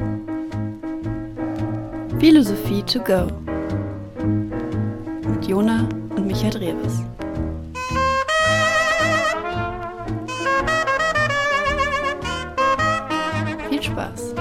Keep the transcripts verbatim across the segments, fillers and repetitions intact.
Philosophie to go mit Jona und Michael Drewes. Viel Spaß!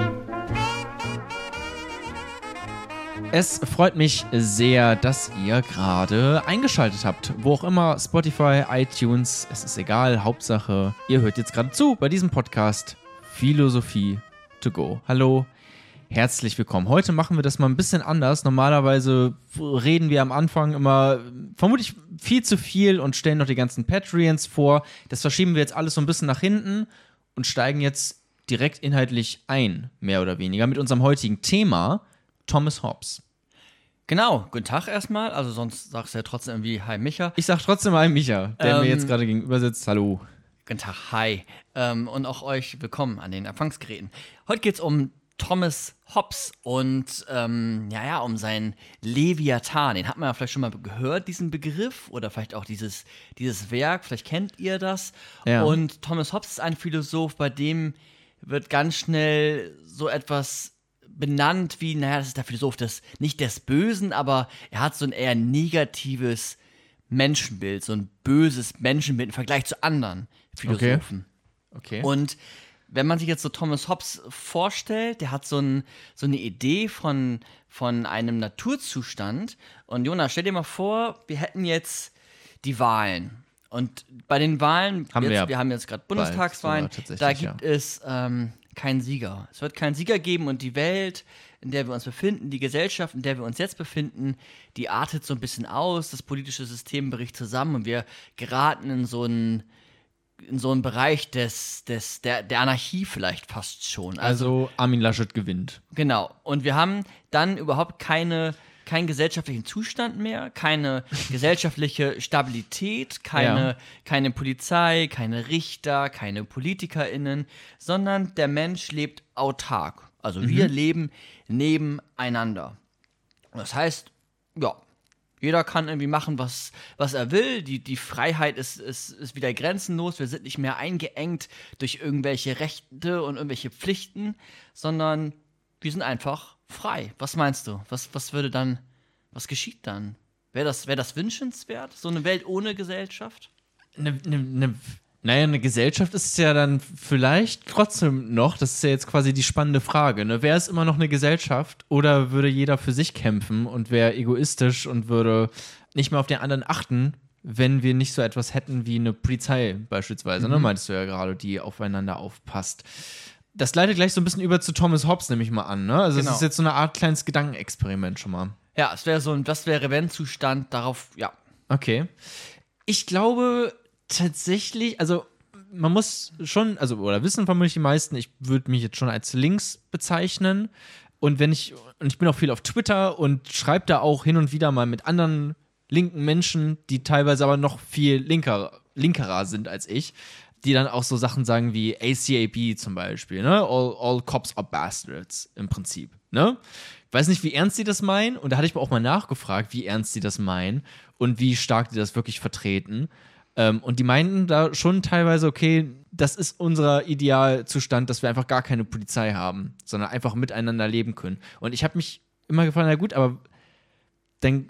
Es freut mich sehr, dass ihr gerade eingeschaltet habt. Wo auch immer, Spotify, iTunes, es ist egal. Hauptsache, ihr hört jetzt gerade zu bei diesem Podcast Philosophie to go. Hallo, herzlich willkommen. Heute machen wir das mal ein bisschen anders. Normalerweise reden wir am Anfang immer vermutlich viel zu viel und stellen noch die ganzen Patreons vor. Das verschieben wir jetzt alles so ein bisschen nach hinten und steigen jetzt direkt inhaltlich ein, mehr oder weniger, mit unserem heutigen Thema Thomas Hobbes. Genau, guten Tag erstmal. Also sonst sagst du ja trotzdem irgendwie Hi Micha. Ich sag trotzdem Hi Micha, der ähm, mir jetzt gerade gegenüber sitzt. Hallo. Guten Tag, hi. Ähm, und auch euch willkommen an den Empfangsgeräten. Heute geht's um Thomas Hobbes und ähm, ja, ja, um seinen Leviathan. Den hat man ja vielleicht schon mal gehört, diesen Begriff, oder vielleicht auch dieses, dieses Werk. Vielleicht kennt ihr das. Ja. Und Thomas Hobbes ist ein Philosoph, bei dem wird ganz schnell so etwas benannt wie, naja, das ist der Philosoph des, nicht des Bösen, aber er hat so ein eher negatives Menschenbild, so ein böses Menschenbild im Vergleich zu anderen Philosophen. Okay. Okay. Und wenn man sich jetzt so Thomas Hobbes vorstellt, der hat so, ein, so eine Idee von, von einem Naturzustand. Und Jonas, stell dir mal vor, wir hätten jetzt die Wahlen. Und bei den Wahlen, haben jetzt, wir, ja wir haben jetzt gerade Bundestagswahlen, da gibt ja. es ähm, keinen Sieger. Es wird keinen Sieger geben und die Welt, in der wir uns befinden, die Gesellschaft, in der wir uns jetzt befinden, die artet so ein bisschen aus, das politische System bricht zusammen und wir geraten in so einen, in so einen Bereich des, des, der, der Anarchie vielleicht fast schon. Also, also Armin Laschet gewinnt. Genau. Und wir haben dann überhaupt keine, keinen gesellschaftlichen Zustand mehr, keine gesellschaftliche Stabilität, keine, Ja. keine Polizei, keine Richter, keine PolitikerInnen, sondern der Mensch lebt autark. Also wir Mhm. leben nebeneinander. Das heißt, ja, jeder kann irgendwie machen, was, was er will. Die, die Freiheit ist, ist, ist wieder grenzenlos. Wir sind nicht mehr eingeengt durch irgendwelche Rechte und irgendwelche Pflichten, sondern wir sind einfach frei. Was meinst du? Was, was würde dann, was geschieht dann? Wäre das, wär das wünschenswert? So eine Welt ohne Gesellschaft? Ne, ne, ne, naja, eine Gesellschaft ist es ja dann vielleicht trotzdem noch, das ist ja jetzt quasi die spannende Frage, ne? Wäre es immer noch eine Gesellschaft oder würde jeder für sich kämpfen und wäre egoistisch und würde nicht mehr auf den anderen achten, wenn wir nicht so etwas hätten wie eine Polizei beispielsweise, Mhm. ne? Meintest du ja gerade, die aufeinander aufpasst. Das leitet gleich so ein bisschen über zu Thomas Hobbes, nehme ich mal an, ne? Also Genau. es ist jetzt so eine Art kleines Gedankenexperiment schon mal. Ja, es wäre so ein, das wäre Wenn-Zustand, darauf, ja. Okay. Ich glaube tatsächlich, also man muss schon, also oder wissen vermutlich die meisten, ich würde mich jetzt schon als links bezeichnen. Und wenn ich, und ich bin auch viel auf Twitter und schreibe da auch hin und wieder mal mit anderen linken Menschen, die teilweise aber noch viel linker, linkerer sind als ich, die dann auch so Sachen sagen wie A C A B zum Beispiel, ne? All, all cops are bastards im Prinzip, ne? Ich weiß nicht, wie ernst die das meinen, und da hatte ich mir auch mal nachgefragt, wie ernst die das meinen und wie stark die das wirklich vertreten. Ähm, und die meinten da schon teilweise, okay, das ist unser Idealzustand, dass wir einfach gar keine Polizei haben, sondern einfach miteinander leben können. Und ich habe mich immer gefragt, na gut, aber dann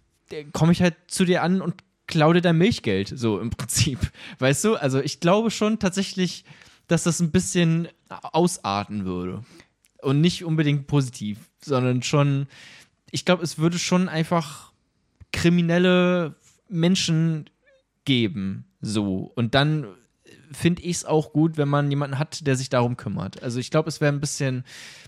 komme ich halt zu dir an und klau dir dein Milchgeld, so im Prinzip. Weißt du? Also ich glaube schon tatsächlich, dass das ein bisschen ausarten würde. Und nicht unbedingt positiv, sondern schon, ich glaube, es würde schon einfach kriminelle Menschen geben, so. Und dann finde ich es auch gut, wenn man jemanden hat, der sich darum kümmert. Also ich glaube, es wäre ein bisschen,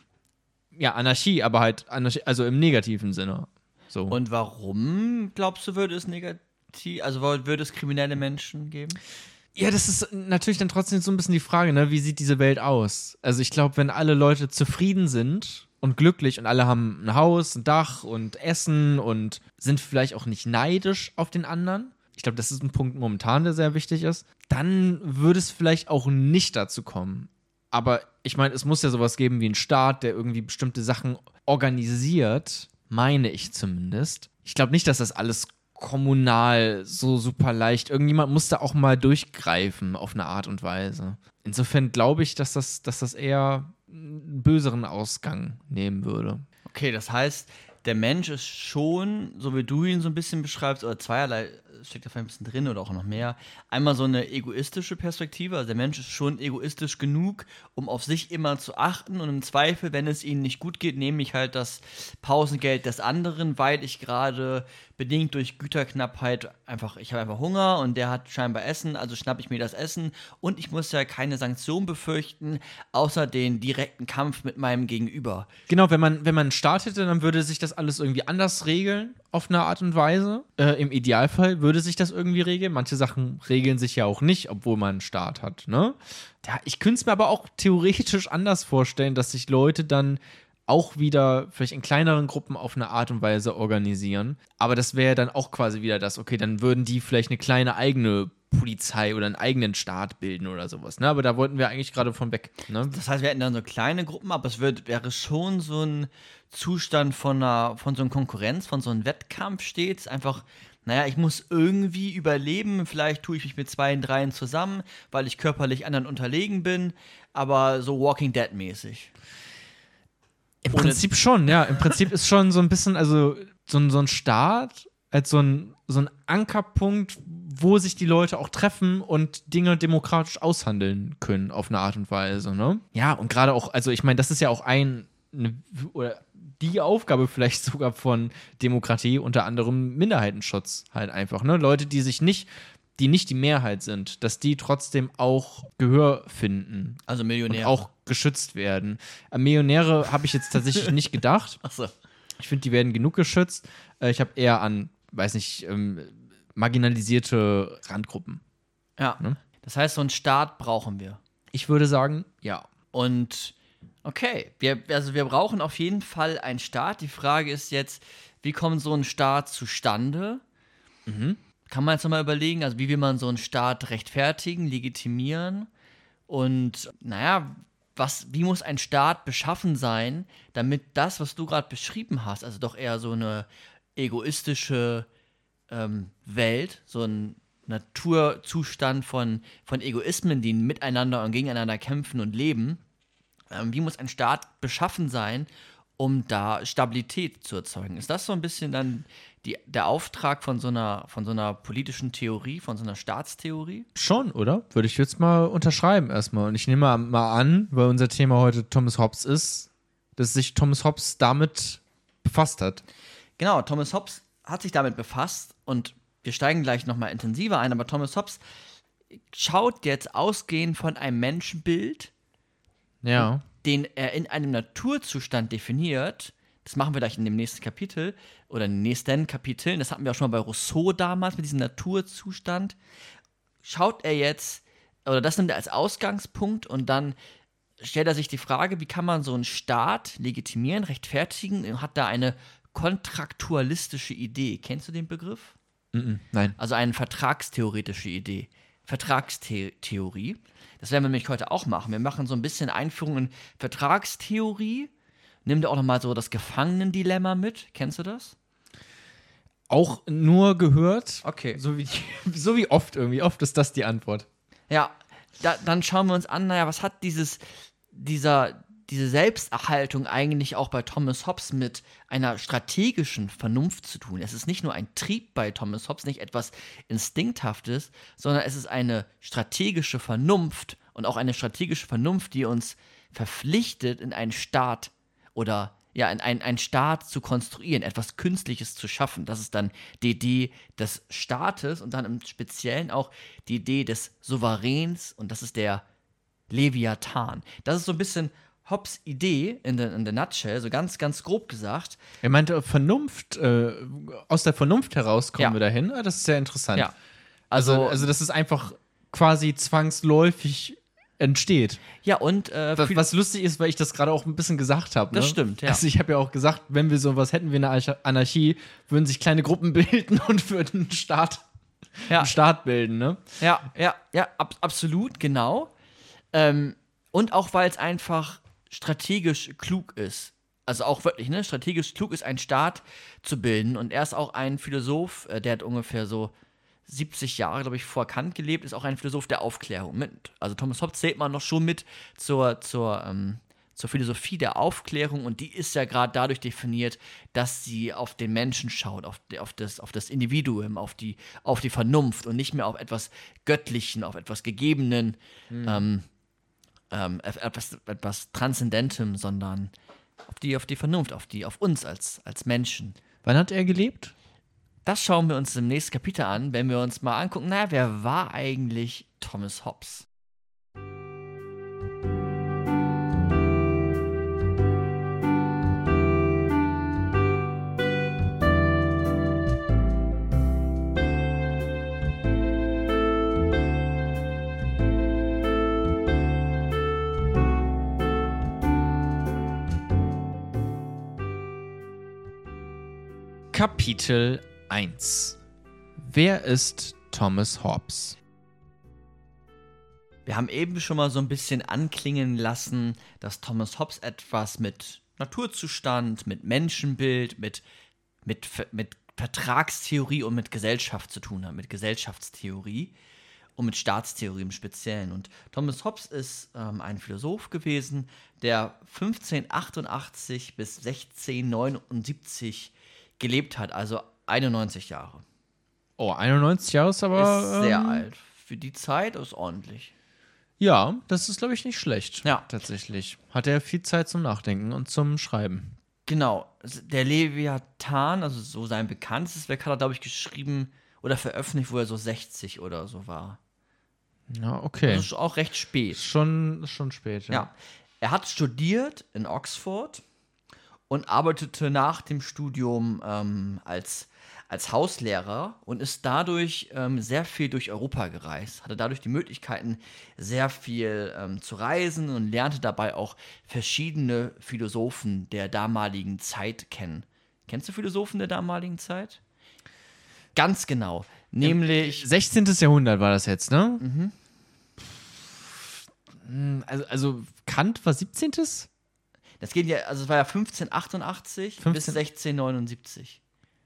ja, Anarchie, aber halt Anarchie, also im negativen Sinne. So. Und warum, glaubst du, würde es negativ, also würde es kriminelle Menschen geben? Ja, das ist natürlich dann trotzdem so ein bisschen die Frage, ne? Wie sieht diese Welt aus? Also ich glaube, wenn alle Leute zufrieden sind und glücklich und alle haben ein Haus, ein Dach und Essen und sind vielleicht auch nicht neidisch auf den anderen, ich glaube, das ist ein Punkt momentan, der sehr wichtig ist, dann würde es vielleicht auch nicht dazu kommen. Aber ich meine, es muss ja sowas geben wie einen Staat, der irgendwie bestimmte Sachen organisiert, meine ich zumindest. Ich glaube nicht, dass das alles kommunal so super leicht. Irgendjemand muss da auch mal durchgreifen auf eine Art und Weise. Insofern glaube ich, dass das, dass das eher einen böseren Ausgang nehmen würde. Okay, das heißt, der Mensch ist schon, so wie du ihn so ein bisschen beschreibst, oder zweierlei steckt da vielleicht ein bisschen drin oder auch noch mehr. Einmal so eine egoistische Perspektive, also der Mensch ist schon egoistisch genug, um auf sich immer zu achten und im Zweifel, wenn es ihnen nicht gut geht, nehme ich halt das Pausengeld des anderen, weil ich gerade bedingt durch Güterknappheit einfach, ich habe einfach Hunger und der hat scheinbar Essen, also schnappe ich mir das Essen und ich muss ja keine Sanktion befürchten, außer den direkten Kampf mit meinem Gegenüber. Genau, wenn man, wenn man einen Staat hätte, dann würde sich das alles irgendwie anders regeln, auf eine Art und Weise. Äh, Im Idealfall würde sich das irgendwie regeln. Manche Sachen regeln sich ja auch nicht, obwohl man einen Staat hat, ne? Ja, ich könnte es mir aber auch theoretisch anders vorstellen, dass sich Leute dann auch wieder vielleicht in kleineren Gruppen auf eine Art und Weise organisieren. Aber das wäre dann auch quasi wieder das, okay, dann würden die vielleicht eine kleine eigene Polizei oder einen eigenen Staat bilden oder sowas. Ne? Aber da wollten wir eigentlich gerade von weg. Ne? Das heißt, wir hätten dann so kleine Gruppen, aber es wird, wäre schon so ein Zustand von, einer, von so einer Konkurrenz, von so einem Wettkampf stets. Einfach, naja, ich muss irgendwie überleben. Vielleicht tue ich mich mit zwei und dreien zusammen, weil ich körperlich anderen unterlegen bin. Aber so Walking Dead-mäßig. Im Ohne- Prinzip schon, ja. Im Prinzip ist schon so ein bisschen, also so ein, so ein Staat als so ein, so ein Ankerpunkt, wo sich die Leute auch treffen und Dinge demokratisch aushandeln können auf eine Art und Weise, ne? Ja, und gerade auch, also ich meine, das ist ja auch ein, eine, oder die Aufgabe vielleicht sogar von Demokratie, unter anderem Minderheitenschutz halt einfach, ne? Leute, die sich nicht, die nicht die Mehrheit sind, dass die trotzdem auch Gehör finden. Also Und Millionär. auch geschützt werden. An Millionäre habe ich jetzt tatsächlich nicht gedacht. Achso. Ich finde, die werden genug geschützt. Äh, ich habe eher an, weiß nicht, ähm, marginalisierte Randgruppen. Ja. Ne? Das heißt, so einen Staat brauchen wir. Ich würde sagen, ja. Und okay, wir, also wir brauchen auf jeden Fall einen Staat. Die Frage ist jetzt, wie kommt so ein Staat zustande? Kann man jetzt nochmal überlegen, also wie will man so einen Staat rechtfertigen, legitimieren? Und naja, was, wie muss ein Staat beschaffen sein, damit das, was du gerade beschrieben hast, also doch eher so eine egoistische ähm, Welt, so ein Naturzustand von, von Egoismen, die miteinander und gegeneinander kämpfen und leben, ähm, wie muss ein Staat beschaffen sein, um da Stabilität zu erzeugen? Ist das so ein bisschen dann die, der Auftrag von so, einer, von so einer politischen Theorie, von so einer Staatstheorie? Schon, oder? Würde ich jetzt mal unterschreiben erstmal. Und ich nehme mal, mal an, weil unser Thema heute Thomas Hobbes ist, dass sich Thomas Hobbes damit befasst hat. Genau, Thomas Hobbes hat sich damit befasst und wir steigen gleich nochmal intensiver ein, aber Thomas Hobbes schaut jetzt ausgehend von einem Menschenbild, Ja. den er in einem Naturzustand definiert. Das machen wir gleich in dem nächsten Kapitel oder in den nächsten Kapiteln. Das hatten wir auch schon mal bei Rousseau damals mit diesem Naturzustand. Schaut er jetzt, oder das nimmt er als Ausgangspunkt und dann stellt er sich die Frage, wie kann man so einen Staat legitimieren, rechtfertigen und hat da eine kontraktualistische Idee. Kennst du den Begriff? Mm-mm. Nein. Also eine vertragstheoretische Idee. Vertragstheorie. Das werden wir nämlich heute auch machen. Wir machen so ein bisschen Einführung in Vertragstheorie. Nimm dir auch nochmal so das Gefangenendilemma mit. Kennst du das? Auch nur gehört. Okay. So wie, so wie oft irgendwie. Oft ist das die Antwort. Ja, da, dann schauen wir uns an, naja, was hat dieses, dieser, diese Selbsterhaltung eigentlich auch bei Thomas Hobbes mit einer strategischen Vernunft zu tun? Es ist nicht nur ein Trieb bei Thomas Hobbes, nicht etwas Instinkthaftes, sondern es ist eine strategische Vernunft und auch eine strategische Vernunft, die uns verpflichtet, in einen Staat oder ja, in einen, einen Staat zu konstruieren, etwas Künstliches zu schaffen. Das ist dann die Idee des Staates und dann im Speziellen auch die Idee des Souveräns und das ist der Leviathan. Das ist so ein bisschen Hobbes Idee in der in der Nutshell, so ganz, ganz grob gesagt. Er meinte Vernunft, äh, aus der Vernunft heraus kommen Ja. wir dahin. Ah, das ist sehr interessant. Ja. Also, Also, also, dass es einfach quasi zwangsläufig entsteht. ja, und äh, Was, viel- was lustig ist, weil ich das gerade auch ein bisschen gesagt habe. Das ne? stimmt, ja. Also ich habe ja auch gesagt, wenn wir sowas hätten wie eine Arch- Anarchie, würden sich kleine Gruppen bilden und würden einen Staat, ja. einen Staat bilden, ne? Ja, ja, ja, ab, absolut, genau. Ähm, und auch, weil es einfach strategisch klug ist. Also auch wirklich, ne? Strategisch klug ist, einen Staat zu bilden. Und er ist auch ein Philosoph, äh, der hat ungefähr so siebzig Jahre, glaube ich, vor Kant gelebt, ist auch ein Philosoph der Aufklärung. Mit, also Thomas Hobbes zählt man noch schon mit zur, zur, ähm, zur Philosophie der Aufklärung und die ist ja gerade dadurch definiert, dass sie auf den Menschen schaut, auf, auf, das, auf das Individuum, auf die, auf die Vernunft und nicht mehr auf etwas Göttlichen, auf etwas Gegebenen, mhm. ähm, ähm, etwas, etwas Transzendentem, sondern auf die, auf die Vernunft, auf die, auf uns als, als Menschen. Wann hat er gelebt? Das schauen wir uns im nächsten Kapitel an, wenn wir uns mal angucken, naja, wer war eigentlich Thomas Hobbes? Kapitel eins. Wer ist Thomas Hobbes? Wir haben eben schon mal so ein bisschen anklingen lassen, dass Thomas Hobbes etwas mit Naturzustand, mit Menschenbild, mit, mit, mit Vertragstheorie und mit Gesellschaft zu tun hat, mit Gesellschaftstheorie und mit Staatstheorie im Speziellen. Und Thomas Hobbes ist ähm, ein Philosoph gewesen, der fünfzehnhundertachtundachtzig bis sechzehnhundertneunundsiebzig gelebt hat, also einundneunzig Jahre. Oh, einundneunzig Jahre ist aber... Ist sehr ähm, alt. Für die Zeit ist ordentlich. Ja, das ist, glaube ich, nicht schlecht. Ja. Tatsächlich. Hat er viel Zeit zum Nachdenken und zum Schreiben. Genau. Der Leviathan, also so sein bekanntestes Werk, hat er, glaube ich, geschrieben oder veröffentlicht, wo er so sechzig oder so war. Ja, okay. Das ist auch recht spät. Ist schon, ist schon spät, ja. Ja. Er hat studiert in Oxford und arbeitete nach dem Studium ähm, als, als Hauslehrer und ist dadurch ähm, sehr viel durch Europa gereist. Hatte dadurch die Möglichkeiten, sehr viel ähm, zu reisen und lernte dabei auch verschiedene Philosophen der damaligen Zeit kennen. Kennst du Philosophen der damaligen Zeit? Ganz genau. Nämlich. sechzehntes. Jahrhundert war das jetzt, ne? Mhm. Also, also Kant war siebzehntes. Das geht ja, also es war ja fünfzehnhundertachtundachtzig fünfzehn bis sechzehnhundertneunundsiebzig.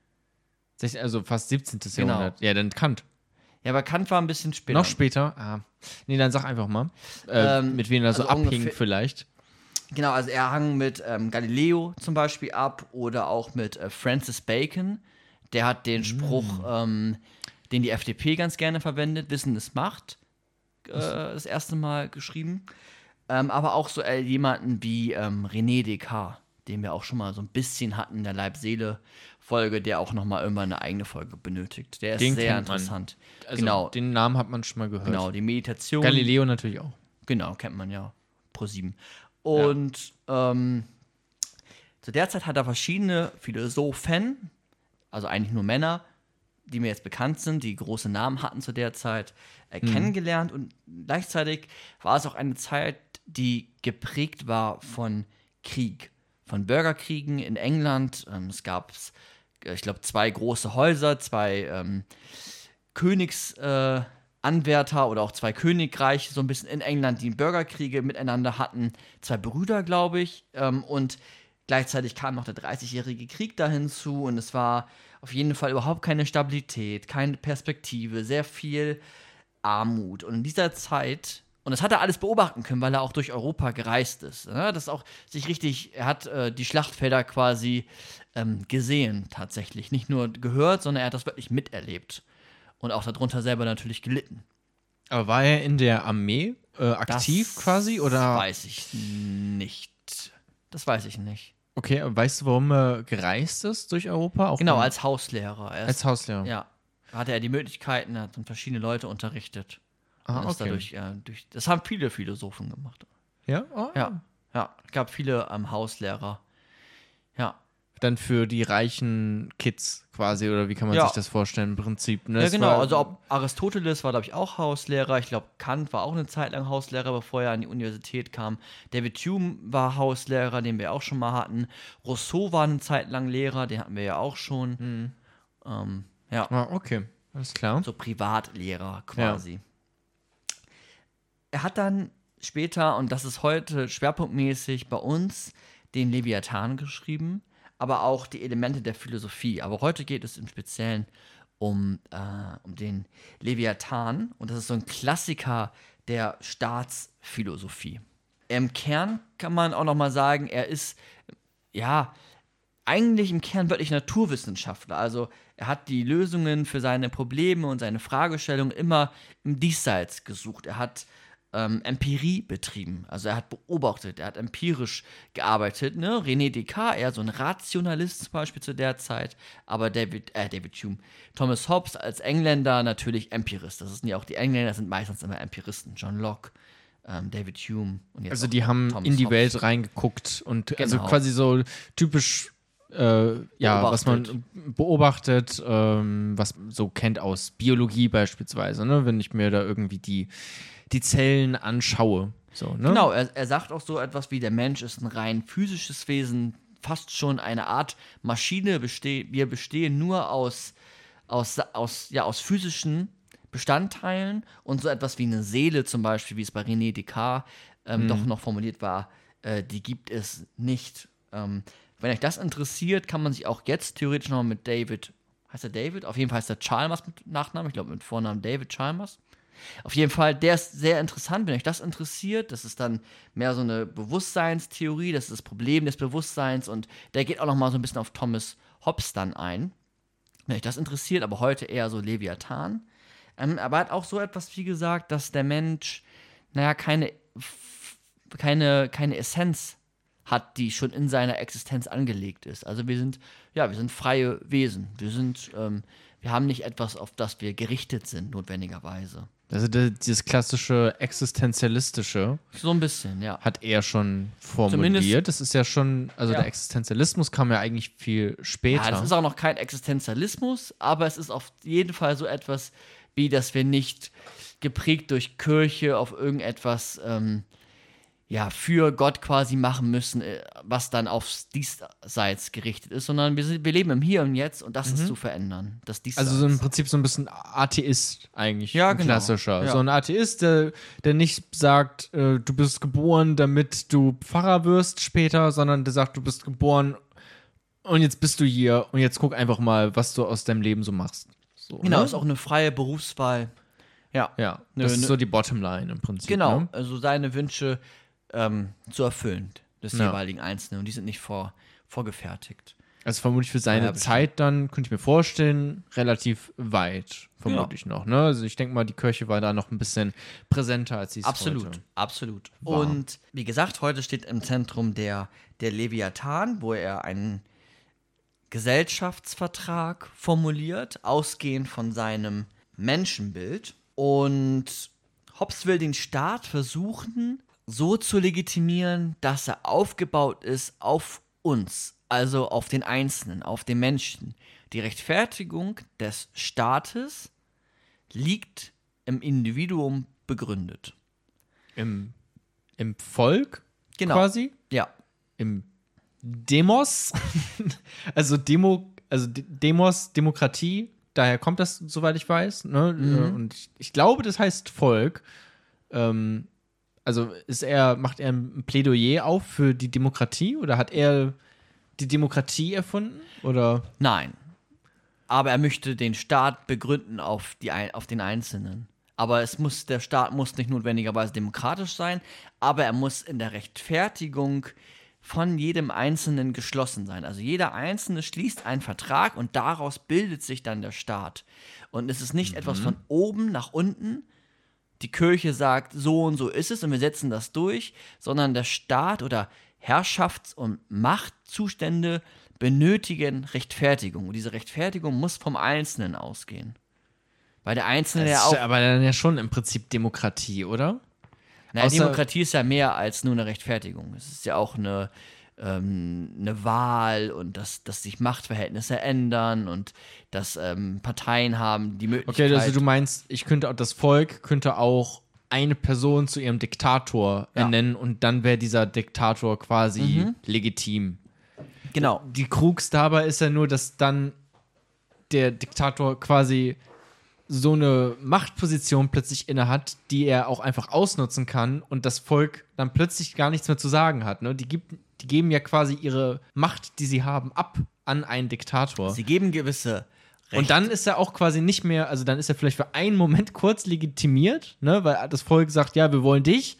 Also fast siebzehntes. Genau. Jahrhundert. Ja, dann Kant. Ja, aber Kant war ein bisschen später. Noch später? Ah. Nee, dann sag einfach mal. Äh, Ähm, mit wem er so also abhing ungefähr- vielleicht. Genau, also er hang mit ähm, Galileo zum Beispiel ab oder auch mit äh, Francis Bacon. Der hat den Spruch, ähm, den die F D P ganz gerne verwendet, Wissen ist Macht, äh, das erste Mal geschrieben. Ähm, aber auch so äh, jemanden wie ähm, René Descartes, den wir auch schon mal so ein bisschen hatten in der Leib-Seele-Folge, der auch noch mal irgendwann eine eigene Folge benötigt. Der ist Den sehr kennt man. interessant. Also genau, den Namen hat man schon mal gehört. genau, die Meditation. Galileo natürlich auch. Genau, kennt man ja. Pro sieben. Und ähm, zu der Zeit hat er verschiedene Philosophen, also eigentlich nur Männer, die mir jetzt bekannt sind, die große Namen hatten zu der Zeit, äh, kennengelernt. Und gleichzeitig war es auch eine Zeit, die geprägt war von Krieg, von Bürgerkriegen in England. Ähm, es gab, äh, ich glaube, zwei große Häuser, zwei ähm, Königsanwärter äh, Anwärter oder auch zwei Königreiche so ein bisschen in England, die Bürgerkriege miteinander hatten. Zwei Brüder, glaube ich. Ähm, und gleichzeitig kam noch der dreißigjährige Krieg da hinzu. Und es war auf jeden Fall überhaupt keine Stabilität, keine Perspektive, sehr viel Armut. Und in dieser Zeit, und das hat er alles beobachten können, weil er auch durch Europa gereist ist. Ne? Das auch sich richtig, er hat äh, die Schlachtfelder quasi ähm, gesehen tatsächlich. Nicht nur gehört, sondern er hat das wirklich miterlebt. Und auch darunter selber natürlich gelitten. Aber war er in der Armee äh, aktiv Das quasi? Oder? weiß ich nicht. Das weiß ich nicht. Okay, weißt du, warum er gereist ist durch Europa? Auch Genau, dann- als Hauslehrer. Er ist, als Hauslehrer. Ja. Hatte er die Möglichkeiten, er hat dann verschiedene Leute unterrichtet. Ah, Und ist okay. dadurch, äh, durch, das haben viele Philosophen gemacht. Ja? Oh, Ja, ja. Es gab viele ähm, Hauslehrer. Ja. Dann für die reichen Kids quasi, oder wie kann man Ja. sich das vorstellen im Prinzip? Ne? Ja, Es genau. war- Also ob Aristoteles war, glaube ich, auch Hauslehrer. Ich glaube, Kant war auch eine Zeit lang Hauslehrer, bevor er an die Universität kam. David Hume war Hauslehrer, den wir auch schon mal hatten. Rousseau war eine Zeit lang Lehrer, den hatten wir ja auch schon. Ähm, ja, Ah, okay, alles klar. so Privatlehrer quasi. Er hat dann später, und das ist heute schwerpunktmäßig bei uns, den Leviathan geschrieben, aber auch die Elemente der Philosophie. Aber heute geht es im Speziellen um, äh, um den Leviathan. Und das ist so ein Klassiker der Staatsphilosophie. Im Kern kann man auch noch mal sagen, er ist, ja, eigentlich im Kern wirklich Naturwissenschaftler. Also er hat die Lösungen für seine Probleme und seine Fragestellungen immer im Diesseits gesucht. Er hat ähm, Empirie betrieben. Also er hat beobachtet, er hat empirisch gearbeitet. Ne? René Descartes, eher so ein Rationalist zum Beispiel zu der Zeit. Aber David, äh, David Hume, Thomas Hobbes als Engländer natürlich Empirist. Das sind ja auch die Engländer, sind meistens immer Empiristen. John Locke, ähm, David Hume. Und jetzt Also auch die haben Thomas in die Hobbes. Welt reingeguckt und also Genau. quasi so typisch, äh, ja, was man beobachtet, ähm, was man so kennt aus Biologie beispielsweise, ne? Wenn ich mir da irgendwie die, die Zellen anschaue. So, ne? Genau, er, er sagt auch so etwas wie, der Mensch ist ein rein physisches Wesen, fast schon eine Art Maschine. Beste- wir bestehen nur aus, aus, aus, ja, aus physischen Bestandteilen und so etwas wie eine Seele zum Beispiel, wie es bei René Descartes ähm, doch noch formuliert war, äh, die gibt es nicht. Ähm, wenn euch das interessiert, kann man sich auch jetzt theoretisch noch mit David, heißt er David? Auf jeden Fall heißt er Chalmers mit Nachnamen, ich glaube mit Vornamen David Chalmers. Auf jeden Fall, der ist sehr interessant, wenn euch das interessiert. Das ist dann mehr so eine Bewusstseinstheorie, das ist das Problem des Bewusstseins und der geht auch noch mal so ein bisschen auf Thomas Hobbes dann ein. Wenn euch das interessiert, aber heute eher so Leviathan. Ähm, aber er hat auch so etwas, wie gesagt, dass der Mensch, naja, keine, f- keine, keine Essenz hat, die schon in seiner Existenz angelegt ist. Also wir sind, ja, wir sind freie Wesen. Wir sind, ähm, wir haben nicht etwas, auf das wir gerichtet sind, notwendigerweise. Also der, dieses klassische Existenzialistische So ein bisschen, ja. hat er schon formuliert. Zumindest- Das ist ja schon, also Ja. der Existenzialismus kam ja eigentlich viel später. Ja, das ist auch noch kein Existenzialismus, aber es ist auf jeden Fall so etwas, wie dass wir nicht geprägt durch Kirche auf irgendetwas ähm, ja, für Gott quasi machen müssen, äh, was dann aufs Diesseits gerichtet ist, sondern wir, sind, wir leben im Hier und Jetzt und das ist zu verändern. Das Diesseits. Also so im Prinzip so ein bisschen Atheist eigentlich, Ja, ein genau. klassischer. Ja. So ein Atheist, der, der nicht sagt, äh, du bist geboren, damit du Pfarrer wirst später, sondern der sagt, du bist geboren und jetzt bist du hier und jetzt guck einfach mal, was du aus deinem Leben so machst. So, Genau, ne? ist auch eine freie Berufswahl. Ja. Ja, Nö, das nö. ist so die Bottomline im Prinzip. Genau, Ne? also seine Wünsche ähm, zu erfüllen des Ja. jeweiligen Einzelnen und die sind nicht vor, vorgefertigt. Also vermutlich für seine Ja, bestimmt. Zeit dann, könnte ich mir vorstellen, relativ weit, vermutlich noch. Ne? Also ich denke mal, die Kirche war da noch ein bisschen präsenter, als sie es Absolut, heute absolut. war. Und wie gesagt, heute steht im Zentrum der, der Leviathan, wo er einen Gesellschaftsvertrag formuliert, ausgehend von seinem Menschenbild. Und Hobbes will den Staat versuchen, so zu legitimieren, dass er aufgebaut ist auf uns, also auf den Einzelnen, auf den Menschen. Die Rechtfertigung des Staates liegt im Individuum begründet. Im, im Volk Genau. quasi, Ja, im Demos, also Demo, also D- Demos, Demokratie, daher kommt das, soweit ich weiß. Ne? Mhm. Und ich, ich glaube, das heißt Volk. Ähm, also ist er, macht er ein Plädoyer auf für die Demokratie oder hat er die Demokratie erfunden? Oder? nein. Aber er möchte den Staat begründen auf, die, Ein- auf den Einzelnen. Aber es muss, der Staat muss nicht notwendigerweise demokratisch sein, aber er muss in der Rechtfertigung von jedem Einzelnen geschlossen sein. Also jeder Einzelne schließt einen Vertrag und daraus bildet sich dann der Staat. Und es ist nicht etwas von oben nach unten, die Kirche sagt, so und so ist es und wir setzen das durch, sondern der Staat oder Herrschafts- und Machtzustände benötigen Rechtfertigung. Und diese Rechtfertigung muss vom Einzelnen ausgehen. Weil der Einzelne ja Das auch. ist aber dann ja schon im Prinzip Demokratie, oder? Naja, außer- Demokratie ist ja mehr als nur eine Rechtfertigung. Es ist ja auch eine, ähm, eine Wahl und dass, dass sich Machtverhältnisse ändern und dass ähm, Parteien haben die Möglichkeit. Okay, also du meinst, ich könnte auch, das Volk könnte auch eine Person zu ihrem Diktator Ja. ernennen und dann wäre dieser Diktator quasi Mhm. legitim. genau. Die Krux dabei ist ja nur, dass dann der Diktator quasi so eine Machtposition plötzlich innehat, die er auch einfach ausnutzen kann und das Volk dann plötzlich gar nichts mehr zu sagen hat. Ne? Die, gibt, die geben ja quasi ihre Macht, die sie haben, ab an einen Diktator. Sie geben gewisse Rechte. Und dann ist er auch quasi nicht mehr, also dann ist er vielleicht für einen Moment kurz legitimiert, ne, weil das Volk sagt, ja, wir wollen dich,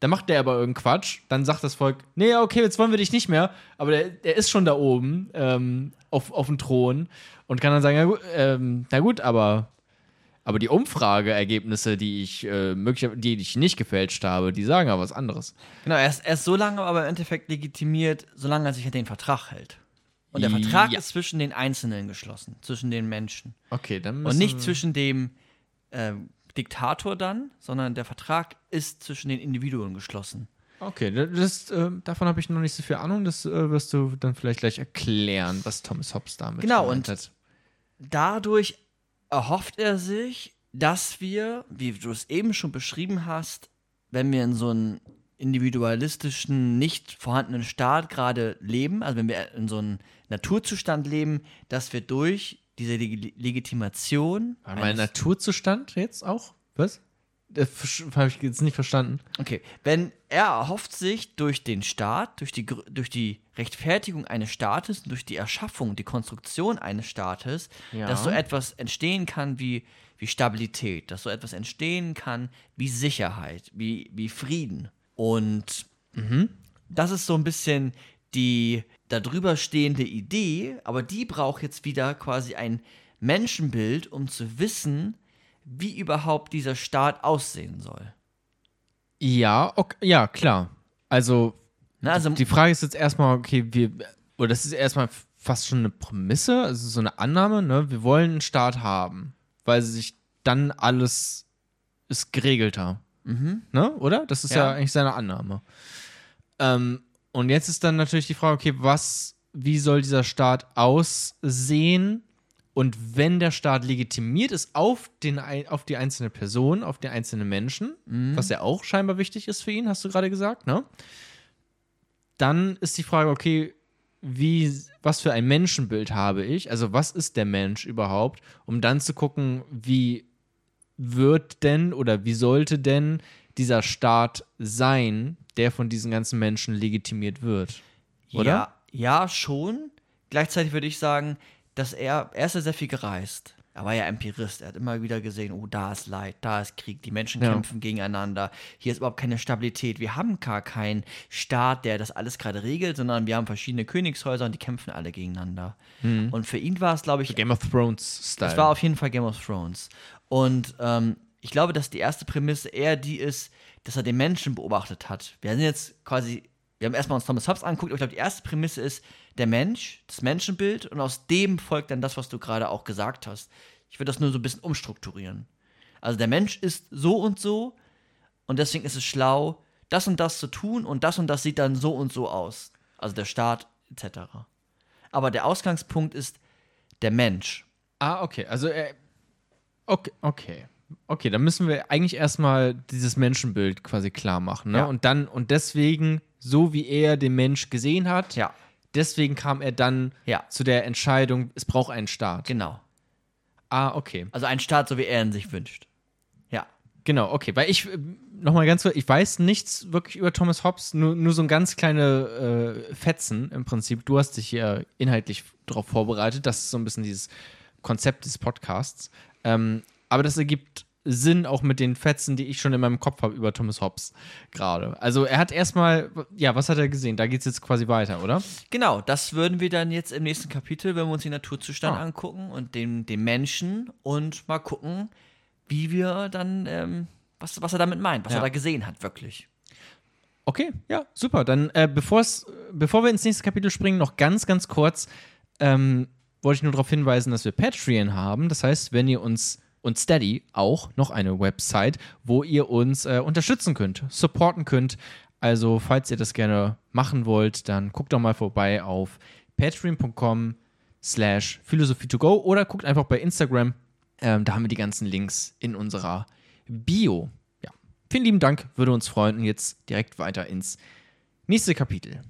Dann macht der aber irgendeinen Quatsch. Dann sagt das Volk, nee, okay, jetzt wollen wir dich nicht mehr. Aber der, der ist schon da oben ähm, auf, auf dem Thron und kann dann sagen, ja, gut, ähm, na gut, aber, aber die Umfrageergebnisse, die ich, äh, möglich, die ich nicht gefälscht habe, die sagen aber was anderes. Genau, er ist, er ist so lange aber im Endeffekt legitimiert, solange er sich an den Vertrag hält. Und der Vertrag Ja. ist zwischen den Einzelnen geschlossen, zwischen den Menschen. Okay, dann Und müssen nicht wir- zwischen dem ähm, Diktator dann, sondern der Vertrag ist zwischen den Individuen geschlossen. Okay, das, äh, davon habe ich noch nicht so viel Ahnung. Das äh, wirst du dann vielleicht gleich erklären, was Thomas Hobbes damit Genau, gemeint und- hat. Dadurch erhofft er sich, dass wir, wie du es eben schon beschrieben hast, wenn wir in so einem individualistischen, nicht vorhandenen Staat gerade leben, also wenn wir in so einem Naturzustand leben, dass wir durch diese Leg Legitimation War mein eines- Naturzustand jetzt auch? Was? Das habe ich jetzt nicht verstanden. Okay, wenn er erhofft sich durch den Staat, durch die, Gr- durch die Rechtfertigung eines Staates, durch die Erschaffung, die Konstruktion eines Staates, Ja. dass so etwas entstehen kann wie, wie Stabilität, dass so etwas entstehen kann wie Sicherheit, wie, wie Frieden. Und das ist so ein bisschen die darüber stehende Idee, aber die braucht jetzt wieder quasi ein Menschenbild, um zu wissen, wie überhaupt dieser Staat aussehen soll. Ja, ok, ja, klar. Also, Na, also die Frage ist jetzt erstmal, okay, wir, oder das ist erstmal fast schon eine Prämisse, also so eine Annahme, ne? Wir wollen einen Staat haben, weil sich dann alles ist geregelter. Ne? Oder? Das ist ja, Ja. eigentlich seine Annahme. Ähm, und jetzt ist dann natürlich die Frage, okay, was, wie soll dieser Staat aussehen? Und wenn der Staat legitimiert ist auf, den, ein- auf die einzelne Person, auf die einzelnen Menschen, was ja auch scheinbar wichtig ist für ihn, hast du gerade gesagt, ne? Dann ist die Frage, okay, wie, was für ein Menschenbild habe ich? Also, was ist der Mensch überhaupt? Um dann zu gucken, wie wird denn oder wie sollte denn dieser Staat sein, der von diesen ganzen Menschen legitimiert wird? Oder? Ja, ja, schon. Gleichzeitig würde ich sagen, dass er, er ist ja sehr viel gereist. Er war ja Empirist. Er hat immer wieder gesehen, oh, da ist Leid, da ist Krieg, die Menschen Ja. kämpfen gegeneinander. Hier ist überhaupt keine Stabilität. Wir haben gar keinen Staat, der das alles gerade regelt, sondern wir haben verschiedene Königshäuser und die kämpfen alle gegeneinander. Und für ihn war es, glaube ich, Game of Thrones-Style. es war auf jeden Fall Game of Thrones. Und ähm, ich glaube, dass die erste Prämisse eher die ist, dass er den Menschen beobachtet hat. Wir sind jetzt quasi, wir haben erstmal uns Thomas Hobbes angeguckt, aber ich glaube, die erste Prämisse ist der Mensch, das Menschenbild und aus dem folgt dann das, was du gerade auch gesagt hast. Ich würde das nur so ein bisschen umstrukturieren. Also der Mensch ist so und so und deswegen ist es schlau, das und das zu tun und das und das sieht dann so und so aus. Also der Staat et cetera. Aber der Ausgangspunkt ist der Mensch. Ah, okay. Also, äh, okay, okay. Okay, dann müssen wir eigentlich erstmal dieses Menschenbild quasi klar machen. Ne? Ja. Und dann, und deswegen, so wie er den Mensch gesehen hat, Ja. deswegen kam er dann Ja. zu der Entscheidung, es braucht einen Staat. Genau. Ah, okay. Also ein Staat, so wie er ihn sich wünscht. Ja. Genau, okay. Weil ich, äh, nochmal ganz kurz, ich weiß nichts wirklich über Thomas Hobbes, nur, nur so ein ganz kleine äh, Fetzen im Prinzip. Du hast dich hier inhaltlich darauf vorbereitet. Das ist so ein bisschen dieses Konzept des Podcasts. Ähm, aber das ergibt Sinn auch mit den Fetzen, die ich schon in meinem Kopf habe über Thomas Hobbes gerade. Also er hat erstmal, ja, was hat er gesehen? Da geht es jetzt quasi weiter, oder? Genau, das würden wir dann jetzt im nächsten Kapitel, wenn wir uns den Naturzustand Ah. angucken und den, den Menschen und mal gucken, wie wir dann, ähm, was, was er damit meint, was Ja. er da gesehen hat, wirklich. Okay, ja, super. Dann, äh, bevor's, bevor wir ins nächste Kapitel springen, noch ganz, ganz kurz, ähm, wollte ich nur darauf hinweisen, dass wir Patreon haben. Das heißt, wenn ihr uns und Steady auch noch eine Website, wo ihr uns äh, unterstützen könnt, supporten könnt. Also, falls ihr das gerne machen wollt, dann guckt doch mal vorbei auf patreon.com slash philosophie to go oder guckt einfach bei Instagram. Ähm, da haben wir die ganzen Links in unserer Bio. Ja, vielen lieben Dank, würde uns freuen. Und jetzt direkt weiter ins nächste Kapitel.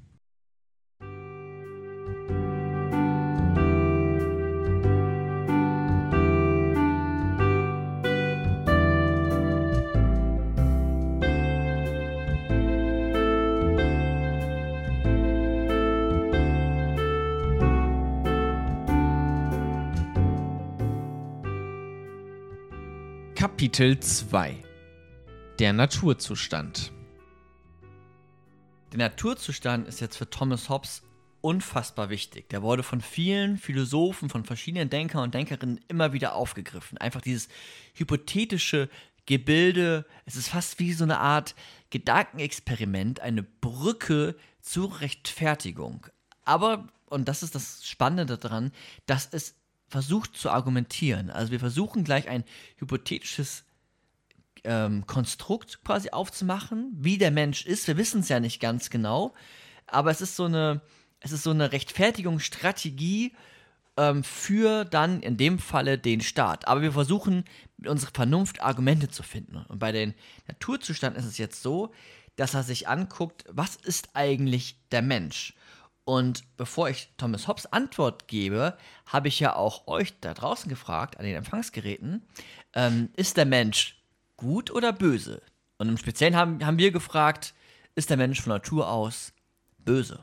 Kapitel zwei. Der Naturzustand. der Naturzustand ist jetzt für Thomas Hobbes unfassbar wichtig. Der wurde von vielen Philosophen, von verschiedenen Denkern und Denkerinnen immer wieder aufgegriffen. Einfach dieses hypothetische Gebilde, es ist fast wie so eine Art Gedankenexperiment, eine Brücke zur Rechtfertigung. Aber, und das ist das Spannende daran, dass es versucht zu argumentieren. Also wir versuchen gleich ein hypothetisches ähm, Konstrukt quasi aufzumachen, wie der Mensch ist. Wir wissen es ja nicht ganz genau, aber es ist so eine, es ist so eine Rechtfertigungsstrategie ähm, für dann in dem Falle den Staat. Aber wir versuchen mit unserer Vernunft Argumente zu finden. Und bei den Naturzustand ist es jetzt so, dass er sich anguckt, was ist eigentlich der Mensch? Und bevor ich Thomas Hobbes Antwort gebe, habe ich ja auch euch da draußen gefragt, an den Empfangsgeräten, ähm, ist der Mensch gut oder böse? Und im Speziellen haben, haben wir gefragt, ist der Mensch von Natur aus böse?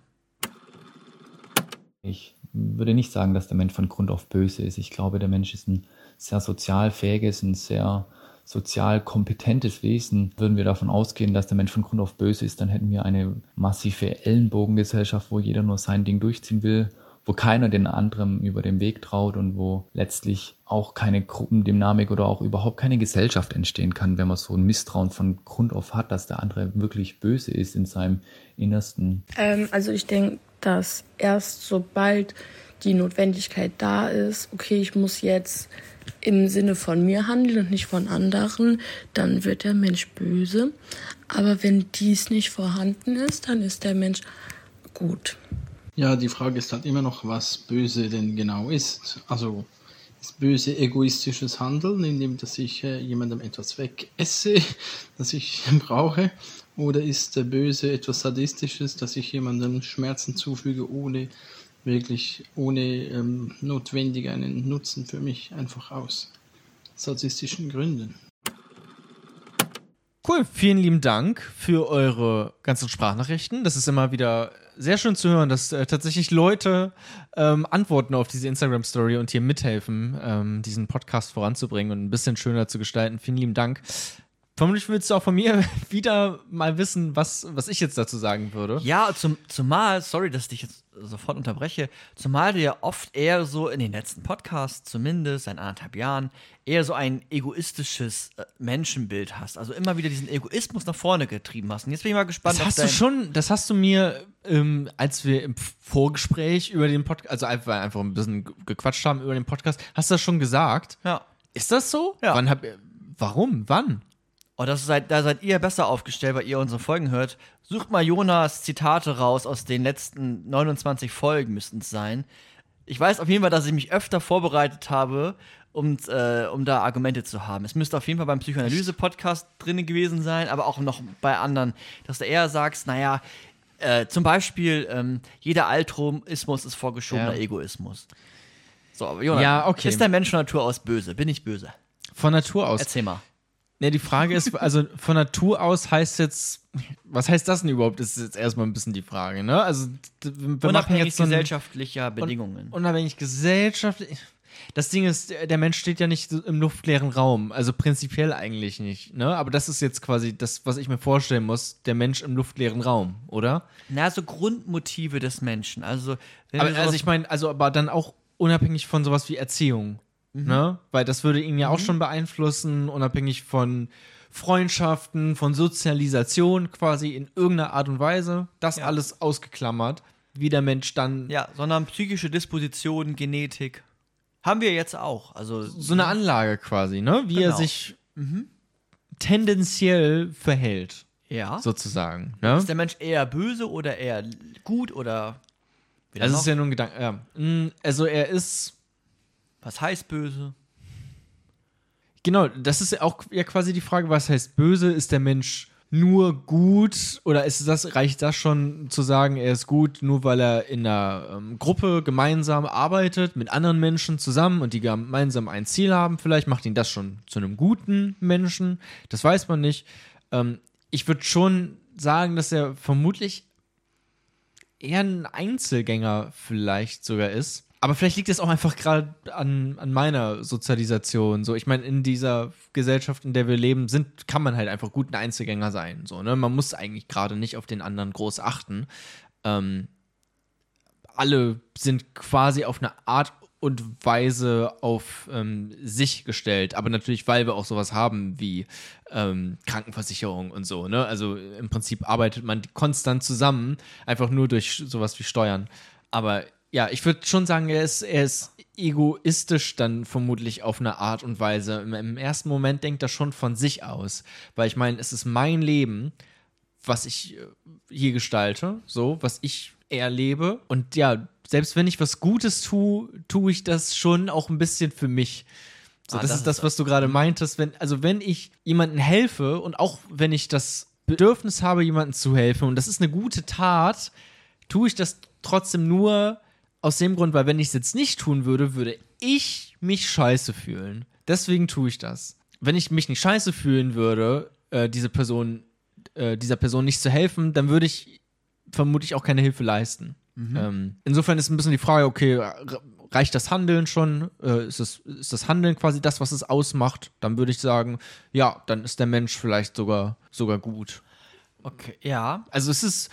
Ich würde nicht sagen, dass der Mensch von Grund auf böse ist. Ich glaube, der Mensch ist ein sehr sozial fähiges, ein sehr sozial kompetentes Wesen. Würden wir davon ausgehen, dass der Mensch von Grund auf böse ist, dann hätten wir eine massive Ellenbogengesellschaft, wo jeder nur sein Ding durchziehen will, wo keiner den anderen über den Weg traut und wo letztlich auch keine Gruppendynamik oder auch überhaupt keine Gesellschaft entstehen kann, wenn man so ein Misstrauen von Grund auf hat, dass der andere wirklich böse ist in seinem Innersten. Ähm, also ich denke, dass erst sobald die Notwendigkeit da ist, okay, ich muss jetzt im Sinne von mir handeln und nicht von anderen, dann wird der Mensch böse. Aber wenn dies nicht vorhanden ist, dann ist der Mensch gut. Ja, die Frage ist halt immer noch, was böse denn genau ist. Also ist böse egoistisches Handeln, indem dass ich äh, jemandem etwas wegesse, das ich brauche, oder ist äh, böse etwas Sadistisches, dass ich jemandem Schmerzen zufüge, ohne wirklich, ohne ähm, notwendig einen Nutzen für mich, einfach aus sadistischen Gründen. Cool, vielen lieben Dank für eure ganzen Sprachnachrichten. Das ist immer wieder sehr schön zu hören, dass äh, tatsächlich Leute ähm, antworten auf diese Instagram-Story und hier mithelfen, ähm, diesen Podcast voranzubringen und ein bisschen schöner zu gestalten. Vielen lieben Dank. Vermutlich willst du auch von mir wieder mal wissen, was, was ich jetzt dazu sagen würde. Ja, zum, zumal, sorry, dass ich dich jetzt sofort unterbreche, zumal du ja oft eher so in den letzten Podcasts, zumindest seit anderthalb Jahren, eher so ein egoistisches äh, Menschenbild hast. Also immer wieder diesen Egoismus nach vorne getrieben hast. Und jetzt bin ich mal gespannt, Das hast auf du schon, das hast du mir, ähm, als wir im Vorgespräch über den Podcast, also einfach, einfach ein bisschen gequatscht haben über den Podcast, hast du das schon gesagt? Ja. Ist das so? Ja. Wann hab, warum? Wann? Oh, das seid, da seid ihr besser aufgestellt, weil ihr unsere Folgen hört. Sucht mal Jonas Zitate raus aus den letzten neunundzwanzig Folgen, müssten es sein. Ich weiß auf jeden Fall, dass ich mich öfter vorbereitet habe, um, äh, um da Argumente zu haben. Es müsste auf jeden Fall beim Psychoanalyse-Podcast drin gewesen sein, aber auch noch bei anderen, dass du eher sagst, naja, äh, zum Beispiel, ähm, jeder Altruismus ist vorgeschobener Ja. Egoismus. So, aber Jonas, Ja, okay. ist der Mensch von Natur aus böse? Bin ich böse? Von Natur aus. Erzähl mal. Ne, die Frage ist, also von Natur aus heißt jetzt, was heißt das denn überhaupt, ist jetzt erstmal ein bisschen die Frage, ne? Also, wir machen Unabhängig jetzt so ein, gesellschaftlicher Bedingungen. unabhängig gesellschaftlich. Das Ding ist, der Mensch steht ja nicht so im luftleeren Raum, also prinzipiell eigentlich nicht, ne? Aber das ist jetzt quasi das, was ich mir vorstellen muss, der Mensch im luftleeren Raum, oder? Na, so Grundmotive des Menschen. Also, wenn Aber, wir also sowas- ich meine, also aber dann auch unabhängig von sowas wie Erziehung, ne? Weil das würde ihn ja auch schon beeinflussen, unabhängig von Freundschaften, von Sozialisation quasi in irgendeiner Art und Weise. Das Ja. alles ausgeklammert, wie der Mensch dann ja, sondern psychische Disposition, Genetik. Haben wir jetzt auch. Also, so eine Anlage quasi, ne? Wie er Genau. sich tendenziell verhält, ja. sozusagen. Ne? Ist der Mensch eher böse oder eher gut oder. Wieder Also es noch? ist ja nur ein Gedanke. Ja. Mm, Also er ist Was heißt böse? Genau, das ist ja auch ja quasi die Frage, was heißt böse? Ist der Mensch nur gut oder ist das, reicht das schon zu sagen, er ist gut, nur weil er in einer ähm, Gruppe gemeinsam arbeitet, mit anderen Menschen zusammen und die gemeinsam ein Ziel haben? Vielleicht macht ihn das schon zu einem guten Menschen, das weiß man nicht. Ähm, ich würde schon sagen, dass er vermutlich eher ein Einzelgänger vielleicht sogar ist. Aber vielleicht liegt es auch einfach gerade an, an meiner Sozialisation. So, ich meine, in dieser Gesellschaft, in der wir leben, sind, kann man halt einfach gut ein Einzelgänger sein. So, ne? Man muss eigentlich gerade nicht auf den anderen groß achten. Ähm, alle sind quasi auf eine Art und Weise auf ähm, sich gestellt. Aber natürlich, weil wir auch sowas haben wie ähm, Krankenversicherung und so. Ne? Also im Prinzip arbeitet man konstant zusammen, einfach nur durch sowas wie Steuern. Aber ja, ich würde schon sagen, er ist, er ist egoistisch dann vermutlich auf eine Art und Weise. Im, im ersten Moment denkt er schon von sich aus. Weil ich meine, es ist mein Leben, was ich hier gestalte, so, was ich erlebe. Und ja, selbst wenn ich was Gutes tue, tue ich das schon auch ein bisschen für mich. So, Ah, das, das ist das, ist- was du gerade meintest. Wenn, also wenn ich jemandem helfe und auch wenn ich das Bedürfnis habe, jemandem zu helfen und das ist eine gute Tat, tue ich das trotzdem nur aus dem Grund, weil wenn ich es jetzt nicht tun würde, würde ich mich scheiße fühlen. Deswegen tue ich das. Wenn ich mich nicht scheiße fühlen würde, äh, diese Person, äh, dieser Person nicht zu helfen, dann würde ich vermutlich auch keine Hilfe leisten. Ähm, insofern ist ein bisschen die Frage, okay, re- reicht das Handeln schon? Äh, ist, es, ist das Handeln quasi das, was es ausmacht? Dann würde ich sagen, ja, dann ist der Mensch vielleicht sogar, sogar gut. Okay, ja. Also es ist,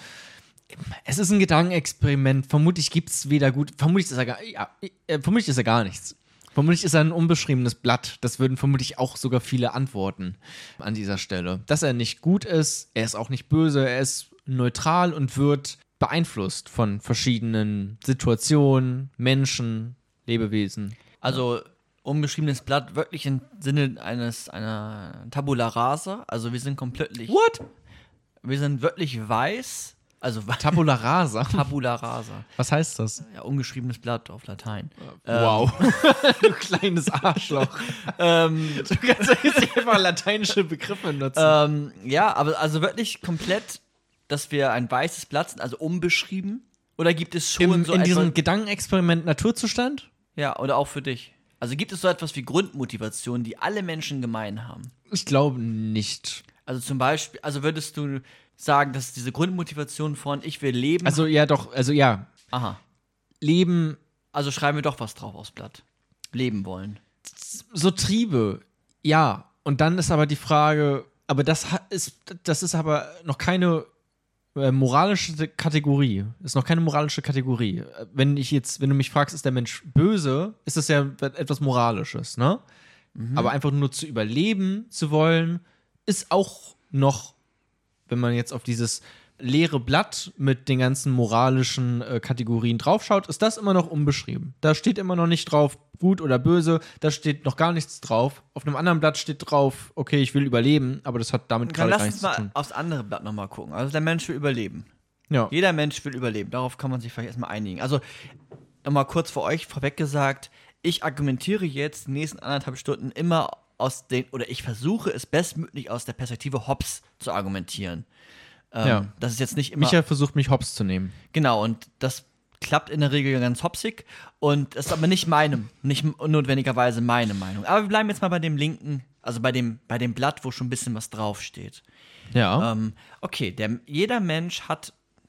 es ist ein Gedankenexperiment. Vermutlich gibt es weder gut, vermutlich ist er gar, ja, äh, vermutlich ist er gar nichts. Vermutlich ist er ein unbeschriebenes Blatt. Das würden vermutlich auch sogar viele antworten an dieser Stelle. Dass er nicht gut ist, er ist auch nicht böse, er ist neutral und wird beeinflusst von verschiedenen Situationen, Menschen, Lebewesen. Also unbeschriebenes Blatt wirklich im Sinne eines einer Tabula rasa. Also wir sind komplett. What? Wir sind wirklich weiß. Also Tabula rasa? Tabula rasa. Was heißt das? Ja, ungeschriebenes Blatt auf Latein. Wow. du kleines Arschloch. Ähm, Du kannst doch jetzt nicht einfach lateinische Begriffe nutzen. ähm, ja, aber also wirklich komplett, dass wir ein weißes Blatt sind, also unbeschrieben. Oder gibt es schon Im, so in etwas, diesem Gedankenexperiment Naturzustand? ja, oder auch für dich? Also gibt es so etwas wie Grundmotivation, die alle Menschen gemein haben? Ich glaube nicht. Also zum Beispiel, also würdest du sagen, dass diese Grundmotivation von ich will leben. Also ja, doch, also ja. aha. Leben, Also schreiben wir doch was drauf aufs Blatt. Leben wollen. so Triebe, ja. Und dann ist aber die Frage, aber das ha- ist, das ist aber noch keine äh, moralische Kategorie. Ist noch keine moralische Kategorie. Äh, Wenn ich jetzt, wenn du mich fragst, ist der Mensch böse, ist das ja etwas Moralisches, ne? Aber einfach nur zu überleben zu wollen, ist auch noch, wenn man jetzt auf dieses leere Blatt mit den ganzen moralischen äh, Kategorien draufschaut, ist das immer noch unbeschrieben. Da steht immer noch nicht drauf, gut oder böse, da steht noch gar nichts drauf. Auf einem anderen Blatt steht drauf, okay, ich will überleben, aber das hat damit Dann gerade lass gar uns nichts zu mal tun. aufs andere Blatt nochmal gucken. Also der Mensch will überleben. Ja. Jeder Mensch will überleben. Darauf kann man sich vielleicht erstmal einigen. Also, nochmal kurz für euch vorweg gesagt, ich argumentiere jetzt die nächsten anderthalb Stunden immer aus den, oder ich versuche es bestmöglich aus der Perspektive Hobbes zu argumentieren. Ähm, Ja. Das ist jetzt nicht immer. Michael versucht mich hops zu nehmen. Genau, und das klappt in der Regel ganz hopsig. Und das ist aber nicht meine, nicht notwendigerweise meine Meinung. Aber wir bleiben jetzt mal bei dem linken, also bei dem, bei dem Blatt, wo schon ein bisschen was draufsteht. Ja. Ähm, okay, der, jeder Mensch hat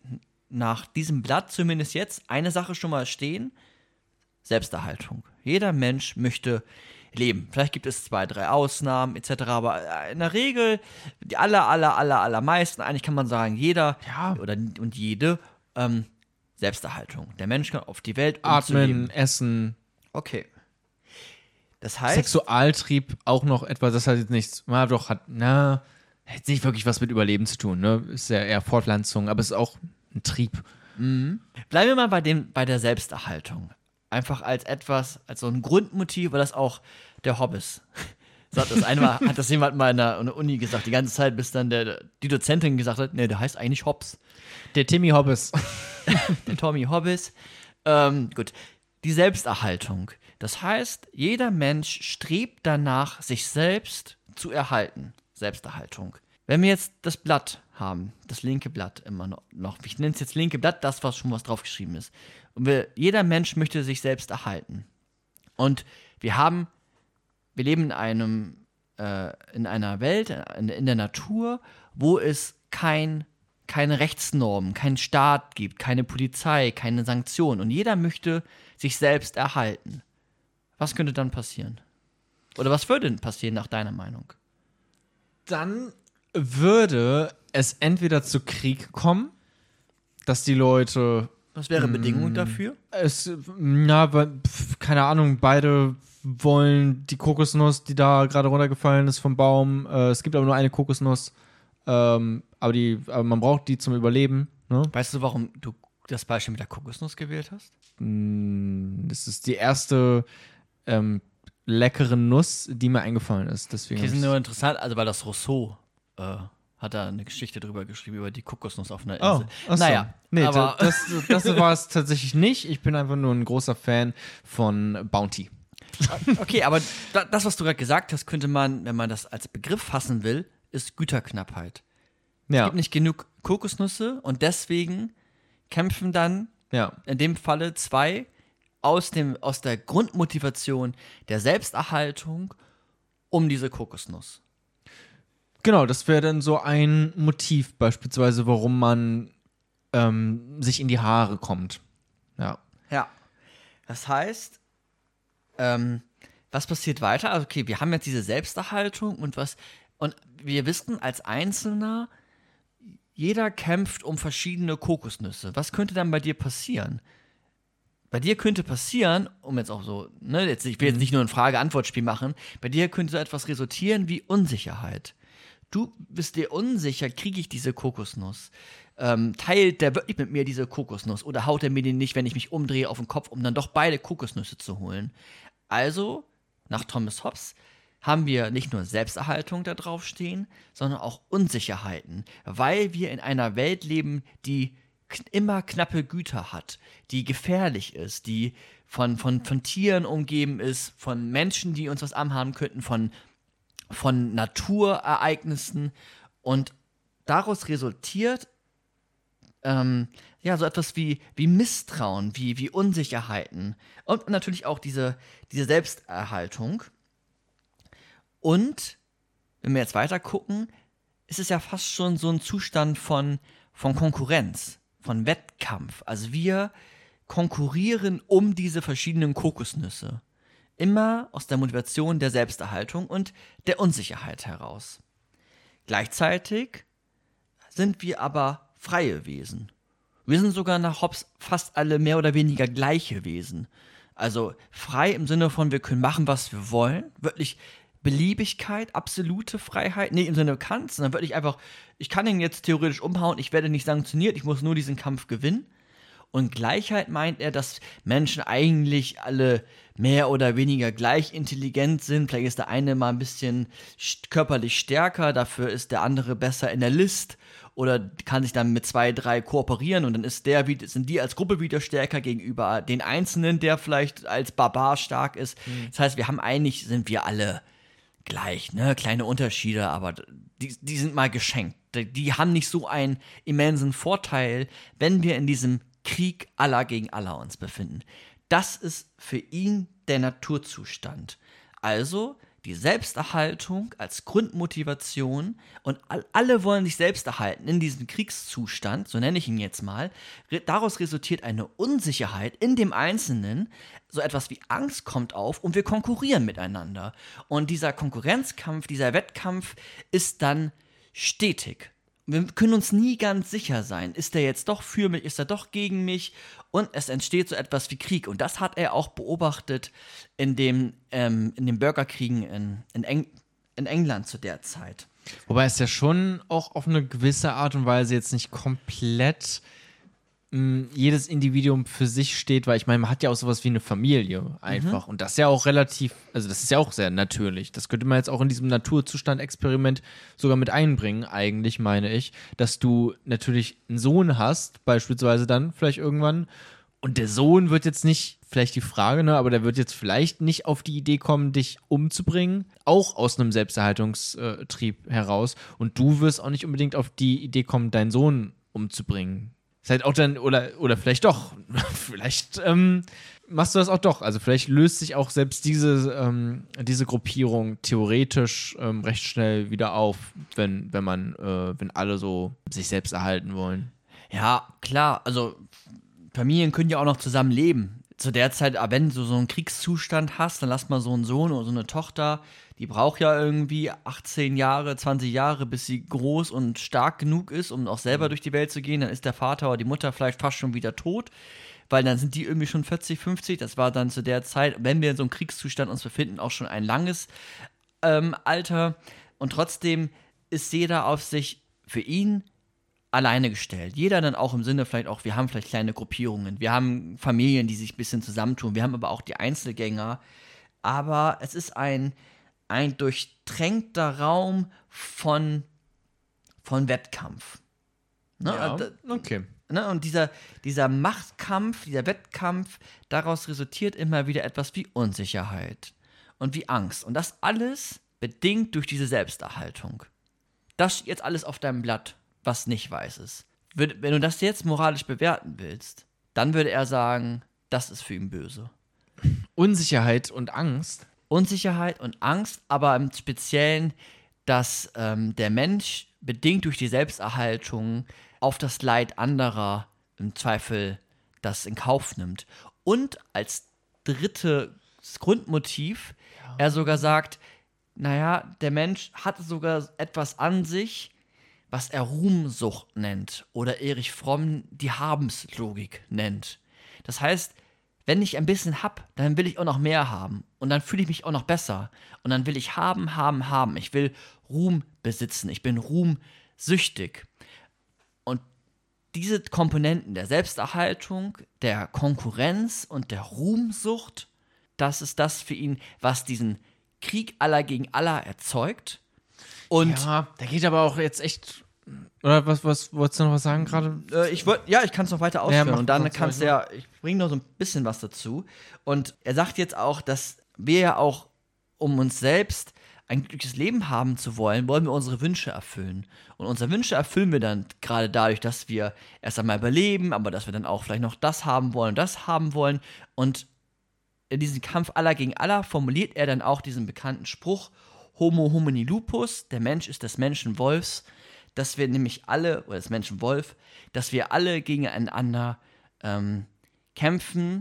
nach diesem Blatt zumindest jetzt eine Sache schon mal stehen: Selbsterhaltung. Jeder Mensch möchte leben. Vielleicht gibt es zwei, drei Ausnahmen et cetera. Aber in der Regel, die aller, aller, aller, allermeisten, eigentlich kann man sagen, jeder Ja. oder und jede, ähm, Selbsterhaltung. Der Mensch kann auf die Welt, um zu Atmen, leben. Essen, Okay. Das heißt, Sexualtrieb auch noch etwas, das hat jetzt nichts, na doch, hat, na, hat nicht wirklich was mit Überleben zu tun, ne? Ist ja eher Fortpflanzung, aber es ist auch ein Trieb. bleiben wir mal bei, dem, bei der Selbsterhaltung. Einfach als etwas, als so ein Grundmotiv, weil das auch der Hobbes. So hat das einmal, hat das jemand mal in der, in der Uni gesagt, die ganze Zeit, bis dann der, die Dozentin gesagt hat, nee, der heißt eigentlich Hobbes. Der Timmy Hobbes. Der Tommy Hobbes. Ähm, gut. Die Selbsterhaltung. Das heißt, jeder Mensch strebt danach, sich selbst zu erhalten. Selbsterhaltung. Wenn wir jetzt das Blatt haben, das linke Blatt immer noch, ich nenne es jetzt linke Blatt, das, was schon was draufgeschrieben ist. Und wir, jeder Mensch möchte sich selbst erhalten. Und wir haben, wir leben in einem, äh, in einer Welt, in, in der Natur, wo es kein keine Rechtsnormen, keinen Staat gibt, keine Polizei, keine Sanktionen und jeder möchte sich selbst erhalten. Was könnte dann passieren? Oder was würde denn passieren nach deiner Meinung? Dann würde es entweder zu Krieg kommen, dass die Leute Was wäre Bedingung dafür? es, na, weil, pf, keine Ahnung, beide wollen die Kokosnuss, die da gerade runtergefallen ist vom Baum. Äh, es gibt aber nur eine Kokosnuss, ähm, aber, die, aber man braucht die zum Überleben. Ne? Weißt du, warum du das Beispiel mit der Kokosnuss gewählt hast? Das ist die erste ähm, leckere Nuss, die mir eingefallen ist. Deswegen Die hab sind ich's- nur interessant, also weil das Rousseau äh, hat da eine Geschichte drüber geschrieben, über die Kokosnuss auf einer Oh, Insel. ach so. Naja, nee, aber das, das, das war es tatsächlich nicht. Ich bin einfach nur ein großer Fan von Bounty. okay, aber da, das, was du gerade gesagt hast, könnte man, wenn man das als Begriff fassen will, ist Güterknappheit. Es Ja, gibt nicht genug Kokosnüsse und deswegen kämpfen dann ja. in dem Falle zwei aus, dem, aus der Grundmotivation der Selbsterhaltung um diese Kokosnuss. Genau, das wäre dann so ein Motiv beispielsweise, warum man ähm, sich in die Haare kommt. Ja. Ja. Das heißt, ähm, was passiert weiter? Also, okay, wir haben jetzt diese Selbsterhaltung und was, und wir wissen als Einzelner, jeder kämpft um verschiedene Kokosnüsse. Was könnte dann bei dir passieren? Bei dir könnte passieren, um jetzt auch so, ne, jetzt, ich will jetzt nicht nur ein Frage-Antwort-Spiel machen, bei dir könnte so etwas resultieren wie Unsicherheit. Du bist dir unsicher, kriege ich diese Kokosnuss? Ähm, teilt der wirklich mit mir diese Kokosnuss oder haut er mir den nicht, wenn ich mich umdrehe auf den Kopf, um dann doch beide Kokosnüsse zu holen? Also, nach Thomas Hobbes, haben wir nicht nur Selbsterhaltung da draufstehen, sondern auch Unsicherheiten, weil wir in einer Welt leben, die k- immer knappe Güter hat, die gefährlich ist, die von, von, von Tieren umgeben ist, von Menschen, die uns was anhaben könnten, von, von Naturereignissen und daraus resultiert ähm, ja so etwas wie, wie Misstrauen, wie, wie Unsicherheiten und natürlich auch diese, diese Selbsterhaltung. Und wenn wir jetzt weiter gucken, ist es ja fast schon so ein Zustand von, von Konkurrenz, von Wettkampf. Also wir konkurrieren um diese verschiedenen Kokosnüsse. Immer aus der Motivation der Selbsterhaltung und der Unsicherheit heraus. Gleichzeitig sind wir aber freie Wesen. Wir sind sogar nach Hobbes fast alle mehr oder weniger gleiche Wesen. Also frei im Sinne von, wir können machen, was wir wollen. Wirklich Beliebigkeit, absolute Freiheit, nicht im Sinne Kants, sondern wirklich einfach, ich kann ihn jetzt theoretisch umhauen, ich werde nicht sanktioniert, ich muss nur diesen Kampf gewinnen. Und Gleichheit meint er, dass Menschen eigentlich alle mehr oder weniger gleich intelligent sind. Vielleicht ist der eine mal ein bisschen st- körperlich stärker, dafür ist der andere besser in der List oder kann sich dann mit zwei, drei kooperieren und dann ist der, wie- sind die als Gruppe wieder stärker gegenüber den Einzelnen, der vielleicht als Barbar stark ist. Das heißt, wir haben eigentlich, sind wir alle gleich, ne? Kleine Unterschiede, aber die, die sind mal geschenkt. Die, die haben nicht so einen immensen Vorteil, wenn wir in diesem Krieg aller gegen aller uns befinden. Das ist für ihn der Naturzustand. Also die Selbsterhaltung als Grundmotivation und all, alle wollen sich selbst erhalten in diesem Kriegszustand, so nenne ich ihn jetzt mal. Re- daraus resultiert eine Unsicherheit in dem Einzelnen, so etwas wie Angst kommt auf und wir konkurrieren miteinander. Und dieser Konkurrenzkampf, dieser Wettkampf ist dann stetig. Wir können uns nie ganz sicher sein, ist er jetzt doch für mich, ist er doch gegen mich und es entsteht so etwas wie Krieg und das hat er auch beobachtet in, dem, ähm, in den Bürgerkriegen in, in, Eng in England zu der Zeit. Wobei es ja schon auch auf eine gewisse Art und Weise jetzt nicht komplett mh, jedes Individuum für sich steht, weil ich meine, man hat ja auch sowas wie eine Familie einfach. Und das ist ja auch relativ, also das ist ja auch sehr natürlich. Das könnte man jetzt auch in diesem Naturzustand-Experiment sogar mit einbringen, eigentlich meine ich, dass du natürlich einen Sohn hast, beispielsweise dann vielleicht irgendwann. Und der Sohn wird jetzt nicht, vielleicht die Frage, ne, aber der wird jetzt vielleicht nicht auf die Idee kommen, dich umzubringen, auch aus einem Selbsterhaltungstrieb heraus. Und du wirst auch nicht unbedingt auf die Idee kommen, deinen Sohn umzubringen. Ist halt auch dann, oder, oder vielleicht doch, vielleicht ähm, machst du das auch doch. Also vielleicht löst sich auch selbst diese, ähm, diese Gruppierung theoretisch ähm, recht schnell wieder auf, wenn, wenn man, äh, wenn alle so sich selbst erhalten wollen. Ja, klar, also Familien können ja auch noch zusammen leben. Zu der Zeit, aber wenn du so einen Kriegszustand hast, dann lass mal so einen Sohn oder so eine Tochter, die braucht ja irgendwie achtzehn Jahre, zwanzig Jahre, bis sie groß und stark genug ist, um auch selber durch die Welt zu gehen. Dann ist der Vater oder die Mutter vielleicht fast schon wieder tot, weil dann sind die irgendwie schon vierzig, fünfzig. Das war dann zu der Zeit, wenn wir in so einem Kriegszustand uns befinden, auch schon ein langes ähm, Alter. Und trotzdem ist jeder auf sich für ihn alleine gestellt. Jeder dann auch im Sinne vielleicht auch, wir haben vielleicht kleine Gruppierungen, wir haben Familien, die sich ein bisschen zusammentun, wir haben aber auch die Einzelgänger. Aber es ist ein, ein durchtränkter Raum von, von Wettkampf. Ne? Ja, Da- okay. Ne? Und dieser, dieser Machtkampf, dieser Wettkampf, daraus resultiert immer wieder etwas wie Unsicherheit und wie Angst. Und das alles bedingt durch diese Selbsterhaltung. Das steht jetzt alles auf deinem Blatt, was nicht weiß ist. Wenn du das jetzt moralisch bewerten willst, dann würde er sagen, das ist für ihn böse. Unsicherheit und Angst. Unsicherheit und Angst, aber im Speziellen, dass ähm, der Mensch bedingt durch die Selbsterhaltung auf das Leid anderer im Zweifel das in Kauf nimmt. Und als drittes Grundmotiv er sogar sagt, naja, der Mensch hat sogar etwas an sich, was er Ruhmsucht nennt oder Erich Fromm die Habenslogik nennt. Das heißt, wenn ich ein bisschen hab, dann will ich auch noch mehr haben. Und dann fühle ich mich auch noch besser. Und dann will ich haben, haben, haben. Ich will Ruhm besitzen. Ich bin ruhmsüchtig. Und diese Komponenten der Selbsterhaltung, der Konkurrenz und der Ruhmsucht, das ist das für ihn, was diesen Krieg aller gegen aller erzeugt. Und Ja, der geht aber auch jetzt echt. Oder was, was wolltest du noch was sagen gerade? Äh, ich wollt, ja, ich kann es noch weiter ausführen mach und dann kurz kannst du weiter. ja, ich bringe noch so ein bisschen was dazu. Und er sagt jetzt auch, dass wir ja auch, um uns selbst ein glückliches Leben haben zu wollen, wollen wir unsere Wünsche erfüllen. Und unsere Wünsche erfüllen wir dann gerade dadurch, dass wir erst einmal überleben, aber dass wir dann auch vielleicht noch das haben wollen und das haben wollen. Und in diesem Kampf aller gegen aller formuliert er dann auch diesen bekannten Spruch, Homo homini lupus, der Mensch ist des Menschen Wolfs, dass wir nämlich alle, oder des Menschen Wolf, dass wir alle gegeneinander ähm, kämpfen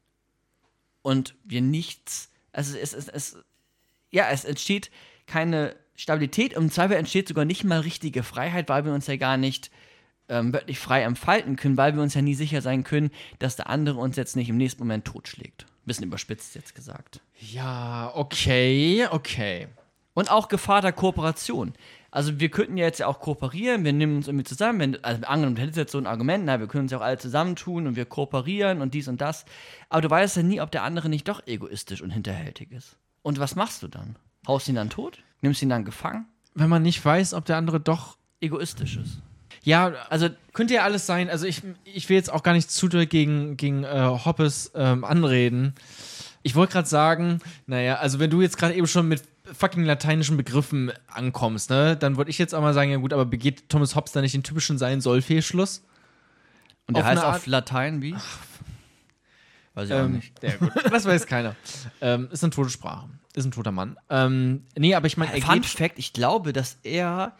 und wir nichts, also es, es, es, ja, es entsteht keine Stabilität, im Zweifel entsteht sogar nicht mal richtige Freiheit, weil wir uns ja gar nicht ähm, wirklich frei entfalten können, weil wir uns ja nie sicher sein können, dass der andere uns jetzt nicht im nächsten Moment totschlägt. Bisschen überspitzt jetzt gesagt. Ja, okay, okay. Und auch Gefahr der Kooperation. Also wir könnten ja jetzt ja auch kooperieren, wir nehmen uns irgendwie zusammen, wenn, also angenommen, du hättest jetzt so ein Argument, na, wir können uns ja auch alle zusammentun und wir kooperieren und dies und das, aber du weißt ja nie, ob der andere nicht doch egoistisch und hinterhältig ist. Und was machst du dann? Haust ihn dann tot? Nimmst ihn dann gefangen? Wenn man nicht weiß, ob der andere doch. Egoistisch ist. Ja, also könnte ja alles sein. Also ich, ich will jetzt auch gar nicht zu doll gegen, gegen äh, Hoppes ähm, anreden. Ich wollte gerade sagen, naja, also wenn du jetzt gerade eben schon mit fucking lateinischen Begriffen ankommst, ne, dann wollte ich jetzt auch mal sagen, ja gut, aber begeht Thomas Hobbes da nicht den typischen Sein-Soll-Fehlschluss? Und der Auf heißt eine auf Art- Latein wie? Weiß ich auch Ähm, nicht. ja, gut. Das weiß keiner. ähm, ist eine tote Sprache. Ist ein toter Mann. Ähm, nee, aber ich meine, er Fun geht. Fact, ich glaube, dass er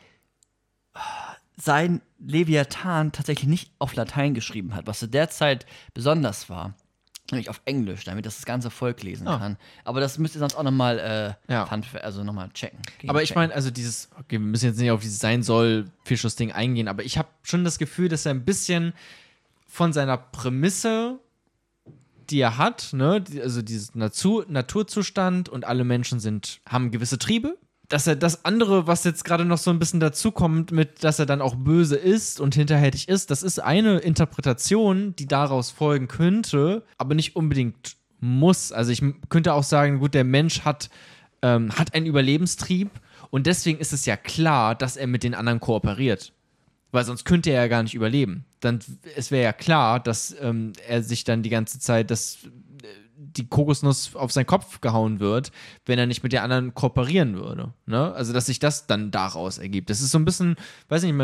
sein Leviathan tatsächlich nicht auf Latein geschrieben hat, was zu der Zeit besonders war. Nämlich auf Englisch, damit das das ganze Volk lesen Ah. kann. Aber das müsst ihr sonst auch nochmal äh, Ja. Fun Fact- also noch mal checken. Aber ich Gegenchecken. meine, also dieses, okay, wir müssen jetzt nicht auf dieses Sein soll Fehlschluss-Ding eingehen, aber ich habe schon das Gefühl, dass er ein bisschen von seiner Prämisse, die er hat, ne, die, also dieses Natur, Naturzustand und alle Menschen sind, haben gewisse Triebe, dass er das andere, was jetzt gerade noch so ein bisschen dazukommt, mit, dass er dann auch böse ist und hinterhältig ist, das ist eine Interpretation, die daraus folgen könnte, aber nicht unbedingt muss. Also ich m- könnte auch sagen, gut, der Mensch hat, ähm, hat einen Überlebenstrieb und deswegen ist es ja klar, dass er mit den anderen kooperiert. Weil sonst könnte er ja gar nicht überleben. Dann, es wäre ja klar, dass ähm, er sich dann die ganze Zeit, dass äh, die Kokosnuss auf seinen Kopf gehauen wird, wenn er nicht mit den anderen kooperieren würde. Ne? Also, dass sich das dann daraus ergibt. Das ist so ein bisschen, weiß nicht, man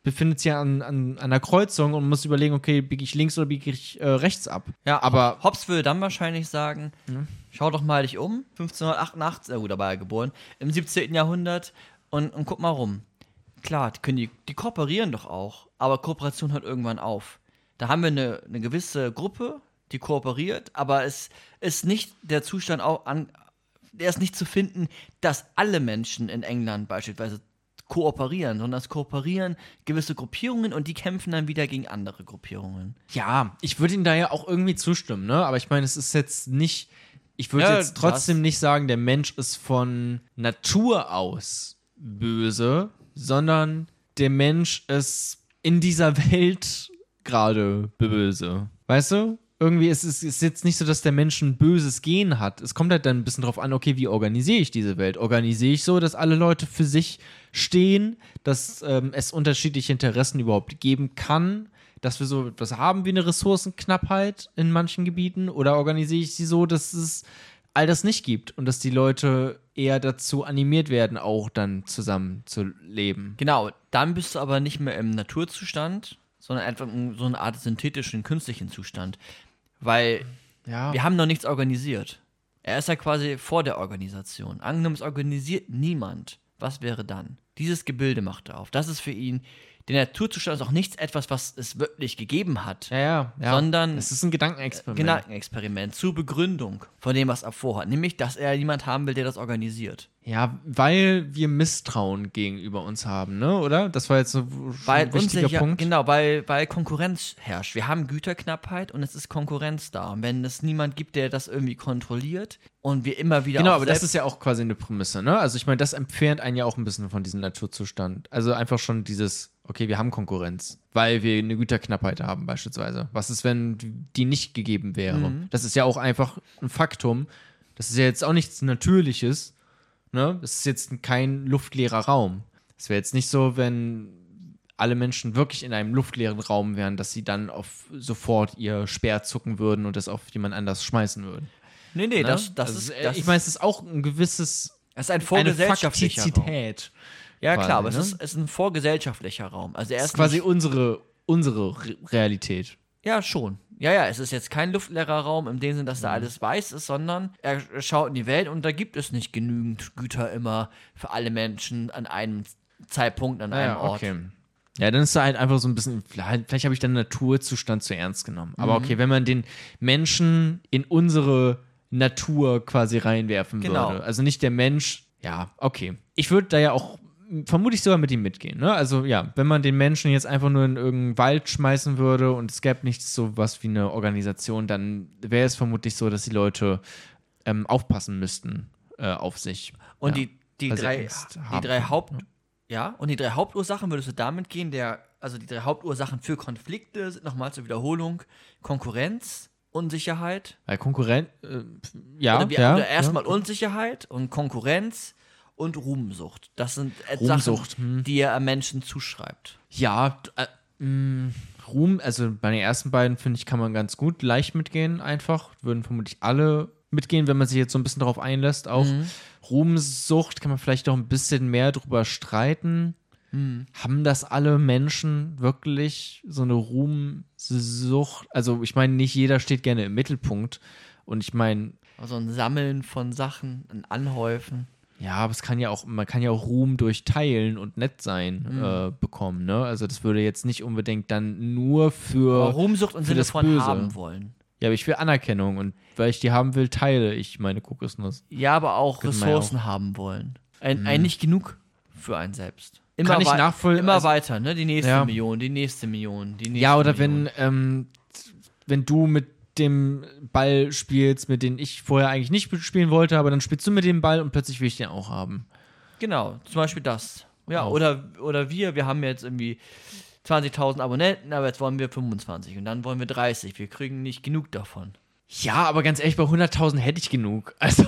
befindet sich ja an, an, an einer Kreuzung und muss überlegen, okay, biege ich links oder biege ich äh, rechts ab. Ja, aber Hobbes würde dann wahrscheinlich sagen, schau doch mal dich um, fünfzehnhundertachtundachtzig, äh, gut, da war er geboren, im siebzehnten Jahrhundert und, und guck mal rum. Klar, die, können die, die kooperieren doch auch, aber Kooperation hört irgendwann auf. Da haben wir eine, eine gewisse Gruppe, die kooperiert, aber es ist nicht der Zustand auch an, der ist nicht zu finden, dass alle Menschen in England beispielsweise kooperieren, sondern es kooperieren gewisse Gruppierungen und die kämpfen dann wieder gegen andere Gruppierungen. ja, ich würde Ihnen da ja auch irgendwie zustimmen, ne? Aber ich meine, es ist jetzt nicht, ich würde Ja, jetzt trotzdem das- nicht sagen, der Mensch ist von Natur aus böse, sondern der Mensch ist in dieser Welt gerade böse. Weißt du? Irgendwie ist es ist jetzt nicht so, dass der Mensch ein böses Gen hat. Es kommt halt dann ein bisschen drauf an, okay, wie organisiere ich diese Welt? Organisiere ich so, dass alle Leute für sich stehen, dass ähm, es unterschiedliche Interessen überhaupt geben kann, dass wir so etwas haben wie eine Ressourcenknappheit in manchen Gebieten? Oder organisiere ich sie so, dass es all das nicht gibt und dass die Leute eher dazu animiert werden, auch dann zusammen zu leben? Genau, dann bist du aber nicht mehr im Naturzustand, sondern einfach in so eine Art synthetischen, künstlichen Zustand. Weil Ja. wir haben noch nichts organisiert. Er ist ja quasi vor der Organisation. Angenommen, es organisiert niemand. Was wäre dann? Dieses Gebilde macht er auf. Das ist für ihn, der Naturzustand ist auch nichts etwas, was es wirklich gegeben hat. Ja, ja, ja. Sondern- es ist ein Gedankenexperiment. Gedankenexperiment zur Begründung von dem, was er vorhat. Nämlich, dass er jemand haben will, der das organisiert. Ja, weil wir Misstrauen gegenüber uns haben, ne? Oder? Das war jetzt so Weil ein wichtiger unsicher, Punkt. genau, weil, weil Konkurrenz herrscht. Wir haben Güterknappheit und es ist Konkurrenz da. Und wenn es niemand gibt, der das irgendwie kontrolliert und wir immer wieder Genau, auch aber das selbst- ist ja auch quasi eine Prämisse, ne? Also ich meine, das entfernt einen ja auch ein bisschen von diesem Naturzustand. Also einfach schon dieses, okay, wir haben Konkurrenz, weil wir eine Güterknappheit haben beispielsweise. Was ist, wenn die nicht gegeben wäre? Mhm. Das ist ja auch einfach ein Faktum. Das ist ja jetzt auch nichts Natürliches, ne? Es ist jetzt kein luftleerer Raum. Es wäre jetzt nicht so, wenn alle Menschen wirklich in einem luftleeren Raum wären, dass sie dann auf sofort ihr Speer zucken würden und das auf jemand anders schmeißen würden. Nee, nee, Ne? das, das Also, ist. äh, Das ich meine, es ist auch ein gewisses, es ist ein eine vorgesellschaftlicher Raum. Faktizität. Ja, quasi, klar, aber es ne? ist, es ist ein vorgesellschaftlicher Raum. Also er Das ist ist quasi nicht, unsere, unsere Re- Realität. ja, schon. Ja, ja, es ist jetzt kein luftleerer Raum im dem Sinn, dass da Mhm. alles weiß ist, sondern er schaut in die Welt und da gibt es nicht genügend Güter immer für alle Menschen an einem Zeitpunkt, an einem Ja, Ort. okay. Ja, dann ist da halt einfach so ein bisschen, vielleicht, vielleicht habe ich den Naturzustand zu ernst genommen. Aber okay, wenn man den Menschen in unsere Natur quasi reinwerfen Genau. würde. Also nicht der Mensch, ja, okay. Ich würde da ja auch vermutlich sogar mit ihm mitgehen. Ne? Also ja, wenn man den Menschen jetzt einfach nur in irgendeinen Wald schmeißen würde und es gäbe nichts so was wie eine Organisation, dann wäre es vermutlich so, dass die Leute ähm, aufpassen müssten äh, auf sich. Und ja, die, die, weil sie drei, Angst die haben drei können, Haupt, ne? ja, und die drei Hauptursachen würdest du damit gehen, der, also die drei Hauptursachen für Konflikte sind nochmal zur Wiederholung: Konkurrenz, Unsicherheit, Weil Konkurrent, äh, ja, oder, wie- ja, oder erstmal ja. Unsicherheit und Konkurrenz und Ruhmsucht. Das sind äh, Ruhmsucht, Sachen, hm. die er am Menschen zuschreibt. Ja, äh, mh, Ruhm, also bei den ersten beiden, finde ich, kann man ganz gut leicht mitgehen, einfach. Würden vermutlich alle mitgehen, wenn man sich jetzt so ein bisschen darauf einlässt. Auch Ruhmsucht kann man vielleicht noch ein bisschen mehr drüber streiten. Haben das alle Menschen wirklich so eine Ruhmsucht? Also ich meine, nicht jeder steht gerne im Mittelpunkt. Und ich meine, Also ein Sammeln von Sachen, ein Anhäufen. ja, aber es kann ja auch, man kann ja auch Ruhm durch Teilen und nett sein Mhm. äh, bekommen, ne? Also das würde jetzt nicht unbedingt dann nur für, Aber Ruhmsucht im für Sinne das von Böse. haben wollen. Ja, aber ich will Anerkennung und weil ich die haben will, teile ich meine Kokosnuss. Ja, aber auch Könnte man ja Ressourcen haben wollen. Ein, ein nicht genug für einen selbst. Immer, Kann ich wei- nachvoll- immer also- weiter, ne? Die nächste Ja. Million, die nächste Million, die nächste Ja, oder Million. wenn, ähm, wenn du mit dem Ball spielst, mit dem ich vorher eigentlich nicht spielen wollte, aber dann spielst du mit dem Ball und plötzlich will ich den auch haben. Genau, zum Beispiel das. Ja, Auch. oder, oder wir, wir haben jetzt irgendwie zwanzigtausend Abonnenten, aber jetzt wollen wir fünfundzwanzig und dann wollen wir dreißig. Wir kriegen nicht genug davon. Ja, aber ganz ehrlich, bei hunderttausend hätte ich genug. Also,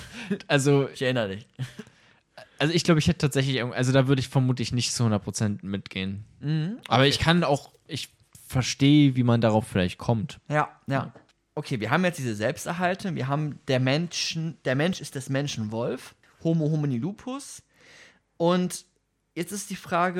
also, Ich erinnere dich. also ich glaube, ich hätte tatsächlich, irgend- also da würde ich vermutlich nicht zu hundert Prozent mitgehen. Mhm. Aber ich kann auch, ich verstehe, wie man darauf vielleicht kommt. Ja, ja. Okay, wir haben jetzt diese Selbsterhaltung, wir haben der Menschen, der Mensch ist des Menschen Wolf, Homo homini lupus. Und jetzt ist die Frage,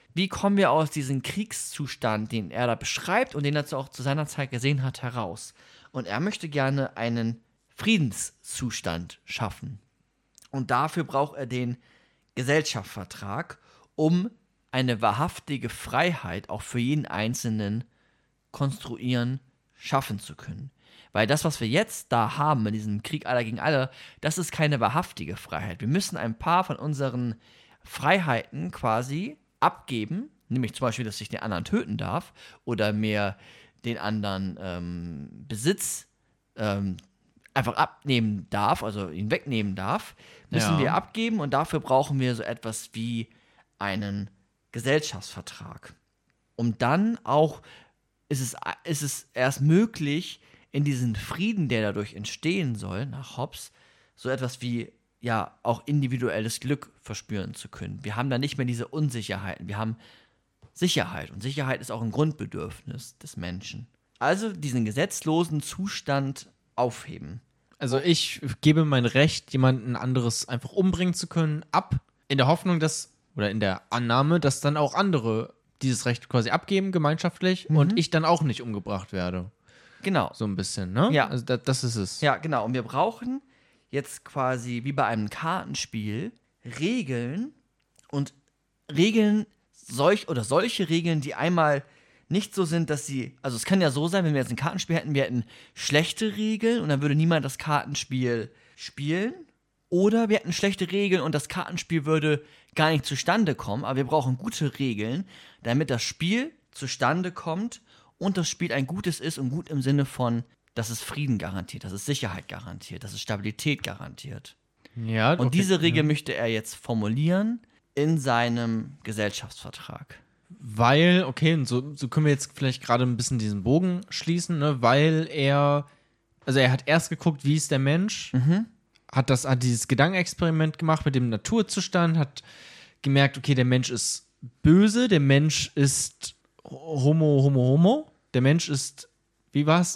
wie kommen wir aus diesem Kriegszustand, den er da beschreibt und den er auch zu seiner Zeit gesehen hat, heraus. Und er möchte gerne einen Friedenszustand schaffen. Und dafür braucht er den Gesellschaftsvertrag, um eine wahrhaftige Freiheit auch für jeden Einzelnen konstruieren, schaffen zu können. Weil das, was wir jetzt da haben, in diesem Krieg aller gegen alle, das ist keine wahrhaftige Freiheit. Wir müssen ein paar von unseren Freiheiten quasi abgeben, nämlich zum Beispiel, dass ich den anderen töten darf oder mir den anderen ähm, Besitz ähm, einfach abnehmen darf, also ihn wegnehmen darf, müssen Ja. wir abgeben und dafür brauchen wir so etwas wie einen Gesellschaftsvertrag. Um dann auch, ist es, ist es erst möglich, in diesen Frieden, der dadurch entstehen soll, nach Hobbes, so etwas wie, ja, auch individuelles Glück verspüren zu können. Wir haben da nicht mehr diese Unsicherheiten, wir haben Sicherheit. Und Sicherheit ist auch ein Grundbedürfnis des Menschen. Also diesen gesetzlosen Zustand aufheben. Also ich gebe mein Recht, jemanden anderes einfach umbringen zu können, ab, in der Hoffnung, dass, oder in der Annahme, dass dann auch andere dieses Recht quasi abgeben, gemeinschaftlich, und ich dann auch nicht umgebracht werde. Genau. So ein bisschen, ne? Ja. Also da, das ist es. Ja, genau. Und wir brauchen jetzt quasi wie bei einem Kartenspiel Regeln und Regeln, solch oder solche Regeln, die einmal nicht so sind, dass sie, also es kann ja so sein, wenn wir jetzt ein Kartenspiel hätten, wir hätten schlechte Regeln und dann würde niemand das Kartenspiel spielen. Oder wir hätten schlechte Regeln und das Kartenspiel würde gar nicht zustande kommen. Aber wir brauchen gute Regeln, damit das Spiel zustande kommt und das Spiel ein gutes ist und gut im Sinne von, dass es Frieden garantiert, dass es Sicherheit garantiert, dass es Stabilität garantiert. Ja, Und okay. diese Regel möchte er jetzt formulieren in seinem Gesellschaftsvertrag. Weil, okay, und so, so können wir jetzt vielleicht gerade ein bisschen diesen Bogen schließen, ne? Weil er, also er hat erst geguckt, wie ist der Mensch, hat das, hat dieses Gedankenexperiment gemacht mit dem Naturzustand, hat gemerkt, okay, der Mensch ist böse, der Mensch ist homo, homo, homo, der Mensch ist, wie war's?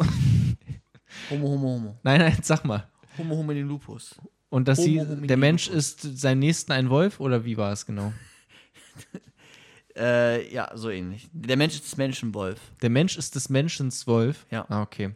Homo, homo, homo. Nein, nein, sag mal. Homo, homo, den Lupus. Und dass Homo sie, homini der Mensch lupus. ist seinem Nächsten ein Wolf, oder wie war es genau? Äh, ja, so ähnlich. Der Mensch ist des Menschen Wolf. Der Mensch ist des Menschen Wolf? Ja. Ah, okay.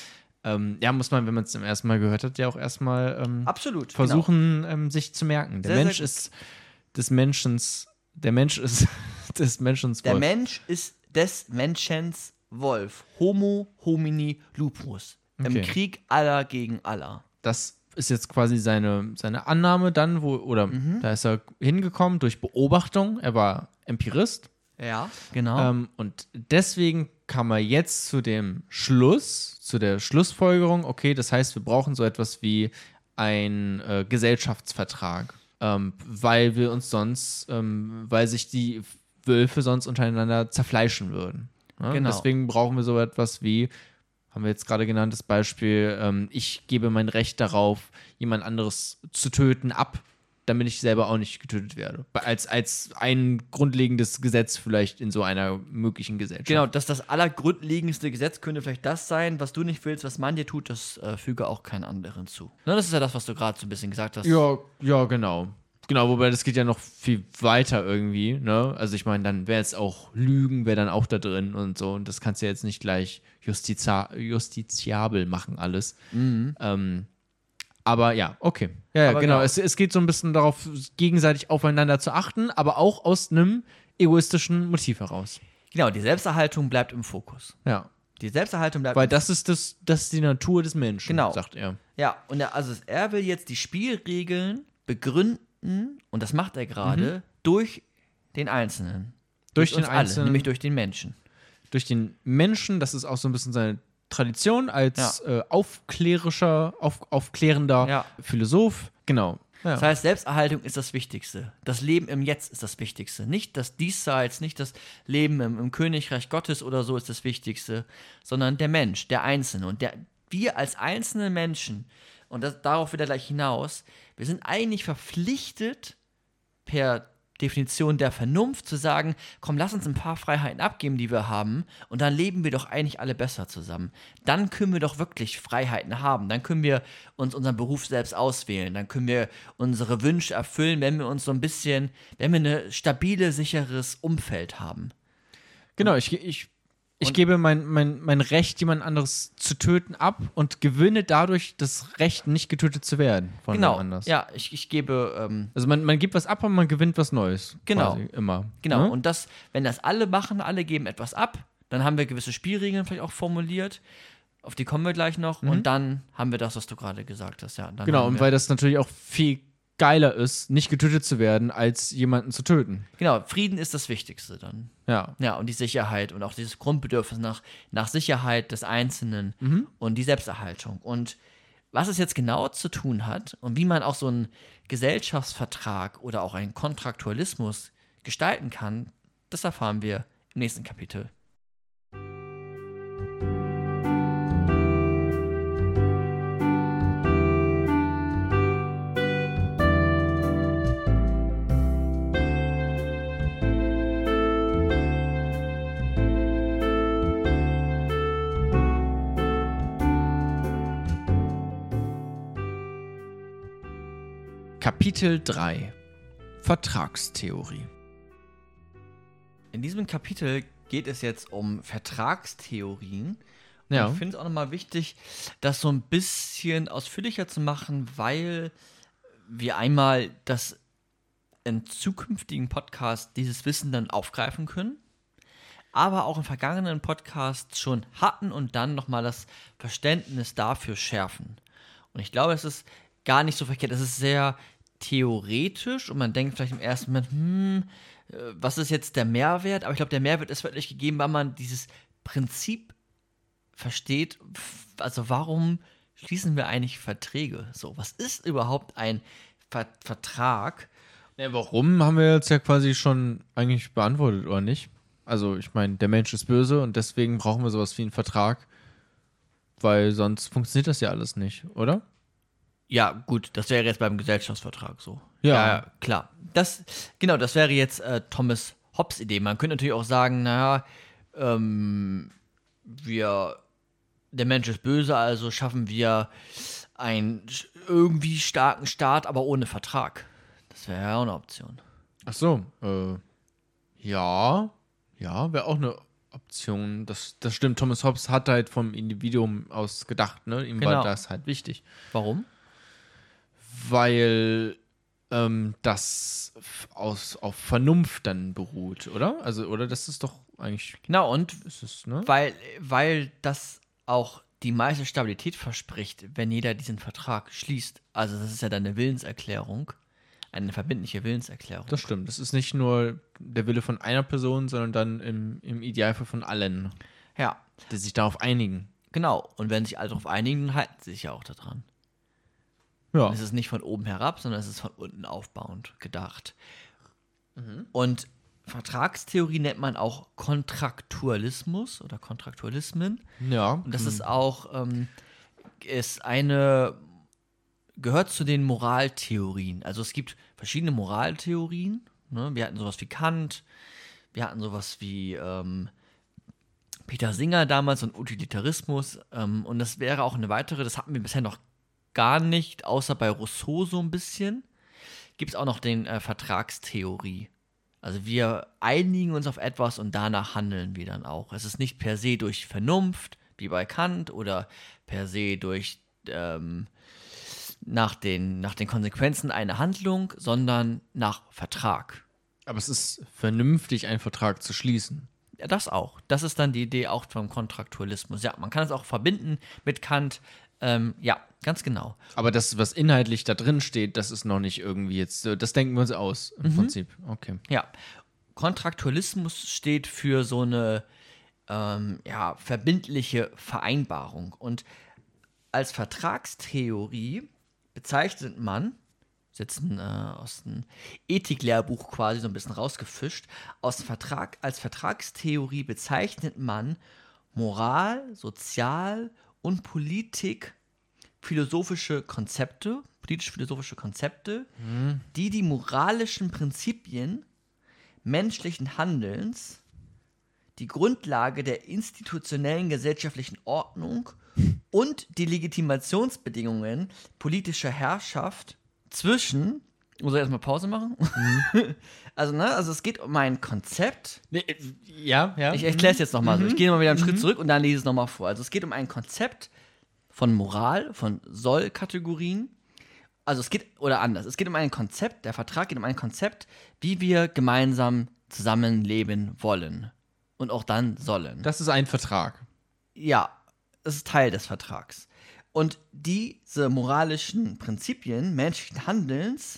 Ähm, ja, muss man, wenn man es zum ersten Mal gehört hat, ja auch erstmal ähm, Absolut. versuchen, ähm, sich zu merken. Der Sehr, sehr Mensch gut. ist des Menschen, der Mensch ist des Menschen Wolf. Der Mensch ist des Menschens Wolf. Homo homini lupus. Im Okay. Krieg aller gegen aller. Das ist jetzt quasi seine, seine Annahme dann, wo, oder da ist er hingekommen durch Beobachtung. Er war Empirist. Ja, genau. Ähm, und deswegen kam er jetzt zu dem Schluss, zu der Schlussfolgerung, okay, das heißt, wir brauchen so etwas wie einen äh, Gesellschaftsvertrag, ähm, weil wir uns sonst, ähm, weil sich die Wölfe sonst untereinander zerfleischen würden. Ne? Genau. Deswegen brauchen wir so etwas wie, haben wir jetzt gerade genannt, das Beispiel, ähm, ich gebe mein Recht darauf, jemand anderes zu töten, ab, damit ich selber auch nicht getötet werde. Als, als ein grundlegendes Gesetz vielleicht in so einer möglichen Gesellschaft. Genau, dass das allergrundlegendste Gesetz könnte vielleicht das sein, was du nicht willst, was man dir tut, das äh, füge auch keinen anderen zu. Ne, das ist ja das, was du gerade so ein bisschen gesagt hast. Ja, ja, genau. Genau, wobei das geht ja noch viel weiter irgendwie, ne? Also ich meine, dann wäre es auch Lügen, wäre dann auch da drin und so. Und das kannst du ja jetzt nicht gleich justiza- justiziabel machen alles. Ähm, aber ja, okay. Ja, ja Aber genau. genau. Es, es geht so ein bisschen darauf, gegenseitig aufeinander zu achten, aber auch aus einem egoistischen Motiv heraus. Genau, die Selbsterhaltung bleibt im Fokus. Ja. Die Selbsterhaltung bleibt Weil im das ist das, das ist die Natur des Menschen, Genau. sagt er. Ja, und er, also er will jetzt die Spielregeln begründen, und das macht er gerade, durch den Einzelnen. Durch den uns alle, Einzelnen. nämlich durch den Menschen. Durch den Menschen, das ist auch so ein bisschen seine Tradition als Ja. äh, aufklärischer, auf, aufklärender Ja. Philosoph. Genau. Ja. Das heißt, Selbsterhaltung ist das Wichtigste. Das Leben im Jetzt ist das Wichtigste. Nicht das Diesseits, nicht das Leben im, im Königreich Gottes oder so ist das Wichtigste, sondern der Mensch, der Einzelne. Und der, wir als einzelne Menschen, und das, darauf will er gleich hinaus, wir sind eigentlich verpflichtet, per Definition der Vernunft, zu sagen, komm, lass uns ein paar Freiheiten abgeben, die wir haben, und dann leben wir doch eigentlich alle besser zusammen. Dann können wir doch wirklich Freiheiten haben. Dann können wir uns unseren Beruf selbst auswählen. Dann können wir unsere Wünsche erfüllen, wenn wir uns so ein bisschen, wenn wir ein stabile, sicheres Umfeld haben. Genau, ich, ich, ich Und- gebe mein, mein, mein Recht, jemand anderes zu töten, ab und gewinne dadurch das Recht, nicht getötet zu werden von Genau, jemand anders. ja, ich, ich gebe, ähm, Also man, man gibt was ab und man gewinnt was Neues. Genau. Quasi, immer. genau, Ne? und das, wenn das alle machen, alle geben etwas ab, dann haben wir gewisse Spielregeln vielleicht auch formuliert, auf die kommen wir gleich noch, und dann haben wir das, was du gerade gesagt hast, ja. Dann Genau, haben und wir, weil das natürlich auch viel geiler ist, nicht getötet zu werden, als jemanden zu töten. Genau, Frieden ist das Wichtigste dann. Ja. Ja, und die Sicherheit und auch dieses Grundbedürfnis nach, nach Sicherheit des Einzelnen und die Selbsterhaltung. Und was es jetzt genau zu tun hat und wie man auch so einen Gesellschaftsvertrag oder auch einen Kontraktualismus gestalten kann, das erfahren wir im nächsten Kapitel. Kapitel drei. Vertragstheorie. In diesem Kapitel geht es jetzt um Vertragstheorien. Und Ja. ich finde es auch nochmal wichtig, das so ein bisschen ausführlicher zu machen, weil wir einmal das in zukünftigen Podcasts dieses Wissen dann aufgreifen können, aber auch in vergangenen Podcasts schon hatten und dann nochmal das Verständnis dafür schärfen. Und ich glaube, es ist gar nicht so verkehrt. Es ist sehr theoretisch und man denkt vielleicht im ersten Moment, hm, äh, was ist jetzt der Mehrwert? Aber ich glaube, der Mehrwert ist wirklich gegeben, weil man dieses Prinzip versteht. f- Also warum schließen wir eigentlich Verträge? So, was ist überhaupt ein Ver Vertrag? Ja, warum haben wir jetzt ja quasi schon eigentlich beantwortet, oder nicht? Also, ich meine, der Mensch ist böse und deswegen brauchen wir sowas wie einen Vertrag, weil sonst funktioniert das ja alles nicht, oder? Ja, gut, das wäre jetzt beim Gesellschaftsvertrag so. Ja. klar. Das, genau, das wäre jetzt äh, Thomas Hobbes Idee. Man könnte natürlich auch sagen, naja, ähm, wir, der Mensch ist böse, also schaffen wir einen sch- irgendwie starken Staat, aber ohne Vertrag. Das wäre ja auch eine Option. Ach so, äh, ja, ja, wäre auch eine Option. Das, das stimmt, Thomas Hobbes hat halt vom Individuum aus gedacht, ne? Ihm Genau. war das halt wichtig. Warum? Weil ähm, das f- aus, auf Vernunft dann beruht, oder? Also, oder das ist doch eigentlich, Genau, und ist es, ne? weil, weil das auch die meiste Stabilität verspricht, wenn jeder diesen Vertrag schließt. Also das ist ja dann eine Willenserklärung, eine verbindliche Willenserklärung. Das stimmt. Das ist nicht nur der Wille von einer Person, sondern dann im, im Idealfall von allen, Ja, die sich darauf einigen. genau. Und wenn sich alle darauf einigen, dann halten sie sich ja auch daran. Ja. Es ist nicht von oben herab, sondern es ist von unten aufbauend gedacht. Und Vertragstheorie nennt man auch Kontraktualismus oder Kontraktualismen. Ja. Und das ist auch ähm, ist eine gehört zu den Moraltheorien. Also es gibt verschiedene Moraltheorien. Ne? Wir hatten sowas wie Kant, wir hatten sowas wie ähm, Peter Singer damals und Utilitarismus. Ähm, und das wäre auch eine weitere, das hatten wir bisher noch gar nicht, außer bei Rousseau so ein bisschen. Gibt es auch noch den äh, Vertragstheorie. Also wir einigen uns auf etwas und danach handeln wir dann auch. Es ist nicht per se durch Vernunft, wie bei Kant, oder per se durch ähm, nach, den, nach den Konsequenzen einer Handlung, sondern nach Vertrag. Aber es ist vernünftig, einen Vertrag zu schließen. Ja, das auch. Das ist dann die Idee auch vom Kontraktualismus. Ja, man kann es auch verbinden mit Kant. Ähm, ja, ganz genau. Aber das, was inhaltlich da drin steht, das ist noch nicht irgendwie jetzt, äh, das denken wir uns aus, im Prinzip. Okay. Ja, Kontraktualismus steht für so eine ähm, ja, verbindliche Vereinbarung. Und als Vertragstheorie bezeichnet man, ist jetzt ein, äh, aus dem Ethiklehrbuch quasi so ein bisschen rausgefischt, aus Vertrag, als Vertragstheorie bezeichnet man Moral, Sozial- und Politik, philosophische Konzepte, politisch-philosophische Konzepte, mhm. die die moralischen Prinzipien menschlichen Handelns, die Grundlage der institutionellen gesellschaftlichen Ordnung und die Legitimationsbedingungen politischer Herrschaft zwischen, muss ich erstmal Pause machen? Mhm. Also, ne, also es geht um ein Konzept. Nee, ja, ja. Ich erkläre es jetzt nochmal mhm. so. Ich gehe mal wieder einen mhm. Schritt zurück und dann lese es nochmal vor. Also es geht um ein Konzept von Moral, von Soll-Kategorien. Also es geht, oder anders, es geht um ein Konzept, der Vertrag geht um ein Konzept, wie wir gemeinsam zusammenleben wollen. Und auch dann sollen. Das ist ein Vertrag. Ja, es ist Teil des Vertrags. Und diese moralischen Prinzipien menschlichen Handelns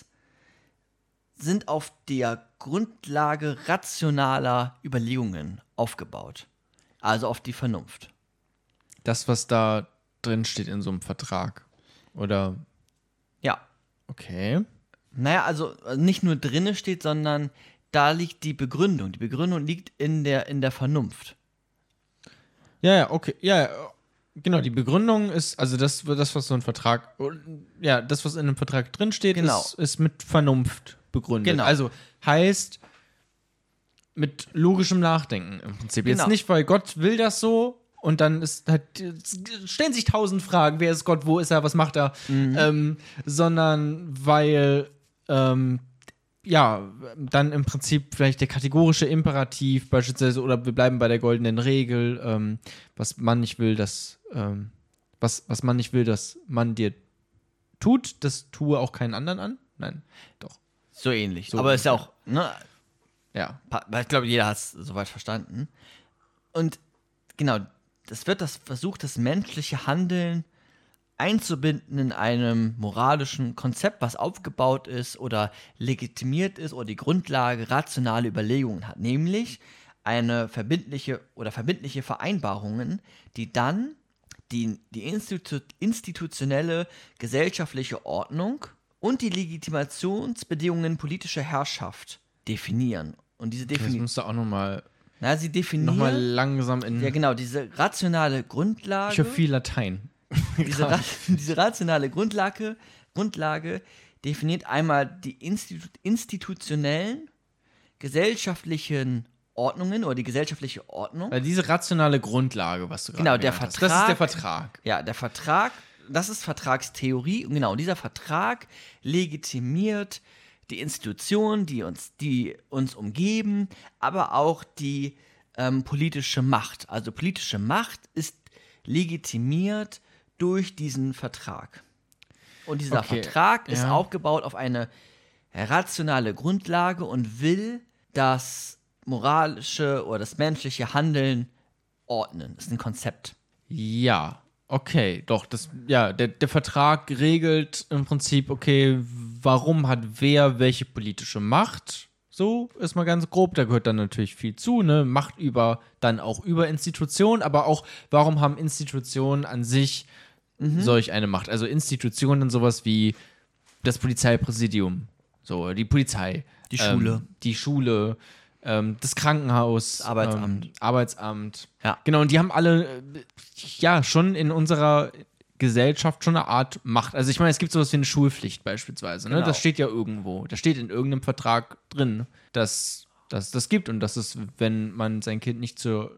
sind auf der Grundlage rationaler Überlegungen aufgebaut. Also auf die Vernunft. Das, was da drin steht in so einem Vertrag. Oder? Ja. Okay. Naja, also nicht nur drinne steht, sondern da liegt die Begründung. Die Begründung liegt in der, in der Vernunft. Ja, ja, okay. Ja, ja, genau. Die Begründung ist, also das, das, was so ein Vertrag, ja, das, was in einem Vertrag drinsteht, genau. ist, ist mit Vernunft begründet. Genau. Also heißt mit logischem Nachdenken im Prinzip. Genau. Jetzt nicht, weil Gott will das so und dann ist halt, stellen sich tausend Fragen, wer ist Gott, wo ist er, was macht er, mhm. ähm, sondern weil ähm, ja, dann im Prinzip vielleicht der kategorische Imperativ beispielsweise, oder wir bleiben bei der goldenen Regel, ähm, was man nicht will, dass ähm, was, was man nicht will, dass man dir tut, das tue auch keinen anderen an. Nein, doch. So ähnlich. So Aber es ist ja ungefähr. auch, ne? Ja. Ich glaube, jeder hat es soweit verstanden. Und genau, das wird das versucht, das menschliche Handeln einzubinden in einem moralischen Konzept, was aufgebaut ist oder legitimiert ist oder die Grundlage rationale Überlegungen hat, nämlich eine verbindliche oder verbindliche Vereinbarungen, die dann die, die Institu- institutionelle gesellschaftliche Ordnung und die Legitimationsbedingungen politischer Herrschaft definieren. Und diese Das Definition. musst du auch nochmal Na, sie definieren. noch mal langsam in. Ja, genau, diese rationale Grundlage. Ich höre viel Latein. Diese, Ra- diese rationale Grundlage, Grundlage definiert einmal die Institu- institutionellen, gesellschaftlichen Ordnungen oder die gesellschaftliche Ordnung. Weil diese rationale Grundlage, was du gerade Genau, der genannt hast, Vertrag. das ist der Vertrag. Ja, der Vertrag, das ist Vertragstheorie. Und genau, dieser Vertrag legitimiert die Institutionen, die uns, die uns umgeben, aber auch die ähm, politische Macht. Also politische Macht ist legitimiert durch diesen Vertrag. Und dieser Okay, Vertrag ist ja. aufgebaut auf eine rationale Grundlage und will das moralische oder das menschliche Handeln ordnen. Das ist ein Konzept. Ja, okay, doch, das, ja, der, der Vertrag regelt im Prinzip, okay, warum hat wer welche politische Macht? So ist mal ganz grob, da gehört dann natürlich viel zu, ne? Macht über, dann auch über Institutionen, aber auch, warum haben Institutionen an sich mhm. solch eine Macht? Also Institutionen, sowas wie das Polizeipräsidium, so, die Polizei. Die Schule. Ähm, die Schule, ähm, das Krankenhaus. Das Arbeitsamt. Ähm, Arbeitsamt. Ja. Genau, und die haben alle, äh, ja, schon in unserer Gesellschaft schon eine Art Macht. Also ich meine, es gibt sowas wie eine Schulpflicht beispielsweise. Ne? Genau. Das steht ja irgendwo. Das steht in irgendeinem Vertrag drin, dass dass das gibt und dass es, wenn man sein Kind nicht zur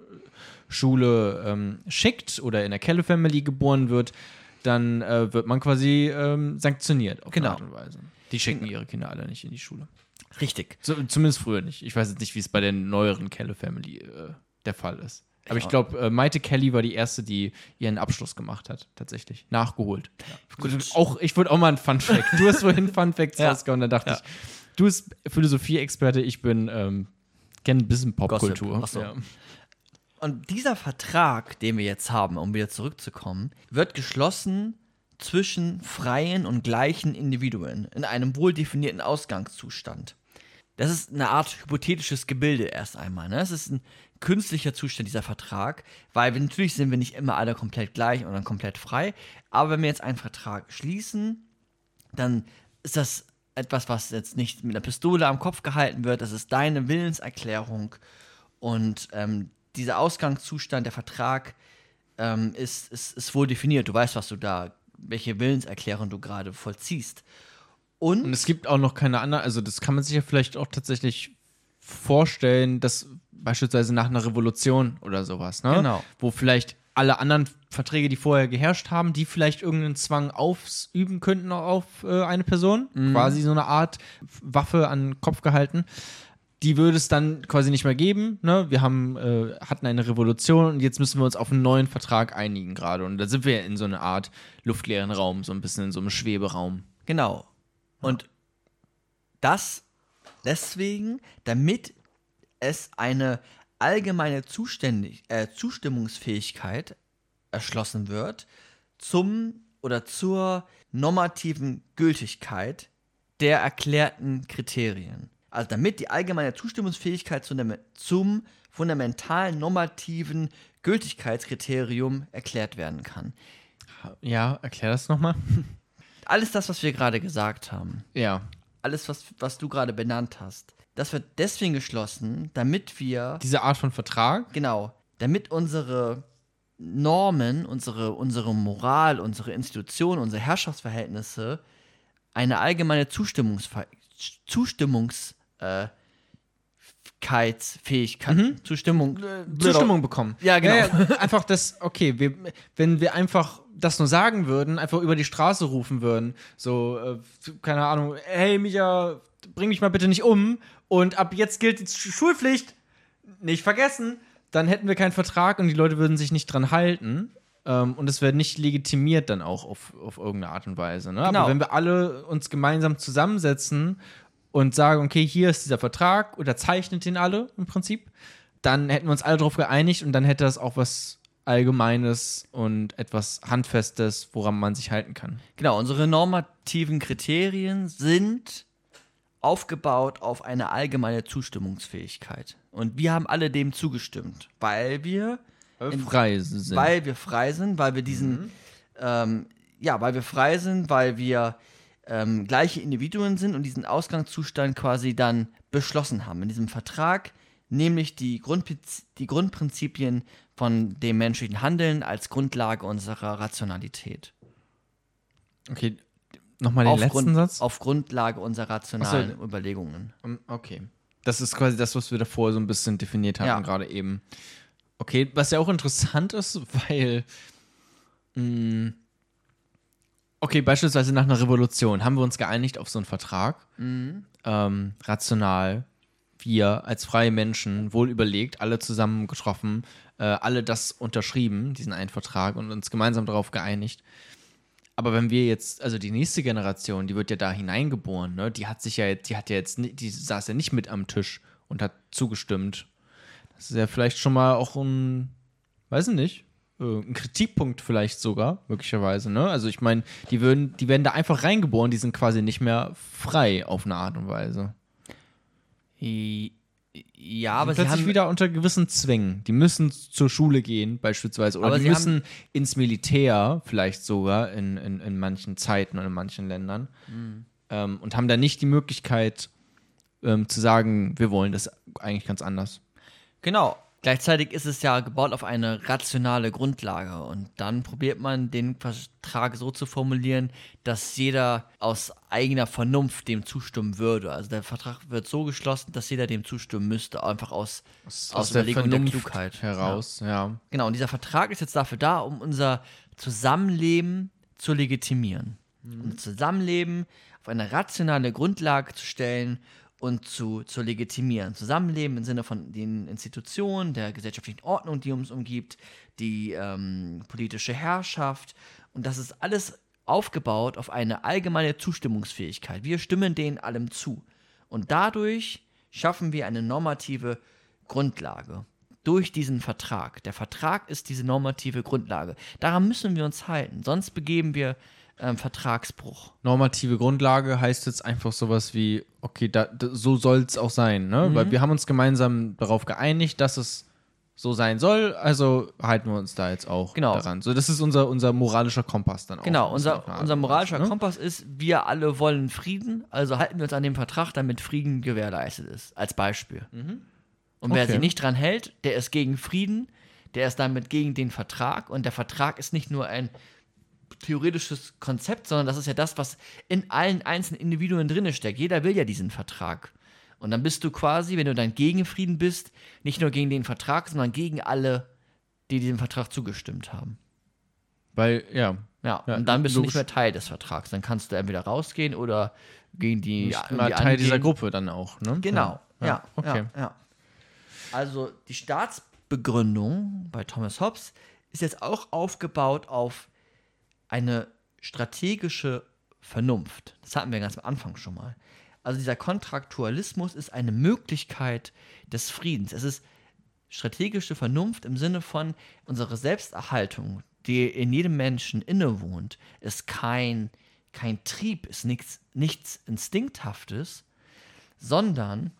Schule ähm, schickt oder in der Kelly-Family geboren wird, dann äh, wird man quasi ähm, sanktioniert auf Genau. eine Art und Weise. Die schicken ihre Kinder alle nicht in die Schule. Richtig. So, zumindest früher nicht. Ich weiß jetzt nicht, wie es bei der neueren Kelly-Family äh, der Fall ist. Aber Ja. ich glaube, äh, Maite Kelly war die erste, die ihren Abschluss gemacht hat, tatsächlich. Nachgeholt. Gut, auch, ich würde auch mal ein Fun-Fact. Du hast vorhin Fun-Facts Ja. rausgehauen, da dachte Ja. ich, du bist Philosophie-Experte, ich bin, ähm, kenne ein bisschen Popkultur. Gossip. Ach so. Ja. Und dieser Vertrag, den wir jetzt haben, um wieder zurückzukommen, wird geschlossen zwischen freien und gleichen Individuen in einem wohl definierten Ausgangszustand. Das ist eine Art hypothetisches Gebilde erst einmal. Ne? Es ist ein künstlicher Zustand, dieser Vertrag, weil wir, natürlich sind wir nicht immer alle komplett gleich und dann komplett frei. Aber wenn wir jetzt einen Vertrag schließen, dann ist das etwas, was jetzt nicht mit einer Pistole am Kopf gehalten wird. Das ist deine Willenserklärung. Und ähm, dieser Ausgangszustand, der Vertrag, ähm, ist, ist, ist wohl definiert. Du weißt, was du da welche Willenserklärung du gerade vollziehst. Und, Und es gibt auch noch keine andere, also das kann man sich ja vielleicht auch tatsächlich vorstellen, dass beispielsweise nach einer Revolution oder sowas, ne? Genau. Wo vielleicht alle anderen Verträge, die vorher geherrscht haben, die vielleicht irgendeinen Zwang ausüben könnten auf äh, eine Person, Mhm. quasi so eine Art Waffe an den Kopf gehalten, die würde es dann quasi nicht mehr geben, ne? Wir haben, äh, hatten eine Revolution und jetzt müssen wir uns auf einen neuen Vertrag einigen gerade und da sind wir in so einer Art luftleeren Raum, so ein bisschen in so einem Schweberaum. genau. Und das deswegen, damit es eine allgemeine Zuständig äh, Zustimmungsfähigkeit erschlossen wird zum oder zur normativen Gültigkeit der erklärten Kriterien. Also damit die allgemeine Zustimmungsfähigkeit zu dem, zum fundamentalen normativen Gültigkeitskriterium erklärt werden kann. Ja, erklär das nochmal. Alles das, was wir gerade gesagt haben, Ja. alles, was, was du gerade benannt hast, das wird deswegen geschlossen, damit wir, Diese Art von Vertrag. genau, damit unsere Normen, unsere, unsere Moral, unsere Institutionen, unsere Herrschaftsverhältnisse eine allgemeine Zustimmungsfäh- Zustimmungs äh, Fähigkeit, Mhm. Zustimmung, Zustimmung bekommen. Ja, genau. einfach das, okay, wir, wenn wir einfach das nur sagen würden, einfach über die Straße rufen würden, so, äh, keine Ahnung, hey Micha, bring mich mal bitte nicht um und ab jetzt gilt die Sch- Schulpflicht, nicht vergessen, dann hätten wir keinen Vertrag und die Leute würden sich nicht dran halten. Ähm, und es wäre nicht legitimiert dann auch auf, auf irgendeine Art und Weise. Ne? Genau. Aber wenn wir alle uns gemeinsam zusammensetzen und sagen, okay, hier ist dieser Vertrag, unterzeichnet den alle im Prinzip, dann hätten wir uns alle darauf geeinigt und dann hätte das auch was Allgemeines und etwas Handfestes, woran man sich halten kann. Genau, unsere normativen Kriterien sind aufgebaut auf eine allgemeine Zustimmungsfähigkeit. Und wir haben alle dem zugestimmt, weil wir in- Frei sind. weil wir frei sind, weil wir diesen, ähm, ja, weil wir frei sind, weil wir ähm, gleiche Individuen sind und diesen Ausgangszustand quasi dann beschlossen haben in diesem Vertrag, nämlich die, Grundpiz- die Grundprinzipien von dem menschlichen Handeln als Grundlage unserer Rationalität. Okay, nochmal den Auf, letzten Grund, Satz. auf Grundlage unserer rationalen Ach so. Überlegungen. Um, Okay. Das ist quasi das, was wir davor so ein bisschen definiert hatten, Ja. gerade eben. Okay, was ja auch interessant ist, weil mh, okay, beispielsweise nach einer Revolution haben wir uns geeinigt auf so einen Vertrag. Ähm, rational, wir als freie Menschen, wohl überlegt, alle zusammen getroffen, äh, alle das unterschrieben, diesen einen Vertrag und uns gemeinsam darauf geeinigt. Aber wenn wir jetzt, also die nächste Generation, die wird ja da hineingeboren, ne? Die hat sich ja jetzt, die hat ja jetzt, ni- die saß ja nicht mit am Tisch und hat zugestimmt. Das ist ja vielleicht schon mal auch ein, weiß ich nicht, äh, ein Kritikpunkt vielleicht sogar, möglicherweise, ne? Also ich meine, die würden, die werden da einfach reingeboren, die sind quasi nicht mehr frei auf eine Art und Weise. I- Ja, Aber aber sie plötzlich haben wieder unter gewissen Zwängen. Die müssen zur Schule gehen, beispielsweise. Oder Aber die sie müssen ins Militär, vielleicht sogar in, in, in manchen Zeiten und in manchen Ländern. Mhm. Ähm, und haben da nicht die Möglichkeit ähm, zu sagen, wir wollen das eigentlich ganz anders. Genau. Gleichzeitig ist es ja gebaut auf eine rationale Grundlage und dann probiert man den Vertrag so zu formulieren, dass jeder aus eigener Vernunft dem zustimmen würde. Also der Vertrag wird so geschlossen, dass jeder dem zustimmen müsste, einfach aus, aus, Überlegung und der Klugheit heraus, ja. Genau, und dieser Vertrag ist jetzt dafür da, um unser Zusammenleben zu legitimieren. Um das Zusammenleben auf eine rationale Grundlage zu stellen und zu, zu legitimieren. Zusammenleben im Sinne von den Institutionen, der gesellschaftlichen Ordnung, die uns umgibt, die ähm, politische Herrschaft. Und das ist alles aufgebaut auf eine allgemeine Zustimmungsfähigkeit. Wir stimmen denen allem zu. Und dadurch schaffen wir eine normative Grundlage. Durch diesen Vertrag. Der Vertrag ist diese normative Grundlage. Daran müssen wir uns halten. Sonst begeben wir ähm, Vertragsbruch. Normative Grundlage heißt jetzt einfach sowas wie, okay, da, da, so soll es auch sein, ne? Mhm. Weil wir haben uns gemeinsam darauf geeinigt, dass es so sein soll, also halten wir uns da jetzt auch Genau. daran. So, das ist unser, unser moralischer Kompass dann auch. Genau, unser, Auf eine Art unser und moralischer Weise, ne? Kompass ist, wir alle wollen Frieden, also halten wir uns an dem Vertrag, damit Frieden gewährleistet ist. Als Beispiel. Und wer Okay. sich nicht dran hält, der ist gegen Frieden, der ist damit gegen den Vertrag und der Vertrag ist nicht nur ein theoretisches Konzept, sondern das ist ja das, was in allen einzelnen Individuen drin steckt. Jeder will ja diesen Vertrag. Und dann bist du quasi, wenn du dann gegen Frieden bist, nicht nur gegen den Vertrag, sondern gegen alle, die diesem Vertrag zugestimmt haben. Weil, ja. Ja, Ja, und dann bist du logisch. nicht mehr Teil des Vertrags. Dann kannst du entweder rausgehen oder gegen die. Nicht irgendwie mal Teil angehen. dieser Gruppe dann auch, ne? Genau, ja. ja, okay. ja, ja. Also die Staatsbegründung bei Thomas Hobbes ist jetzt auch aufgebaut auf eine strategische Vernunft. Das hatten wir ganz am Anfang schon mal. Also dieser Kontraktualismus ist eine Möglichkeit des Friedens. Es ist strategische Vernunft im Sinne von unsere Selbsterhaltung, die in jedem Menschen innewohnt, ist kein, kein Trieb, ist nichts, nichts Instinkthaftes, sondern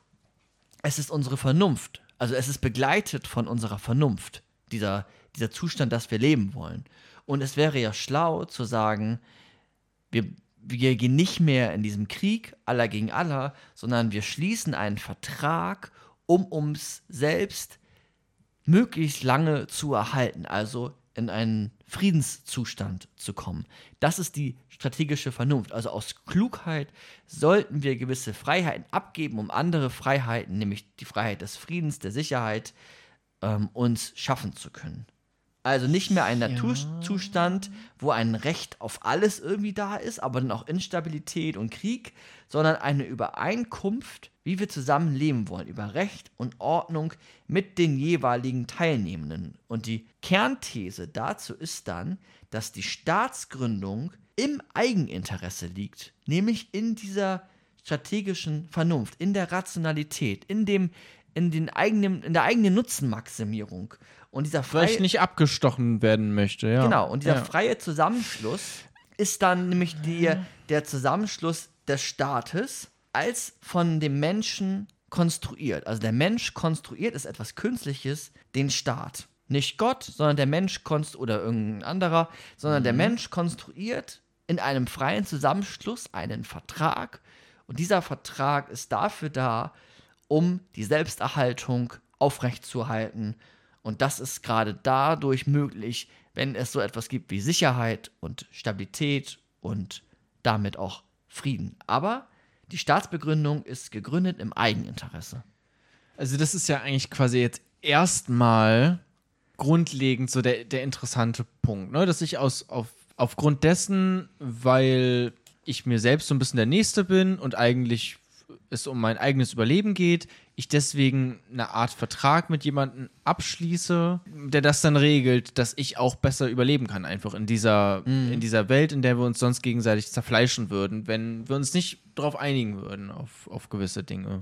es ist unsere Vernunft. Also es ist begleitet von unserer Vernunft, dieser, dieser Zustand, dass wir leben wollen. Und es wäre ja schlau zu sagen, wir, wir gehen nicht mehr in diesem Krieg aller gegen aller, sondern wir schließen einen Vertrag, um uns selbst möglichst lange zu erhalten, also in einen Friedenszustand zu kommen. Das ist die strategische Vernunft. Also aus Klugheit sollten wir gewisse Freiheiten abgeben, um andere Freiheiten, nämlich die Freiheit des Friedens, der Sicherheit, ähm, uns schaffen zu können. Also nicht mehr ein Naturzustand, wo ein Recht auf alles irgendwie da ist, aber dann auch Instabilität und Krieg, sondern eine Übereinkunft, wie wir zusammen leben wollen, über Recht und Ordnung mit den jeweiligen Teilnehmenden. Und die Kernthese dazu ist dann, dass die Staatsgründung im Eigeninteresse liegt, nämlich in dieser strategischen Vernunft, in der Rationalität, in dem, in den eigenen, in der eigenen Nutzenmaximierung. Und dieser freie, Vielleicht nicht abgestochen werden möchte, ja. Genau, und dieser ja. freie Zusammenschluss ist dann nämlich die, der Zusammenschluss des Staates als von dem Menschen konstruiert. Also der Mensch konstruiert ist etwas Künstliches, den Staat. Nicht Gott, sondern der Mensch konstruiert, oder irgendein anderer, sondern mhm. der Mensch konstruiert in einem freien Zusammenschluss einen Vertrag. Und dieser Vertrag ist dafür da, um die Selbsterhaltung aufrechtzuerhalten. Und das ist gerade dadurch möglich, wenn es so etwas gibt wie Sicherheit und Stabilität und damit auch Frieden. Aber die Staatsbegründung ist gegründet im Eigeninteresse. Also das ist ja eigentlich quasi jetzt erstmal grundlegend so der, der interessante Punkt, ne? Dass ich aus, auf, aufgrund dessen, weil ich mir selbst so ein bisschen der Nächste bin und eigentlich es um mein eigenes Überleben geht, ich deswegen eine Art Vertrag mit jemandem abschließe, der das dann regelt, dass ich auch besser überleben kann, einfach in dieser, mm. in dieser Welt, in der wir uns sonst gegenseitig zerfleischen würden, wenn wir uns nicht darauf einigen würden, auf, auf gewisse Dinge.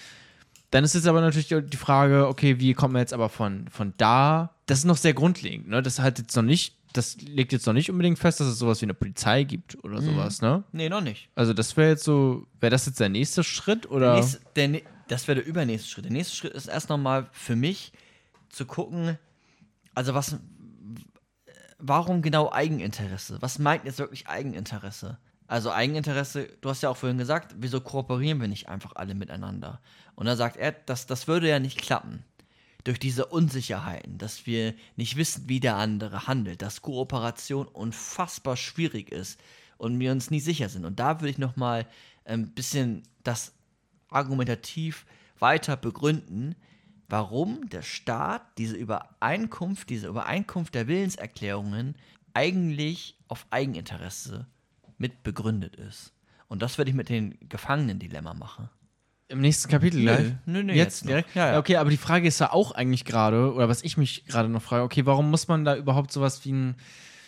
Dann ist jetzt aber natürlich die Frage, okay, wie kommen wir jetzt aber von, von da? Das ist noch sehr grundlegend, ne? Das hat jetzt noch nicht, das legt jetzt noch nicht unbedingt fest, dass es sowas wie eine Polizei gibt oder Mhm. sowas, ne? Nee, noch nicht. Also das wäre jetzt so, wäre das jetzt der nächste Schritt oder? Nächste, der, nä- das wäre der übernächste Schritt. Der nächste Schritt ist erst nochmal für mich zu gucken, also was, warum genau Eigeninteresse? Was meint jetzt wirklich Eigeninteresse? Also Eigeninteresse, du hast ja auch vorhin gesagt, wieso kooperieren wir nicht einfach alle miteinander? Und da sagt er, das, das würde ja nicht klappen. Durch diese Unsicherheiten, dass wir nicht wissen, wie der andere handelt, dass Kooperation unfassbar schwierig ist und wir uns nie sicher sind. Und da würde ich nochmal ein bisschen das argumentativ weiter begründen, warum der Staat diese Übereinkunft, diese Übereinkunft der Willenserklärungen eigentlich auf Eigeninteresse mit begründet ist. Und das würde ich mit den Gefangenen-Dilemma machen. Im nächsten Kapitel gleich? Nö, nö, jetzt, jetzt noch. direkt? Ja, ja. Okay, aber die Frage ist ja auch eigentlich gerade, oder was ich mich gerade noch frage, okay, warum muss man da überhaupt sowas wie ein,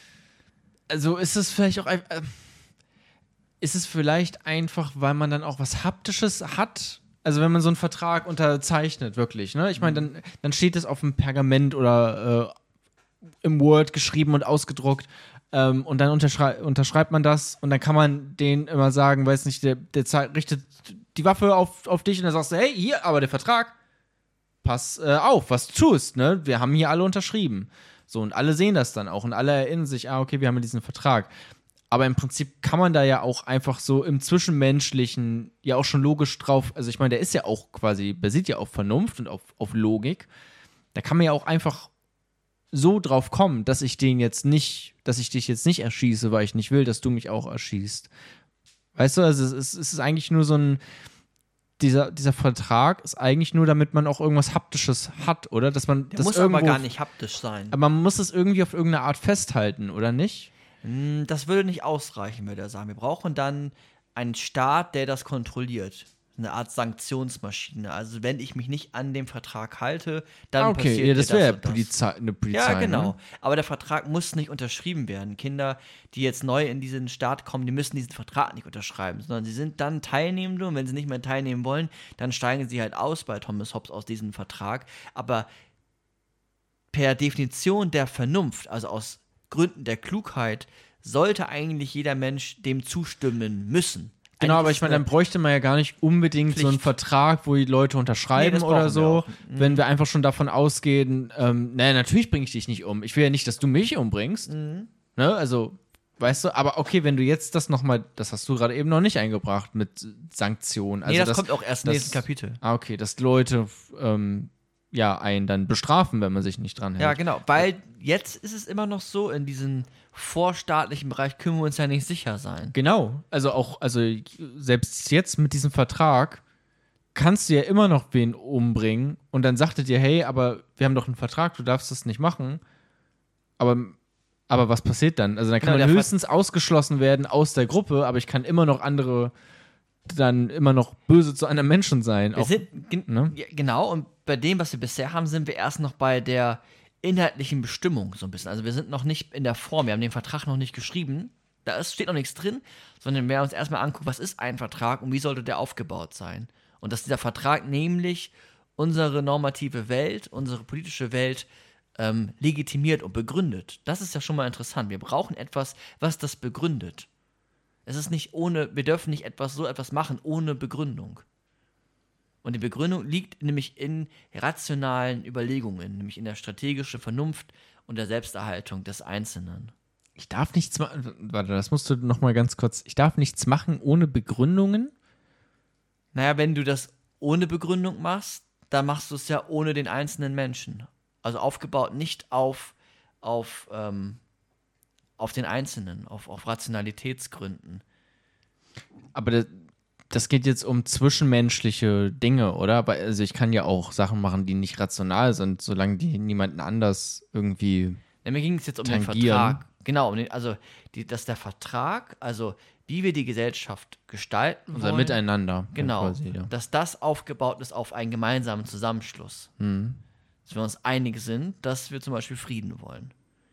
also ist es vielleicht auch, ein- äh, ist es vielleicht einfach, weil man dann auch was Haptisches hat? Also wenn man so einen Vertrag unterzeichnet, wirklich, ne? Ich meine, dann, dann steht es auf dem Pergament oder äh, im Word geschrieben und ausgedruckt. Ähm, und dann unterschrei unterschreibt man das und dann kann man denen immer sagen, weiß nicht, der, der zei- richtet die Waffe auf, auf dich und dann sagst du, hey, hier, aber der Vertrag, pass äh, auf, was du tust, ne? Wir haben hier alle unterschrieben. So, und alle sehen das dann auch und alle erinnern sich, ah, okay, wir haben ja diesen Vertrag. Aber im Prinzip kann man da ja auch einfach so im Zwischenmenschlichen ja auch schon logisch drauf, also ich meine, der ist ja auch quasi, basiert ja auf Vernunft und auf, auf Logik. Da kann man ja auch einfach so drauf kommen, dass ich den jetzt nicht, dass ich dich jetzt nicht erschieße, weil ich nicht will, dass du mich auch erschießt. Weißt du, also es ist, es ist eigentlich nur so ein, dieser, dieser Vertrag ist eigentlich nur, damit man auch irgendwas Haptisches hat, oder? Dass man Der das muss irgendwo, aber gar nicht haptisch sein. aber man muss es irgendwie auf irgendeine Art festhalten, oder nicht? Hm, Das würde nicht ausreichen, würde er sagen. Wir brauchen dann einen Staat, der das kontrolliert. Eine Art Sanktionsmaschine. Also wenn ich mich nicht an dem Vertrag halte, dann Ah, okay, passiert ja, das mir wäre ja und das. Polizei, eine Polizei. Ja, genau. Ne? Aber der Vertrag muss nicht unterschrieben werden. Kinder, die jetzt neu in diesen Staat kommen, die müssen diesen Vertrag nicht unterschreiben, sondern sie sind dann Teilnehmende und wenn sie nicht mehr teilnehmen wollen, dann steigen sie halt aus bei Thomas Hobbes aus diesem Vertrag. Aber per Definition der Vernunft, also aus Gründen der Klugheit, sollte eigentlich jeder Mensch dem zustimmen müssen. Genau, Eigentlich aber ich ist meine, dann eine- bräuchte man ja gar nicht unbedingt so einen Pflicht. Vertrag, wo die Leute Nee, unterschreiben das oder brauchen wir so, auch. Mhm. wenn wir einfach schon davon ausgehen, ähm, naja, natürlich bringe ich dich nicht um. Ich will ja nicht, dass du mich umbringst. Mhm. Ne? Also, weißt du, aber okay, wenn du jetzt das nochmal, das hast du gerade eben noch nicht eingebracht mit Sanktionen. Also nee, das, dass- kommt auch erst im das- nächsten Kapitel. Ah, okay, dass Leute ähm, ja einen dann bestrafen, wenn man sich nicht dran hält. Ja, genau. Weil jetzt ist es immer noch so, in diesem vorstaatlichen Bereich können wir uns ja nicht sicher sein. Genau, also auch, also selbst jetzt mit diesem Vertrag kannst du ja immer noch wen umbringen und dann sagt er dir, hey, aber wir haben doch einen Vertrag, du darfst das nicht machen. Aber, aber was passiert dann? Also dann kann Genau, man der höchstens ausgeschlossen werden aus der Gruppe, aber ich kann immer noch andere dann immer noch böse zu einem Menschen sein. Wir Auch, sind, gen ne? ja, genau, und bei dem, was wir bisher haben, sind wir erst noch bei der inhaltlichen Bestimmung so ein bisschen. Also wir sind noch nicht in der Form, wir haben den Vertrag noch nicht geschrieben, da ist, steht noch nichts drin, sondern wir uns erstmal angucken, was ist ein Vertrag und wie sollte der aufgebaut sein. Und dass dieser Vertrag nämlich unsere normative Welt, unsere politische Welt ähm, legitimiert und begründet. Das ist ja schon mal interessant. Wir brauchen etwas, was das begründet. Es ist nicht ohne, wir dürfen nicht etwas so etwas machen ohne Begründung. Und die Begründung liegt nämlich in rationalen Überlegungen, nämlich in der strategischen Vernunft und der Selbsterhaltung des Einzelnen. Ich darf nichts machen, warte, das musst du noch mal ganz kurz, ich darf nichts machen ohne Begründungen? Naja, wenn du das ohne Begründung machst, dann machst du es ja ohne den einzelnen Menschen. Also aufgebaut nicht auf, auf, ähm, auf den Einzelnen, auf, auf Rationalitätsgründen. Aber das, das geht jetzt um zwischenmenschliche Dinge, oder? Aber also ich kann ja auch Sachen machen, die nicht rational sind, solange die niemanden anders irgendwie. Ja, mir ging es jetzt um den Tangieren. Vertrag. Genau, um den, also die, dass der Vertrag, also wie wir die Gesellschaft gestalten Unser wollen, Miteinander. genau, Quasi, ja. dass das aufgebaut ist auf einen gemeinsamen Zusammenschluss. Mhm. Dass wir uns einig sind, dass wir zum Beispiel Frieden wollen.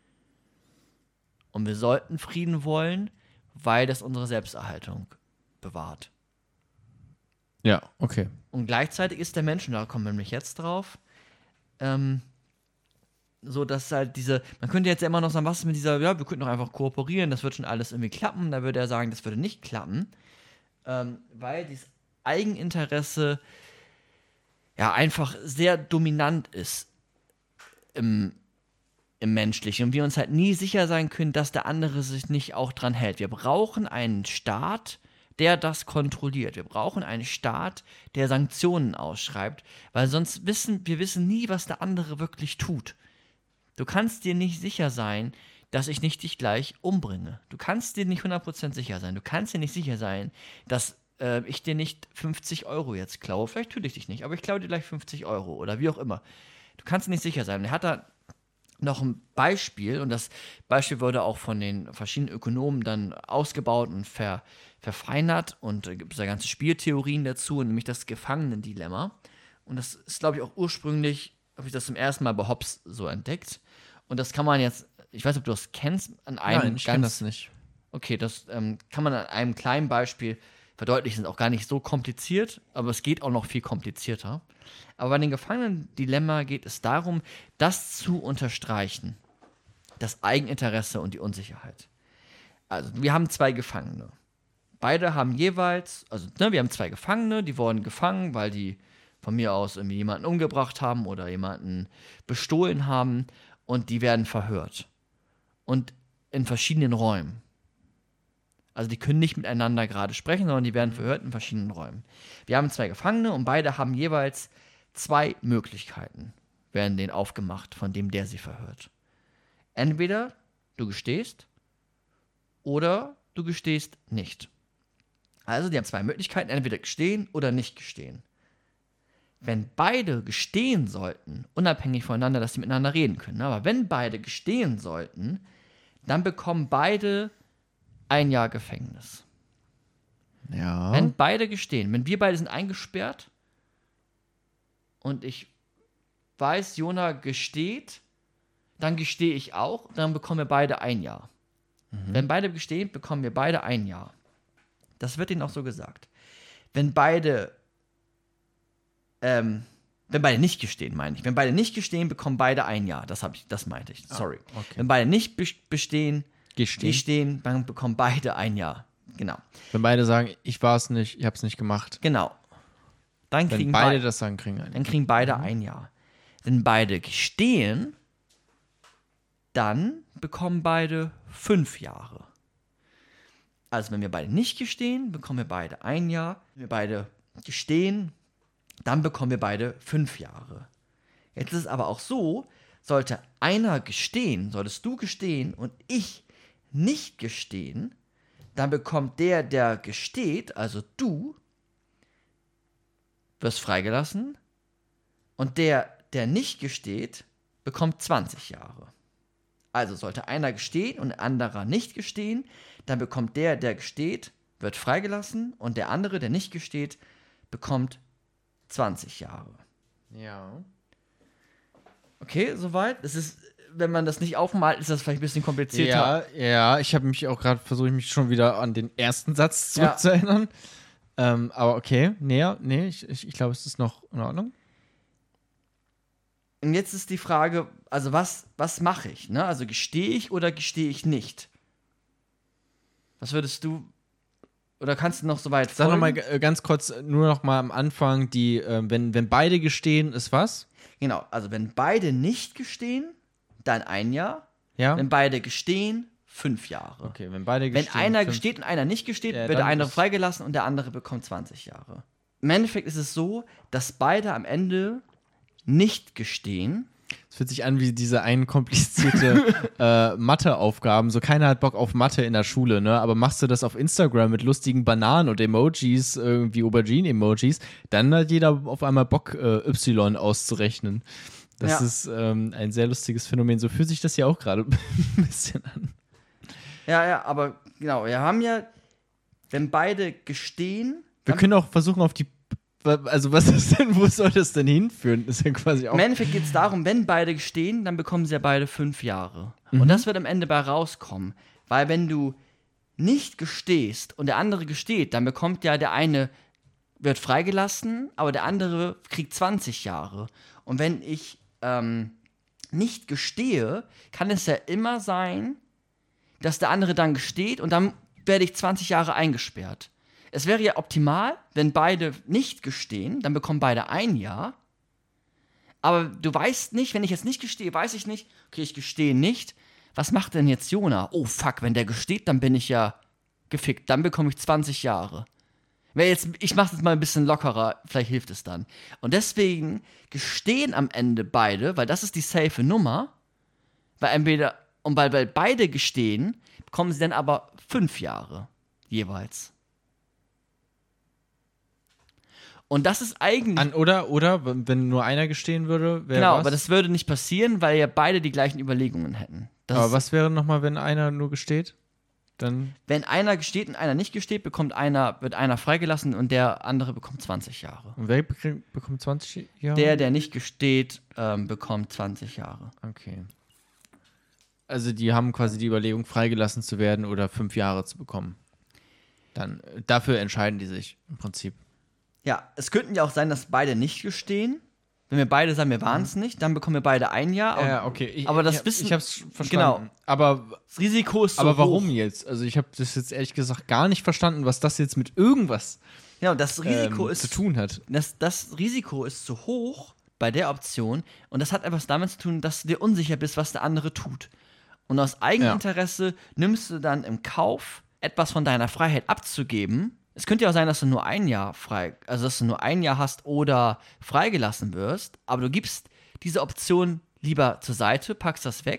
Und wir sollten Frieden wollen, weil das unsere Selbsterhaltung bewahrt. Ja, okay. Und gleichzeitig ist der Mensch, und da kommen wir nämlich jetzt drauf, ähm, so dass halt diese, man könnte jetzt ja immer noch sagen, was ist mit dieser, ja, wir könnten doch einfach kooperieren, das wird schon alles irgendwie klappen. Da würde er sagen, das würde nicht klappen, ähm, weil dieses Eigeninteresse ja einfach sehr dominant ist im, im Menschlichen und wir uns halt nie sicher sein können, dass der andere sich nicht auch dran hält. Wir brauchen einen Staat, der das kontrolliert. Wir brauchen einen Staat, der Sanktionen ausschreibt, weil sonst wissen wir wissen nie, was der andere wirklich tut. Du kannst dir nicht sicher sein, dass ich nicht dich gleich umbringe. Du kannst dir nicht hundert Prozent sicher sein. Du kannst dir nicht sicher sein, dass äh, ich dir nicht fünfzig Euro jetzt klaue. Vielleicht tue ich dich nicht, aber ich klaue dir gleich fünfzig Euro oder wie auch immer. Du kannst dir nicht sicher sein. Und er hat da noch ein Beispiel und das Beispiel wurde auch von den verschiedenen Ökonomen dann ausgebaut und ver, verfeinert und da gibt es da ganze Spieltheorien dazu, nämlich das Gefangenendilemma. Und das ist, glaube ich, auch ursprünglich, habe ich das zum ersten Mal bei Hobbes so entdeckt. Und das kann man jetzt, ich weiß nicht, ob du das kennst, an einem Nein, ich ganz, kenne das nicht. Okay, das ähm, kann man an einem kleinen Beispiel verdeutlichen, ist auch gar nicht so kompliziert, aber es geht auch noch viel komplizierter. Aber bei den Gefangenen-Dilemma geht es darum, das zu unterstreichen. Das Eigeninteresse und die Unsicherheit. Also, wir haben zwei Gefangene. Beide haben jeweils, also ne, wir haben zwei Gefangene, die wurden gefangen, weil die von mir aus irgendwie jemanden umgebracht haben oder jemanden bestohlen haben und die werden verhört. Und in verschiedenen Räumen. Also die können nicht miteinander gerade sprechen, sondern die werden verhört in verschiedenen Räumen. Wir haben zwei Gefangene und beide haben jeweils zwei Möglichkeiten, werden denen aufgemacht, von dem der sie verhört. Entweder du gestehst oder du gestehst nicht. Also, die haben zwei Möglichkeiten, entweder gestehen oder nicht gestehen. Wenn beide gestehen sollten, unabhängig voneinander, dass sie miteinander reden können, aber wenn beide gestehen sollten, dann bekommen beide ein Jahr Gefängnis. Ja. Wenn beide gestehen, wenn wir beide sind eingesperrt und ich weiß, Jona gesteht, dann gestehe ich auch, dann bekommen wir beide ein Jahr. Mhm. Wenn beide gestehen, bekommen wir beide ein Jahr. Das wird ihnen auch so gesagt. Wenn beide, ähm, wenn beide nicht gestehen, meine ich. Wenn beide nicht gestehen, bekommen beide ein Jahr. Das habe ich, das meinte ich. Sorry. Ah, okay. Wenn beide nicht be- bestehen, Gestehen. gestehen, dann bekommen beide ein Jahr. Genau. Wenn beide sagen, ich war es nicht, ich habe es nicht gemacht. Genau. Dann Wenn kriegen beide bei- das sagen, kriegen einen. Dann kriegen beide ein Jahr. Wenn beide gestehen, dann bekommen beide fünf Jahre. Also wenn wir beide nicht gestehen, bekommen wir beide ein Jahr. Wenn wir beide gestehen, dann bekommen wir beide fünf Jahre. Jetzt ist es aber auch so, sollte einer gestehen, solltest du gestehen und ich nicht gestehen, dann bekommt der, der gesteht, also du, wirst freigelassen und der, der nicht gesteht, bekommt zwanzig Jahre. Also sollte einer gestehen und ein anderer nicht gestehen, dann bekommt der, der gesteht, wird freigelassen und der andere, der nicht gesteht, bekommt zwanzig Jahre. Ja. Okay, soweit? Es ist, wenn man das nicht aufmalt, ist das vielleicht ein bisschen komplizierter. Ja, ja, ich habe mich auch gerade versucht, mich schon wieder an den ersten Satz zurückzuerinnern. Ähm, aber okay, nee, nee, ich, ich, ich glaube, es ist noch in Ordnung. Und jetzt ist die Frage, also was, was mache ich? Ne? Also gestehe ich oder gestehe ich nicht? Was würdest du, oder kannst du noch so weit Sag folgen? noch mal ganz kurz, nur noch mal am Anfang, die, äh, wenn, wenn beide gestehen, ist was? Genau, also wenn beide nicht gestehen, dann ein Jahr. Ja? Wenn beide gestehen, fünf Jahre. Okay, wenn beide Wenn gestehen. einer fünf- gesteht und einer nicht gesteht, Ja, wird der dann eine ist- freigelassen und der andere bekommt zwanzig Jahre. Im Endeffekt ist es so, dass beide am Ende nicht gestehen. Es fühlt sich an wie diese ein komplizierte äh, Mathe-Aufgaben. So, keiner hat Bock auf Mathe in der Schule, ne? Aber machst du das auf Instagram mit lustigen Bananen und Emojis, irgendwie Aubergine-Emojis, dann hat jeder auf einmal Bock, äh, Y auszurechnen. Das Ja. ist ähm, ein sehr lustiges Phänomen. So fühlt sich das ja auch gerade ein bisschen an. Ja, ja, aber genau, wir haben ja, wenn beide gestehen, Wir dann- können auch versuchen, auf die. Also, was ist denn, wo soll das denn hinführen? Das ist ja quasi auch. im Endeffekt geht es darum, wenn beide gestehen, dann bekommen sie ja beide fünf Jahre. Mhm. Und das wird am Ende bei rauskommen. Weil wenn du nicht gestehst und der andere gesteht, dann bekommt ja der eine, wird freigelassen, aber der andere kriegt zwanzig Jahre. Und wenn ich ähm, nicht gestehe, kann es ja immer sein, dass der andere dann gesteht und dann werde ich zwanzig Jahre eingesperrt. Es wäre ja optimal, wenn beide nicht gestehen, dann bekommen beide ein Jahr. Aber du weißt nicht, wenn ich jetzt nicht gestehe, weiß ich nicht, okay, ich gestehe nicht. Was macht denn jetzt Jona? Oh fuck, wenn der gesteht, dann bin ich ja gefickt. Dann bekomme ich zwanzig Jahre. Weil jetzt, ich mache es jetzt mal ein bisschen lockerer, vielleicht hilft es dann. Und deswegen gestehen am Ende beide, weil das ist die safe Nummer. Weil entweder, und weil, weil beide gestehen, bekommen sie dann aber fünf Jahre jeweils. Und das ist eigentlich. An, oder, oder, wenn nur einer gestehen würde, wäre genau, was? aber das würde nicht passieren, weil ja beide die gleichen Überlegungen hätten. Das aber ist, was wäre nochmal, wenn einer nur gesteht? Dann. wenn einer gesteht und einer nicht gesteht, bekommt einer, wird einer freigelassen und der andere bekommt zwanzig Jahre. Und wer bekrieg- bekommt zwanzig Jahre? Der, der nicht gesteht, ähm, bekommt zwanzig Jahre. Okay. Also die haben quasi die Überlegung, freigelassen zu werden oder fünf Jahre zu bekommen. Dann äh, dafür entscheiden die sich im Prinzip. Ja, es könnten ja auch sein, dass beide nicht gestehen. Wenn wir beide sagen, wir waren es nicht, dann bekommen wir beide ein Jahr. Mhm. Ja, okay. Ich, aber das ich, Wissen- Ich hab's verstanden. Genau. Aber, Das Risiko ist so aber warum hoch. jetzt? Also ich habe das jetzt ehrlich gesagt gar nicht verstanden, was das jetzt mit irgendwas Genau, das Risiko ähm, ist zu tun hat. Das, das Risiko ist zu hoch bei der Option und das hat etwas damit zu tun, dass du dir unsicher bist, was der andere tut. Und aus Eigeninteresse nimmst du dann im Kauf, etwas von deiner Freiheit abzugeben. Es könnte ja auch sein, dass du nur ein Jahr frei, also dass du nur ein Jahr hast oder freigelassen wirst, aber du gibst diese Option lieber zur Seite, packst das weg,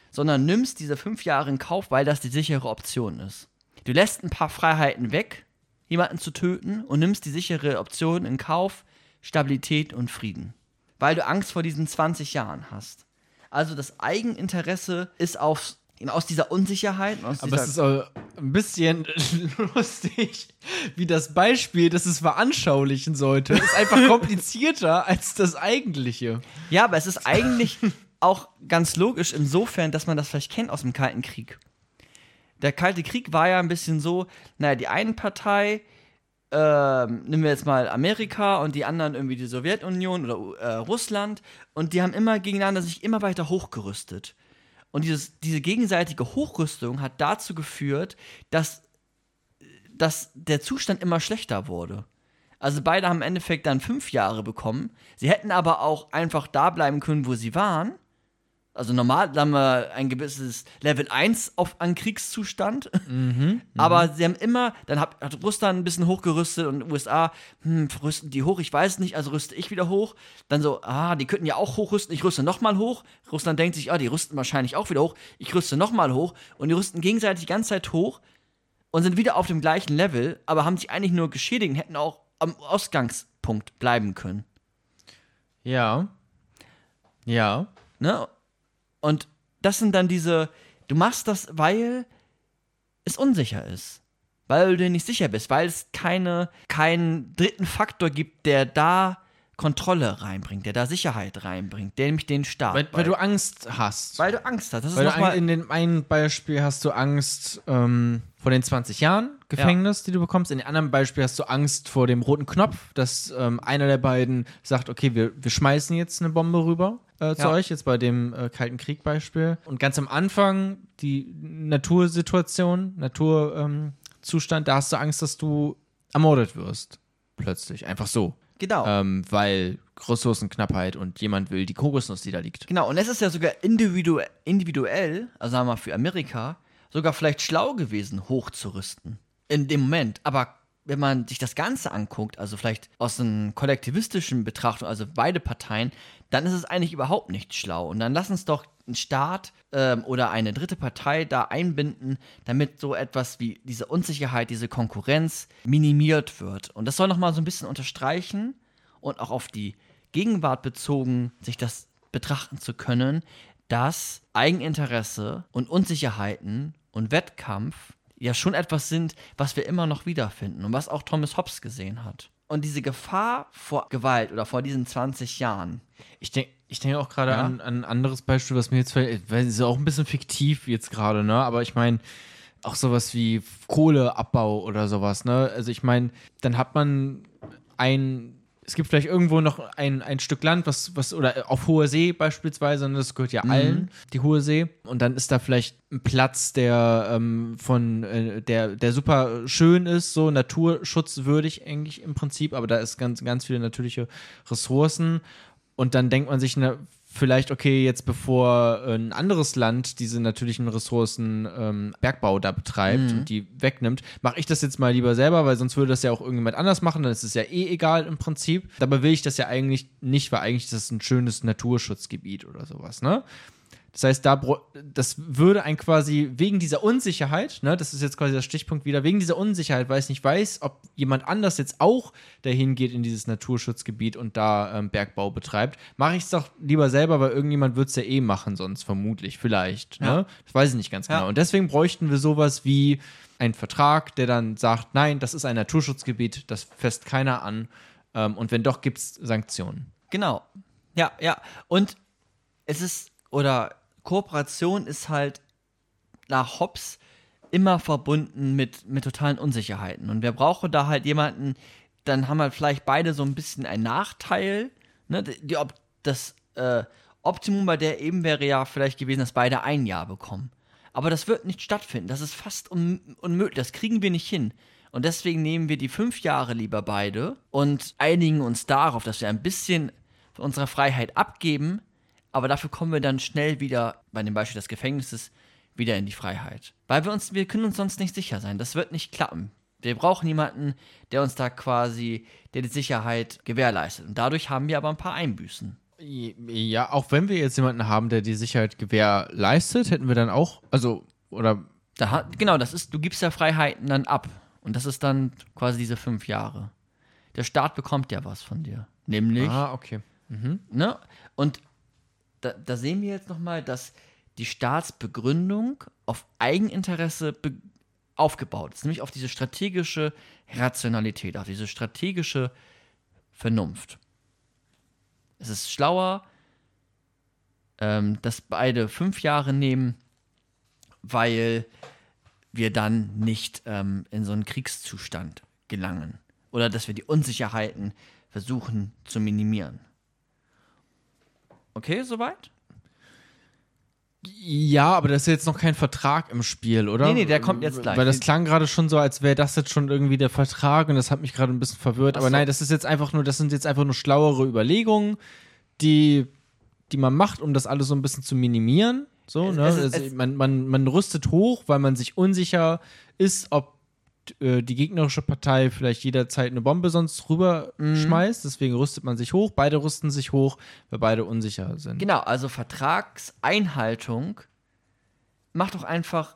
sondern nimmst diese fünf Jahre in Kauf, weil das die sichere Option ist. Du lässt ein paar Freiheiten weg, jemanden zu töten, und nimmst die sichere Option in Kauf, Stabilität und Frieden. Weil du Angst vor diesen zwanzig Jahren hast. Also das Eigeninteresse ist auf, aus dieser Unsicherheit. Aus Aber dieser es ist auch ein bisschen lustig, wie das Beispiel, das es veranschaulichen sollte, ist einfach komplizierter als das eigentliche. Ja, aber es ist eigentlich auch ganz logisch insofern, dass man das vielleicht kennt aus dem Kalten Krieg. Der Kalte Krieg war ja ein bisschen so, naja, die eine Partei, ähm, nehmen wir jetzt mal Amerika und die anderen irgendwie die Sowjetunion oder äh, Russland, und die haben immer gegeneinander sich immer weiter hochgerüstet. Und dieses, diese gegenseitige Hochrüstung hat dazu geführt, dass, dass der Zustand immer schlechter wurde. Also beide haben im Endeffekt dann fünf Jahre bekommen. Sie hätten aber auch einfach da bleiben können, wo sie waren. Also normal haben wir ein gewisses Level eins auf, an Kriegszustand. Mhm, aber sie haben immer, dann hat, hat Russland ein bisschen hochgerüstet und U S A, hm, rüsten die hoch, ich weiß es nicht, also rüste ich wieder hoch. Dann so, ah, die könnten ja auch hochrüsten, ich rüste nochmal hoch. Russland denkt sich, ah, die rüsten wahrscheinlich auch wieder hoch, ich rüste nochmal hoch. Und die rüsten gegenseitig die ganze Zeit hoch und sind wieder auf dem gleichen Level, aber haben sich eigentlich nur geschädigt und hätten auch am Ausgangspunkt bleiben können. Ja. Ja. Ne? Und das sind dann diese, du machst das, weil es unsicher ist. Weil du dir nicht sicher bist, weil es keine, keinen dritten Faktor gibt, der da Kontrolle reinbringt, der da Sicherheit reinbringt, der nämlich den Staat. Weil, weil du Angst hast. Weil du Angst hast. Das ist Weil noch du mal, in dem einen Beispiel hast du Angst ähm, vor den zwanzig Jahren Gefängnis, ja. die du bekommst. In dem anderen Beispiel hast du Angst vor dem roten Knopf, dass ähm, einer der beiden sagt, okay, wir, wir schmeißen jetzt eine Bombe rüber äh, zu ja. euch, jetzt bei dem äh, Kalten Krieg-Beispiel. Und ganz am Anfang die Natursituation, Naturzustand, ähm, da hast du Angst, dass du ermordet wirst. Plötzlich, einfach so. Genau. Ähm, weil Ressourcenknappheit und jemand will die Kokosnuss, die da liegt. Genau, und es ist ja sogar individu- individuell, also sagen wir mal für Amerika, sogar vielleicht schlau gewesen, hochzurüsten. In dem Moment. Aber wenn man sich das Ganze anguckt, also vielleicht aus einer kollektivistischen Betrachtung, also beide Parteien, dann ist es eigentlich überhaupt nicht schlau. Und dann lass uns doch einen Staat ähm, oder eine dritte Partei da einbinden, damit so etwas wie diese Unsicherheit, diese Konkurrenz minimiert wird. Und das soll nochmal so ein bisschen unterstreichen und auch auf die Gegenwart bezogen, sich das betrachten zu können, dass Eigeninteresse und Unsicherheiten und Wettkampf ja schon etwas sind, was wir immer noch wiederfinden und was auch Thomas Hobbes gesehen hat. Und diese Gefahr vor Gewalt oder vor diesen zwanzig Jahren. Ich denke ich denk auch gerade Ja? an, an ein anderes Beispiel, was mir jetzt fällt, weil es ist auch ein bisschen fiktiv jetzt gerade, ne? Aber ich meine, auch sowas wie Kohleabbau oder sowas, ne? Also ich meine, dann hat man ein es gibt vielleicht irgendwo noch ein, ein Stück Land, was, was, oder auf hoher See beispielsweise, und das gehört ja Mhm. allen, die hohe See. Und dann ist da vielleicht ein Platz, der ähm, von, äh, der, der super schön ist, so naturschutzwürdig eigentlich im Prinzip, aber da ist ganz, ganz viele natürliche Ressourcen. Und dann denkt man sich, na, vielleicht, okay, jetzt bevor ein anderes Land diese natürlichen Ressourcen ähm, Bergbau da betreibt Mhm. und die wegnimmt, mache ich das jetzt mal lieber selber, weil sonst würde das ja auch irgendjemand anders machen, dann ist es ja eh egal im Prinzip. Dabei will ich das ja eigentlich nicht, weil eigentlich ist das ein schönes Naturschutzgebiet oder sowas, ne? Das heißt, da bro- das würde ein quasi wegen dieser Unsicherheit, ne, das ist jetzt quasi der Stichpunkt wieder, wegen dieser Unsicherheit, weil ich nicht weiß, ob jemand anders jetzt auch dahin geht in dieses Naturschutzgebiet und da ähm, Bergbau betreibt, mache ich es doch lieber selber, weil irgendjemand wird es ja eh machen, sonst vermutlich, vielleicht. Ne? Ja. Das weiß ich nicht ganz genau. Ja. Und deswegen bräuchten wir sowas wie einen Vertrag, der dann sagt, nein, das ist ein Naturschutzgebiet, das fasst keiner an. Ähm, und wenn doch, gibt es Sanktionen. Genau. Ja, ja. Und es ist, oder Kooperation ist halt nach Hobbes immer verbunden mit, mit totalen Unsicherheiten. Und wir brauchen da halt jemanden, dann haben halt vielleicht beide so ein bisschen einen Nachteil. Ne? Die, ob, das äh, Optimum bei der eben wäre ja vielleicht gewesen, dass beide ein Jahr bekommen. Aber das wird nicht stattfinden. Das ist fast un unmöglich. Das kriegen wir nicht hin. Und deswegen nehmen wir die fünf Jahre lieber beide und einigen uns darauf, dass wir ein bisschen von unserer Freiheit abgeben, aber dafür kommen wir dann schnell wieder, bei dem Beispiel des Gefängnisses, wieder in die Freiheit. Weil wir uns, wir können uns sonst nicht sicher sein. Das wird nicht klappen. Wir brauchen jemanden, der uns da quasi, der die Sicherheit gewährleistet. Und dadurch haben wir aber ein paar Einbüßen. Ja, auch wenn wir jetzt jemanden haben, der die Sicherheit gewährleistet, hätten wir dann auch, also, oder. Da hat, genau, das ist, du gibst ja Freiheiten dann ab. Und das ist dann quasi diese fünf Jahre. Der Staat bekommt ja was von dir. Nämlich. Ah, okay. Mhm. Ne? Und da, da sehen wir jetzt nochmal, dass die Staatsbegründung auf Eigeninteresse be- aufgebaut ist. Nämlich auf diese strategische Rationalität, auf diese strategische Vernunft. Es ist schlauer, ähm, dass beide fünf Jahre nehmen, weil wir dann nicht ähm, in so einen Kriegszustand gelangen. Oder dass wir die Unsicherheiten versuchen zu minimieren. Okay, soweit? Ja, aber das ist jetzt noch kein Vertrag im Spiel, oder? Nee, nee, der kommt jetzt gleich. Weil das klang gerade schon so, als wäre das jetzt schon irgendwie der Vertrag und das hat mich gerade ein bisschen verwirrt. Ach Aber so. nein, das ist jetzt einfach nur, das sind jetzt einfach nur schlauere Überlegungen, die, die man macht, um das alles so ein bisschen zu minimieren. So, Es- ne? es ist- also, es- man, man, man rüstet hoch, weil man sich unsicher ist, ob äh, die gegnerische Partei vielleicht jederzeit eine Bombe sonst rüberschmeißt. Deswegen rüstet man sich hoch. Beide rüsten sich hoch, weil beide unsicher sind. Genau, also Vertragseinhaltung macht doch einfach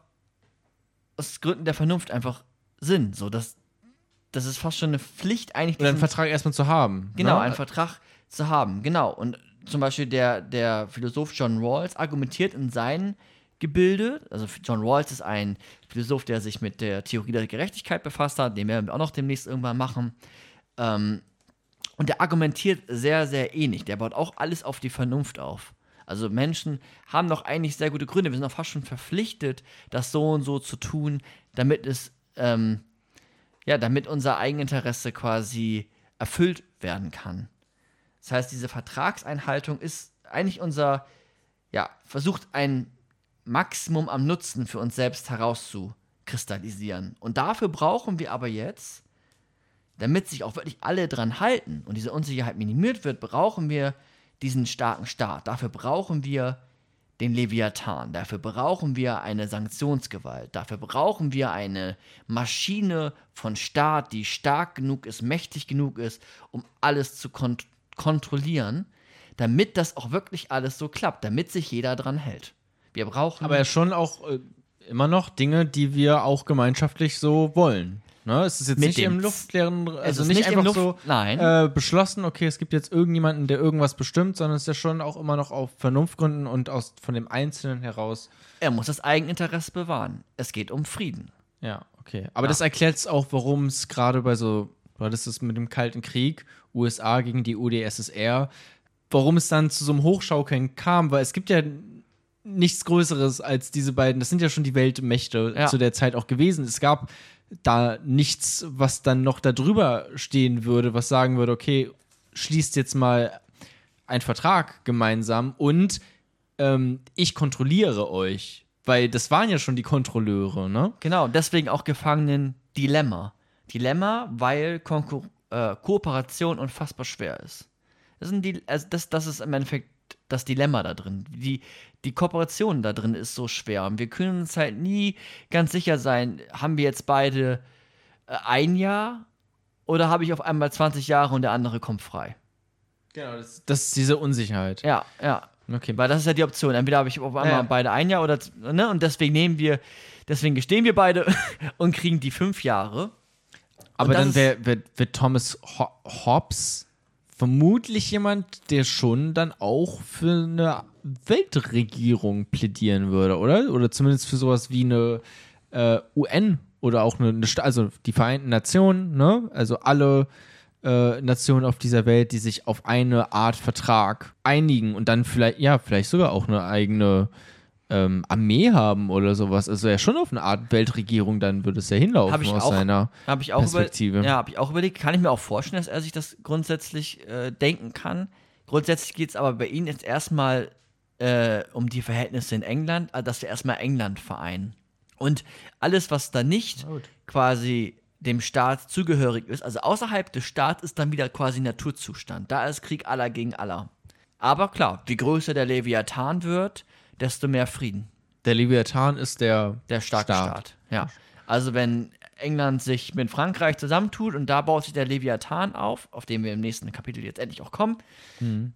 aus Gründen der Vernunft einfach Sinn. So, das, das ist fast schon eine Pflicht, eigentlich Oder einen diesen- Vertrag erstmal zu haben. Genau, ne? einen Vertrag zu haben, genau. Und zum Beispiel der, der Philosoph John Rawls argumentiert in seinem Gebilde, also John Rawls ist ein Philosoph, der sich mit der Theorie der Gerechtigkeit befasst hat, den werden wir auch noch demnächst irgendwann machen. Ähm, und der argumentiert sehr, sehr ähnlich. Der baut auch alles auf die Vernunft auf. Also Menschen haben doch eigentlich sehr gute Gründe. Wir sind auch fast schon verpflichtet, das so und so zu tun, damit es, ähm, ja, damit unser Eigeninteresse quasi erfüllt werden kann. Das heißt, diese Vertragseinhaltung ist eigentlich unser, ja, versucht ein Maximum am Nutzen für uns selbst herauszukristallisieren. Und dafür brauchen wir aber jetzt, damit sich auch wirklich alle dran halten und diese Unsicherheit minimiert wird, brauchen wir diesen starken Staat. Dafür brauchen wir den Leviathan. Dafür brauchen wir eine Sanktionsgewalt. Dafür brauchen wir eine Maschine von Staat, die stark genug ist, mächtig genug ist, um alles zu kont- kontrollieren, damit das auch wirklich alles so klappt, damit sich jeder dran hält. Wir brauchen. Aber ja schon auch äh, immer noch Dinge, die wir auch gemeinschaftlich so wollen. Ne? Es ist jetzt Mit nicht dem im luftleeren, also ist nicht, nicht im einfach Luft- so nein. Äh, beschlossen, okay, es gibt jetzt irgendjemanden, der irgendwas bestimmt, sondern es ist ja schon auch immer noch auf Vernunftgründen und aus, von dem Einzelnen heraus. er muss das Eigeninteresse bewahren. Es geht um Frieden. Ja, okay. Aber Ja. das erklärt es auch, warum es gerade bei so, weil das ist mit dem Kalten Krieg, U S A gegen die U d S S R, warum es dann zu so einem Hochschaukeln kam, weil es gibt ja nichts Größeres als diese beiden, das sind ja schon die Weltmächte Ja. zu der Zeit auch gewesen. Es gab da nichts, was dann noch da drüber stehen würde, was sagen würde, okay, schließt jetzt mal einen Vertrag gemeinsam und ähm, ich kontrolliere euch. Weil das waren ja schon die Kontrolleure, ne? Genau, deswegen auch Gefangenen-Dilemma. Dilemma, weil Konkur äh, Kooperation unfassbar schwer ist. Das, sind die, also das, das ist im Endeffekt das Dilemma da drin. Die, die Kooperation da drin ist so schwer. Und wir können uns halt nie ganz sicher sein, haben wir jetzt beide äh, ein Jahr oder habe ich auf einmal zwanzig Jahre und der andere kommt frei. Genau, das, das ist diese Unsicherheit. Ja, ja. Okay. Weil das ist ja die Option. Entweder habe ich auf einmal Ja. beide ein Jahr oder, ne? Und deswegen nehmen wir, deswegen gestehen wir beide und kriegen die fünf Jahre. Aber das dann ist- wäre wär, wär Thomas Ho Hobbes vermutlich jemand, der schon dann auch für eine Weltregierung plädieren würde, oder? Oder zumindest für sowas wie eine äh, U N oder auch eine, eine Sta- also die Vereinten Nationen, ne? Also alle äh, Nationen auf dieser Welt, die sich auf eine Art Vertrag einigen und dann vielleicht, ja, vielleicht sogar auch eine eigene ähm, Armee haben oder sowas. Also ja schon auf eine Art Weltregierung, dann würde es ja hinlaufen Hab ich aus auch- seiner Habe ich auch Perspektive. Über, ja, habe ich auch überlegt. Kann ich mir auch vorstellen, dass er sich das grundsätzlich äh, denken kann. Grundsätzlich geht es aber bei ihm jetzt erstmal äh, um die Verhältnisse in England, also dass wir erstmal England vereinen. Und alles, was da nicht quasi dem Staat zugehörig ist, also außerhalb des Staates, ist dann wieder quasi Naturzustand. Da ist Krieg aller gegen aller. Aber klar, je größer der Leviathan wird, desto mehr Frieden. Der Leviathan ist der, Der starke Staat. Staat. Ja. Also wenn England sich mit Frankreich zusammentut und da baut sich der Leviathan auf, auf den wir im nächsten Kapitel jetzt endlich auch kommen,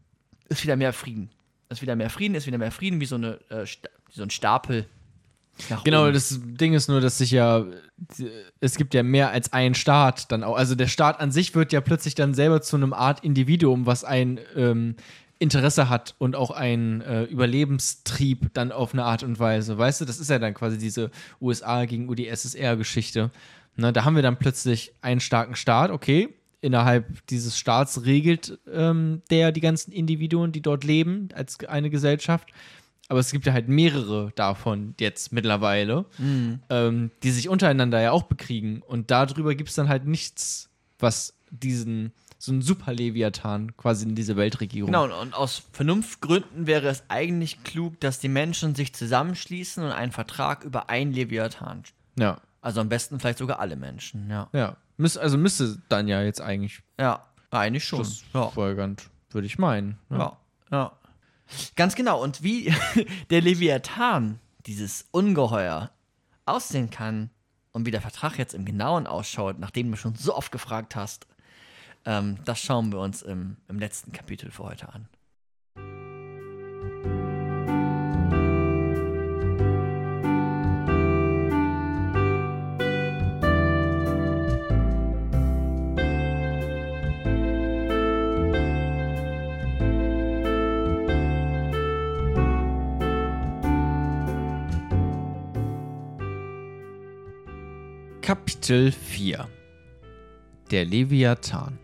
ist wieder mehr Frieden. Ist wieder mehr Frieden, ist wieder mehr Frieden, wie so, eine, äh, sta- wie so ein Stapel nach Genau, oben. das Ding ist nur, dass sich ja, es gibt ja mehr als einen Staat dann auch. Also der Staat an sich wird ja plötzlich dann selber zu einem Art Individuum, was ein ähm, Interesse hat und auch einen äh, Überlebenstrieb dann auf eine Art und Weise. Weißt du, das ist ja dann quasi diese U S A gegen die S S R-Geschichte. Na, da haben wir dann plötzlich einen starken Staat, okay. Innerhalb dieses Staats regelt ähm, der die ganzen Individuen, die dort leben, als eine Gesellschaft. Aber es gibt ja halt mehrere davon jetzt mittlerweile, Mhm. ähm, die sich untereinander ja auch bekriegen. Und darüber gibt es dann halt nichts, was diesen, so ein Super-Leviathan quasi in diese Weltregierung. Genau, und, und aus Vernunftgründen wäre es eigentlich klug, dass die Menschen sich zusammenschließen und einen Vertrag über ein Leviathan. Ja, Also am besten vielleicht sogar alle Menschen, ja. ja. Müs also müsste dann ja jetzt eigentlich Ja, eigentlich schon. das Ja. folgernd, würde ich meinen. Ja. Ja, ja. Ganz genau. Und wie der Leviathan, dieses Ungeheuer, aussehen kann und wie der Vertrag jetzt im Genauen ausschaut, nachdem du schon so oft gefragt hast, ähm, das schauen wir uns im, im letzten Kapitel für heute an. Kapitel vier. Der Leviathan.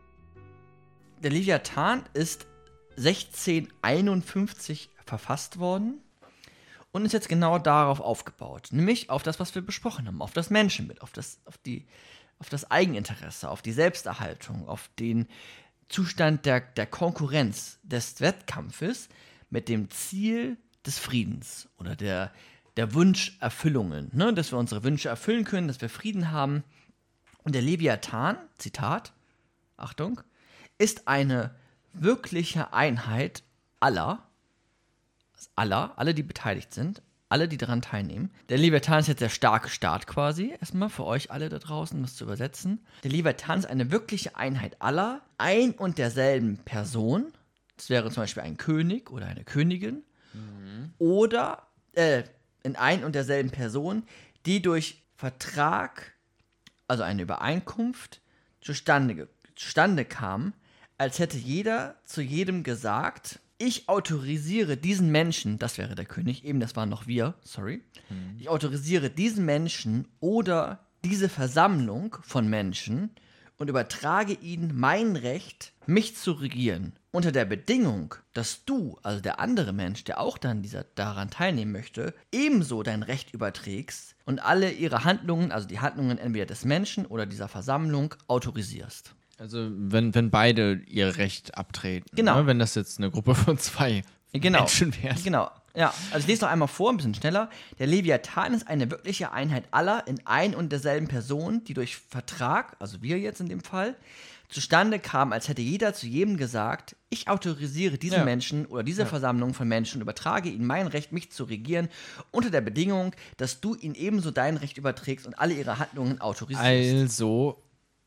Der Leviathan ist sechzehnhunderteinundfünfzig verfasst worden und ist jetzt genau darauf aufgebaut. Nämlich auf das, was wir besprochen haben, auf das Menschenbild, auf das, auf die, auf das Eigeninteresse, auf die Selbsterhaltung, auf den Zustand der, der Konkurrenz, des Wettkampfes mit dem Ziel des Friedens oder der, der Wunscherfüllungen, ne? Dass wir unsere Wünsche erfüllen können, dass wir Frieden haben. Und der Leviathan, Zitat, Achtung, ist eine wirkliche Einheit aller, aller, alle, die beteiligt sind, alle, die daran teilnehmen. Der Leviathan ist jetzt der starke Staat quasi, erstmal für euch alle da draußen, das zu übersetzen. Der Leviathan ist eine wirkliche Einheit aller, ein und derselben Person. Das wäre zum Beispiel ein König oder eine Königin. Oder, äh, in ein und derselben Person, die durch Vertrag, also eine Übereinkunft, zustande, ge- zustande kam, als hätte jeder zu jedem gesagt, ich autorisiere diesen Menschen, das wäre der König, eben das waren noch wir, sorry, ich autorisiere diesen Menschen oder diese Versammlung von Menschen und übertrage ihnen mein Recht, mich zu regieren. Unter der Bedingung, dass du, also der andere Mensch, der auch dann dieser, daran teilnehmen möchte, ebenso dein Recht überträgst und alle ihre Handlungen, also die Handlungen entweder des Menschen oder dieser Versammlung, autorisierst. Also wenn, wenn beide ihr Recht abtreten. Genau. Ne? Wenn das jetzt eine Gruppe von zwei Genau. Menschen wäre. Genau. Ja, also ich lese noch einmal vor, ein bisschen schneller. Der Leviathan ist eine wirkliche Einheit aller in ein und derselben Person, die durch Vertrag, also wir jetzt in dem Fall, zustande kam, als hätte jeder zu jedem gesagt, ich autorisiere diesen Ja. Menschen oder diese Versammlung von Menschen und übertrage ihnen mein Recht, mich zu regieren, unter der Bedingung, dass du ihnen ebenso dein Recht überträgst und alle ihre Handlungen autorisierst. Also,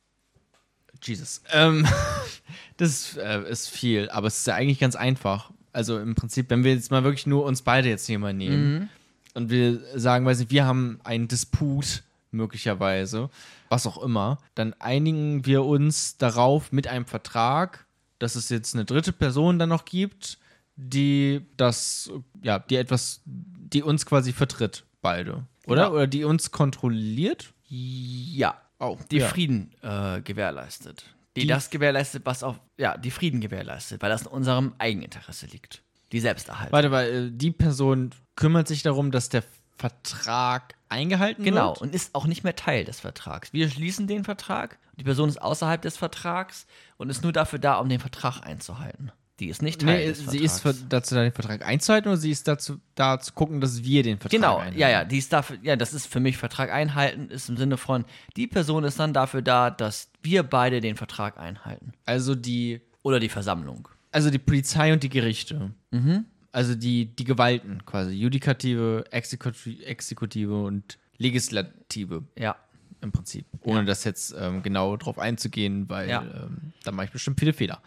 Jesus. Ähm, das äh, ist viel, aber es ist ja eigentlich ganz einfach. Also im Prinzip, wenn wir jetzt mal wirklich nur uns beide jetzt hier mal nehmen und wir sagen, weiß nicht, wir haben einen Disput möglicherweise, was auch immer, dann einigen wir uns darauf mit einem Vertrag, dass es jetzt eine dritte Person dann noch gibt, die das, ja, die etwas, die uns quasi vertritt, beide. Oder? Ja. Oder die uns kontrolliert? Ja, Oh, die ja. Frieden äh, gewährleistet. Die, Die- das gewährleistet, was auf, ja, die Frieden gewährleistet, weil das in unserem Eigeninteresse liegt. Die Selbsterhaltung. Warte, weil äh, die Person kümmert sich darum, dass der Vertrag eingehalten Genau, wird? und ist auch nicht mehr Teil des Vertrags. Wir schließen den Vertrag, die Person ist außerhalb des Vertrags und ist nur dafür da, um den Vertrag einzuhalten. Die ist nicht Teil Nee, des sie ist Vertrags. für, dazu da, den Vertrag einzuhalten, oder sie ist dazu da zu gucken, dass wir den Vertrag Genau, einhalten? ja, ja, die ist dafür, ja, das ist für mich Vertrag einhalten, ist im Sinne von, die Person ist dann dafür da, dass wir beide den Vertrag einhalten. Also die, Oder die Versammlung. also die Polizei und die Gerichte. Mhm. Also die, die Gewalten quasi. Judikative, Exekutive, Exekutive und Legislative Ja. im Prinzip. Ohne Ja. das jetzt ähm, genau drauf einzugehen, weil Ja. ähm, da mache ich bestimmt viele Fehler.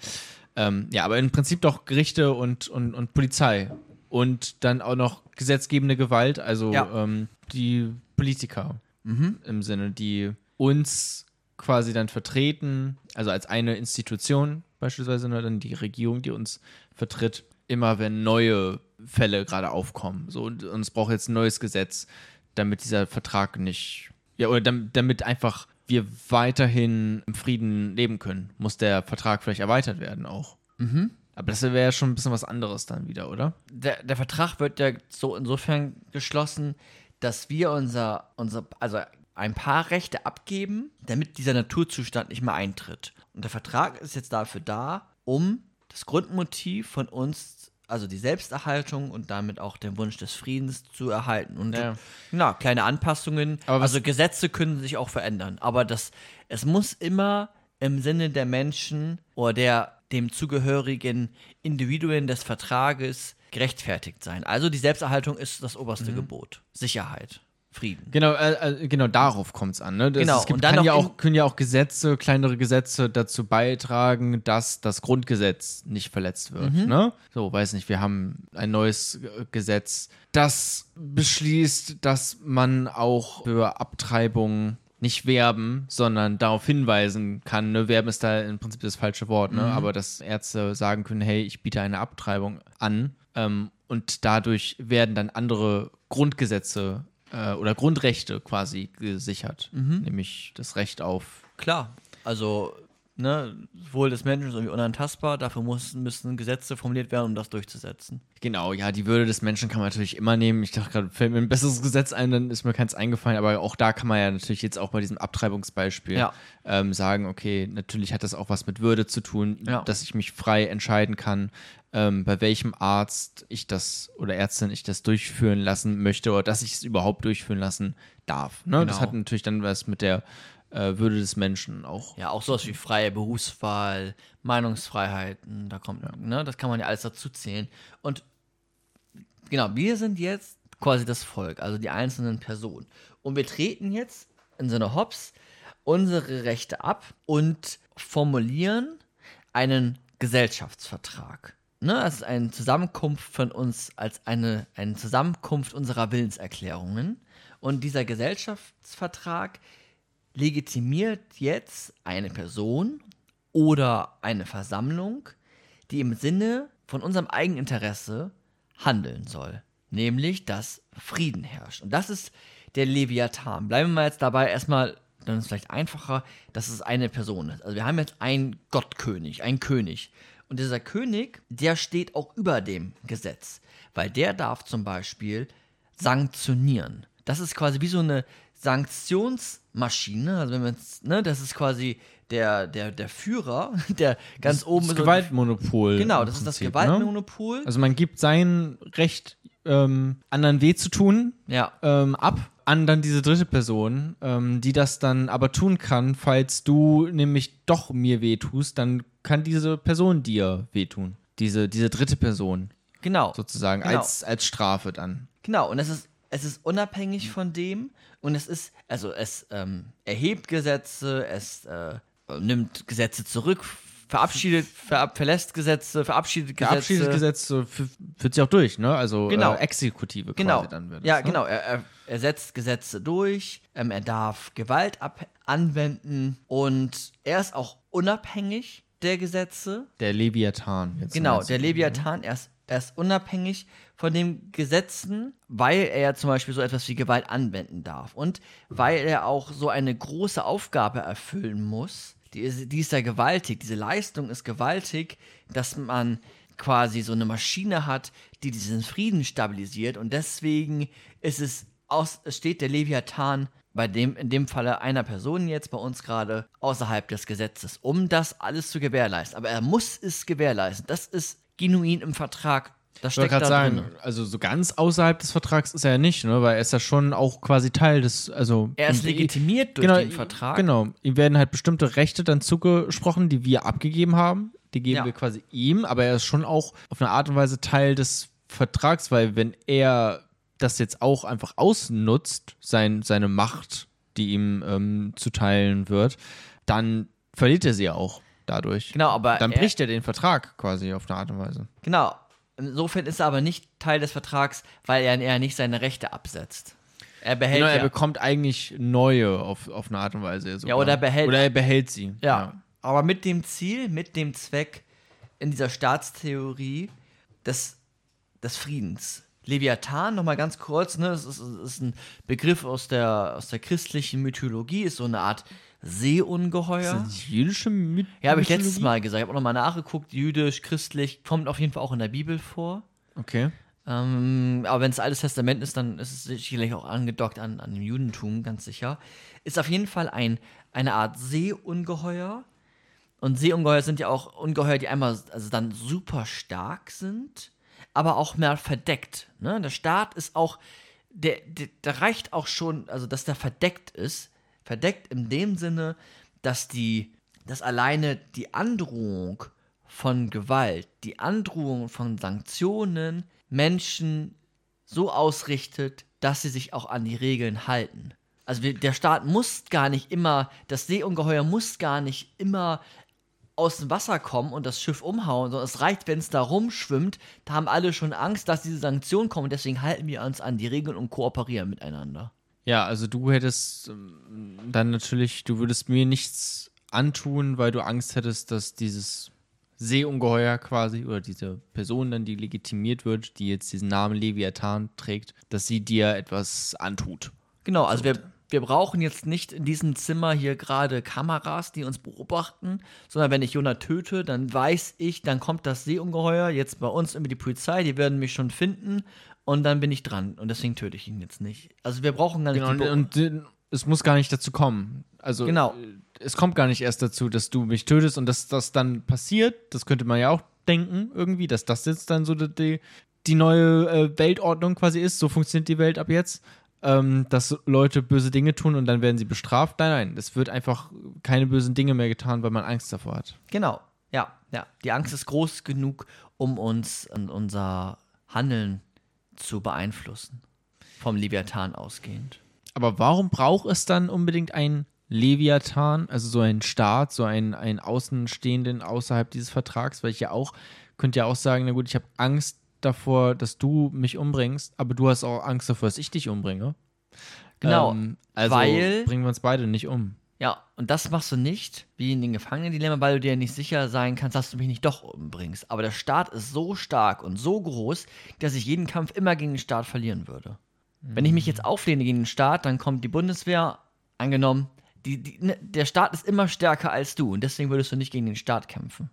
Ähm, ja, aber im Prinzip doch Gerichte und, und, und Polizei. Und dann auch noch gesetzgebende Gewalt, also Ja. ähm, die Politiker im Sinne, die uns quasi dann vertreten, also als eine Institution beispielsweise, ne, dann die Regierung, die uns vertritt, immer wenn neue Fälle gerade aufkommen. So, und, und es braucht jetzt ein neues Gesetz, damit dieser Vertrag nicht, ja, oder damit, damit einfach wir weiterhin im Frieden leben können, muss der Vertrag vielleicht erweitert werden auch. Aber das wäre ja schon ein bisschen was anderes dann wieder, oder? Der, der Vertrag wird ja so insofern geschlossen, dass wir unser, unser, also ein paar Rechte abgeben, damit dieser Naturzustand nicht mehr eintritt. Und der Vertrag ist jetzt dafür da, um das Grundmotiv von uns, also die Selbsterhaltung und damit auch den Wunsch des Friedens zu erhalten. Und Ja. na, kleine Anpassungen, Aber was- also Gesetze können sich auch verändern. Aber das, es muss immer im Sinne der Menschen oder der dem zugehörigen Individuen des Vertrages gerechtfertigt sein. Also die Selbsterhaltung ist das oberste Gebot. Sicherheit, Frieden. Genau, äh, äh, genau darauf kommt es an. Ne? Das, Genau, es gibt, und dann kann ja noch auch, können ja auch Gesetze, kleinere Gesetze dazu beitragen, dass das Grundgesetz nicht verletzt wird. Mhm. Ne? So, weiß nicht, wir haben ein neues äh, Gesetz, das beschließt, dass man auch für Abtreibung nicht werben, sondern darauf hinweisen kann. Ne? Werben ist da im Prinzip das falsche Wort, ne? Aber dass Ärzte sagen können, hey, ich biete eine Abtreibung an. Ähm, und dadurch werden dann andere Grundgesetze äh, oder Grundrechte quasi gesichert. Nämlich das Recht auf. Klar, also ne, das Wohl des Menschen ist irgendwie unantastbar, dafür muss, müssen Gesetze formuliert werden, um das durchzusetzen. Genau, ja, die Würde des Menschen kann man natürlich immer nehmen. Ich dachte gerade, fällt mir ein besseres Gesetz ein, dann ist mir keins eingefallen. Aber auch da kann man ja natürlich jetzt auch bei diesem Abtreibungsbeispiel Ja. ähm, sagen, okay, natürlich hat das auch was mit Würde zu tun, Ja. dass ich mich frei entscheiden kann, ähm, bei welchem Arzt ich das oder Ärztin ich das durchführen lassen möchte oder dass ich es überhaupt durchführen lassen darf. Ne? Das Genau. hat natürlich dann was mit der äh, Würde des Menschen auch. Ja, auch sowas wie freie Berufswahl, Meinungsfreiheiten, da kommt, ne, das kann man ja alles dazu zählen. Und genau, wir sind jetzt quasi das Volk, also die einzelnen Personen. Und wir treten jetzt in Sinne Hobbes unsere Rechte ab und formulieren einen Gesellschaftsvertrag. Ne, das ist eine Zusammenkunft von uns als eine, eine Zusammenkunft unserer Willenserklärungen. Und dieser Gesellschaftsvertrag legitimiert jetzt eine Person oder eine Versammlung, die im Sinne von unserem Eigeninteresse handeln soll. Nämlich, dass Frieden herrscht. Und das ist der Leviathan. Bleiben wir mal jetzt dabei erstmal, dann ist es vielleicht einfacher, dass es eine Person ist. Also wir haben jetzt einen Gottkönig, einen König. Und dieser König, der steht auch über dem Gesetz. Weil der darf zum Beispiel sanktionieren. Das ist quasi wie so eine Sanktionsmaschine. Also wenn man jetzt, ne, das ist quasi der, der, der Führer, der ganz oben Das so- Gewaltmonopol. Genau, im das ist das Prinzip, ne? Gewaltmonopol. Also man gibt sein Recht, ähm, anderen weh zu tun, Ja. ähm, ab an dann diese dritte Person, ähm, die das dann aber tun kann, falls du nämlich doch mir weh tust, dann kann diese Person dir wehtun. Diese, diese dritte Person Genau. sozusagen Genau. als, als Strafe dann. Genau, und es ist, es ist unabhängig von dem und es ist, also es ähm, erhebt Gesetze, es äh, nimmt Gesetze zurück, verabschiedet, verab, verlässt Gesetze, verabschiedet Gesetze. Verabschiedet Gesetz so, f- führt sich auch durch, ne? Also Genau. äh, Exekutive Genau, quasi dann wird es, ja, ne? genau. Er, er, er setzt Gesetze durch, ähm, er darf Gewalt ab anwenden und er ist auch unabhängig der Gesetze. Der Leviathan. Jetzt Genau, meinst du? der Leviathan, er ist, er ist unabhängig von den Gesetzen, weil er ja zum Beispiel so etwas wie Gewalt anwenden darf und weil er auch so eine große Aufgabe erfüllen muss. Die ist, die ist ja gewaltig, diese Leistung ist gewaltig, dass man quasi so eine Maschine hat, die diesen Frieden stabilisiert und deswegen ist es, aus, es steht der Leviathan bei dem, in dem Falle einer Person jetzt bei uns gerade außerhalb des Gesetzes, um das alles zu gewährleisten. Aber er muss es gewährleisten. Das ist genuin im Vertrag. Das Ich wollte steckt gerade da sagen, drin. also so ganz außerhalb des Vertrags ist er ja nicht, ne? Weil er ist ja schon auch quasi Teil des, also Er ist und- legitimiert durch genau, den Vertrag. Genau, ihm werden halt bestimmte Rechte dann zugesprochen, die wir abgegeben haben. Die geben Ja. wir quasi ihm, aber er ist schon auch auf eine Art und Weise Teil des Vertrags, weil wenn er das jetzt auch einfach ausnutzt, sein, seine Macht, die ihm ähm, zuteilen wird, dann verliert er sie auch dadurch. Genau, aber Dann er- bricht er den Vertrag quasi auf eine Art und Weise. Genau. Insofern ist er aber nicht Teil des Vertrags, weil er, er nicht seine Rechte absetzt. Er behält Genau, er ja. bekommt eigentlich neue auf, auf eine Art und Weise. Sogar. Ja, oder er behält- Oder er behält sie. Ja. Aber mit dem Ziel, mit dem Zweck in dieser Staatstheorie des, des Friedens. Leviathan, nochmal ganz kurz, ne, das ist, das ist ein Begriff aus der, aus der christlichen Mythologie, ist so eine Art Seeungeheuer. Ist das jüdische Myth Ja, habe ich letztes Mythologie? Mal gesagt. Ich habe auch nochmal nachgeguckt, jüdisch, christlich, kommt auf jeden Fall auch in der Bibel vor. Okay. Ähm, aber wenn es Altes Testament ist, dann ist es sicherlich auch angedockt an, an dem Judentum, ganz sicher. Ist auf jeden Fall ein, eine Art Seeungeheuer. Und Seeungeheuer sind ja auch Ungeheuer, die einmal also dann super stark sind, aber auch mehr verdeckt. Ne? Der Staat ist auch, der, der, der reicht auch schon, also dass der verdeckt ist. Verdeckt in dem Sinne, dass die, dass alleine die Androhung von Gewalt, die Androhung von Sanktionen Menschen so ausrichtet, dass sie sich auch an die Regeln halten. Also wir, der Staat muss gar nicht immer, das Seeungeheuer muss gar nicht immer aus dem Wasser kommen und das Schiff umhauen, sondern es reicht, wenn es da rumschwimmt, da haben alle schon Angst, dass diese Sanktionen kommen, deswegen halten wir uns an die Regeln und kooperieren miteinander. Ja, also du hättest ähm, dann natürlich, du würdest mir nichts antun, weil du Angst hättest, dass dieses Seeungeheuer quasi oder diese Person dann, die legitimiert wird, die jetzt diesen Namen Leviathan trägt, dass sie dir etwas antut. Genau, also wir, wir brauchen jetzt nicht in diesem Zimmer hier gerade Kameras, die uns beobachten, sondern wenn ich Jonah töte, dann weiß ich, dann kommt das Seeungeheuer jetzt bei uns über die Polizei, die werden mich schon finden und dann bin ich dran und deswegen töte ich ihn jetzt nicht. Also wir brauchen gar nicht Genau, die und, Be- und äh, es muss gar nicht dazu kommen. Also Genau. äh, es kommt gar nicht erst dazu, dass du mich tötest und dass das dann passiert. Das könnte man ja auch denken irgendwie, dass das jetzt dann so die, die neue äh, Weltordnung quasi ist. So funktioniert die Welt ab jetzt. Ähm, dass Leute böse Dinge tun und dann werden sie bestraft. Nein, nein, es wird einfach keine bösen Dinge mehr getan, weil man Angst davor hat. Genau, ja, ja. Die Angst ist groß genug, um uns und unser Handeln zu beeinflussen. Vom Leviathan ausgehend. Aber warum braucht es dann unbedingt ein Leviathan, also so einen Staat, so einen, einen Außenstehenden außerhalb dieses Vertrags? Weil ich ja auch, könnte ja auch sagen, na gut, ich habe Angst davor, dass du mich umbringst, aber du hast auch Angst davor, dass ich dich umbringe. Genau, Ähm, also weil- bringen wir uns beide nicht um. Ja, und das machst du nicht, wie in den Gefangenen-Dilemma, weil du dir nicht sicher sein kannst, dass du mich nicht doch umbringst. Aber der Staat ist so stark und so groß, dass ich jeden Kampf immer gegen den Staat verlieren würde. Wenn ich mich jetzt auflehne gegen den Staat, dann kommt die Bundeswehr, angenommen, die, die, ne, der Staat ist immer stärker als du und deswegen würdest du nicht gegen den Staat kämpfen.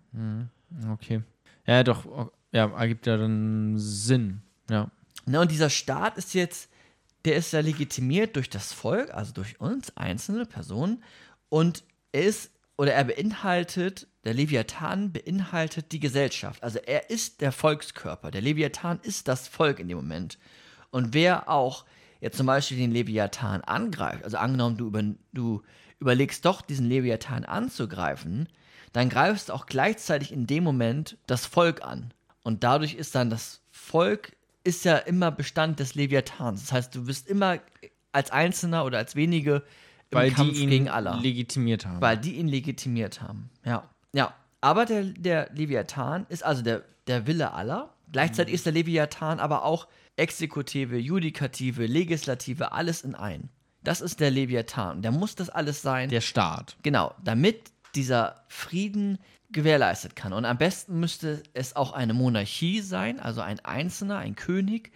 Okay. Ja, doch, ja, ergibt ja dann Sinn. Ja. Ne, und dieser Staat ist jetzt, der ist ja legitimiert durch das Volk, also durch uns, einzelne Personen. Und er ist, oder er beinhaltet, der Leviathan beinhaltet die Gesellschaft. Also er ist der Volkskörper. Der Leviathan ist das Volk in dem Moment. Und wer auch jetzt zum Beispiel den Leviathan angreift, also angenommen, du, über, du überlegst doch, diesen Leviathan anzugreifen, dann greifst du auch gleichzeitig in dem Moment das Volk an. Und dadurch ist dann das Volk ist ja immer Bestand des Leviathans. Das heißt, du bist immer als Einzelner oder als wenige im Weil Kampf die ihn gegen alle. legitimiert haben. Weil die ihn legitimiert haben. Ja. Ja. Aber der, der Leviathan ist also der, der Wille aller. Gleichzeitig ist der Leviathan aber auch Exekutive, Judikative, Legislative, alles in ein. Das ist der Leviathan. Der muss das alles sein. Der Staat. Genau, damit dieser Frieden gewährleistet kann. Und am besten müsste es auch eine Monarchie sein, also ein Einzelner, ein König.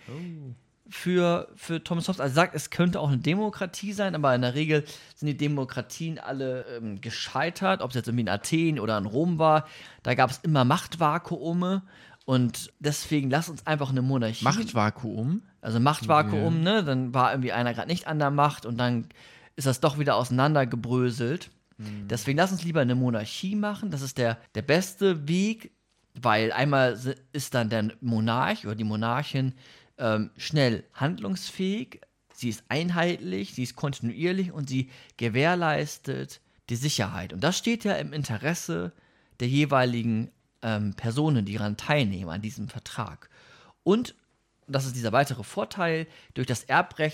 Für, für Thomas Hobbes, also sagt, es könnte auch eine Demokratie sein, aber in der Regel sind die Demokratien alle ähm, gescheitert, ob es jetzt irgendwie in Athen oder in Rom war. Da gab es immer Machtvakuume und deswegen lass uns einfach eine Monarchie. Machtvakuum. Also Machtvakuum, ne? Dann war irgendwie einer gerade nicht an der Macht und dann ist das doch wieder auseinandergebröselt. Deswegen lass uns lieber eine Monarchie machen. Das ist der, der beste Weg, weil einmal si- ist dann der Monarch oder die Monarchin ähm, schnell handlungsfähig, sie ist einheitlich, sie ist kontinuierlich und sie gewährleistet die Sicherheit. Und das steht ja im Interesse der jeweiligen ähm, Personen, die daran teilnehmen, an diesem Vertrag. Und das ist dieser weitere Vorteil, durch das Erbrecht und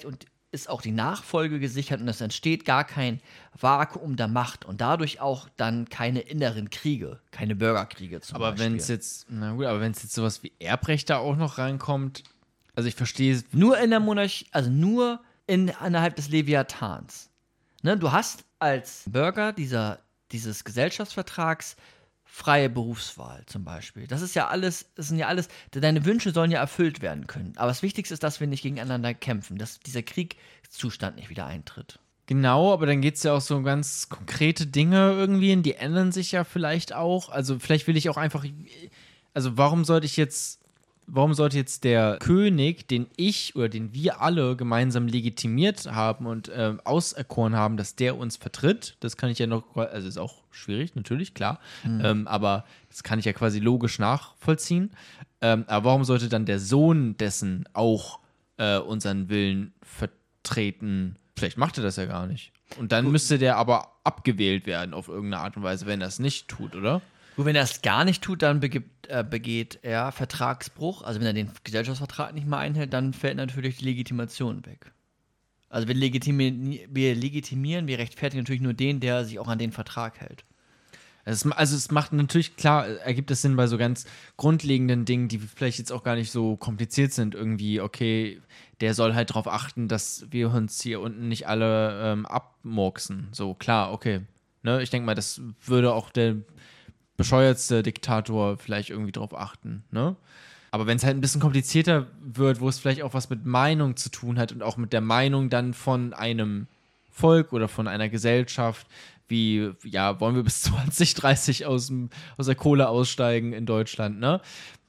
ist auch die Nachfolge gesichert und es entsteht gar kein Vakuum der Macht und dadurch auch dann keine inneren Kriege, keine Bürgerkriege zum Aber Beispiel. wenn es jetzt, na gut, aber wenn es jetzt sowas wie Erbrecht da auch noch reinkommt, also ich verstehe es. Nur in der Monarchie, also nur in, innerhalb des Leviathans. Ne, du hast als Bürger dieser, dieses Gesellschaftsvertrags freie Berufswahl zum Beispiel. Das ist ja alles, das sind ja alles, deine Wünsche sollen ja erfüllt werden können. Aber das Wichtigste ist, dass wir nicht gegeneinander kämpfen, dass dieser Kriegszustand nicht wieder eintritt. Genau, aber dann geht es ja auch so um ganz konkrete Dinge irgendwie, und die ändern sich ja vielleicht auch. Also vielleicht will ich auch einfach, also warum sollte ich jetzt, warum sollte jetzt der König, den ich oder den wir alle gemeinsam legitimiert haben und äh, auserkoren haben, dass der uns vertritt, das kann ich ja noch, also ist auch schwierig, natürlich, klar, mhm. ähm, aber das kann ich ja quasi logisch nachvollziehen. Ähm, aber warum sollte dann der Sohn dessen auch äh, unseren Willen vertreten? Vielleicht macht er das ja gar nicht. Und dann Gut. müsste der aber abgewählt werden auf irgendeine Art und Weise, wenn er es nicht tut, oder? Gut, wenn er es gar nicht tut, dann begibt, äh, begeht er Vertragsbruch. Also wenn er den Gesellschaftsvertrag nicht mehr einhält, dann fällt natürlich die Legitimation weg. Also wir legitimieren, wir legitimieren, wir rechtfertigen natürlich nur den, der sich auch an den Vertrag hält. Also es macht natürlich, klar, ergibt es Sinn bei so ganz grundlegenden Dingen, die vielleicht jetzt auch gar nicht so kompliziert sind. Irgendwie, okay, der soll halt darauf achten, dass wir uns hier unten nicht alle ähm, abmurksen. So, klar, okay. Ne, ich denke mal, das würde auch der bescheuertste Diktator vielleicht irgendwie drauf achten, ne? Aber wenn es halt ein bisschen komplizierter wird, wo es vielleicht auch was mit Meinung zu tun hat und auch mit der Meinung dann von einem Volk oder von einer Gesellschaft, wie, ja, wollen wir bis zwanzig dreißig aus, dem, aus der Kohle aussteigen in Deutschland, ne?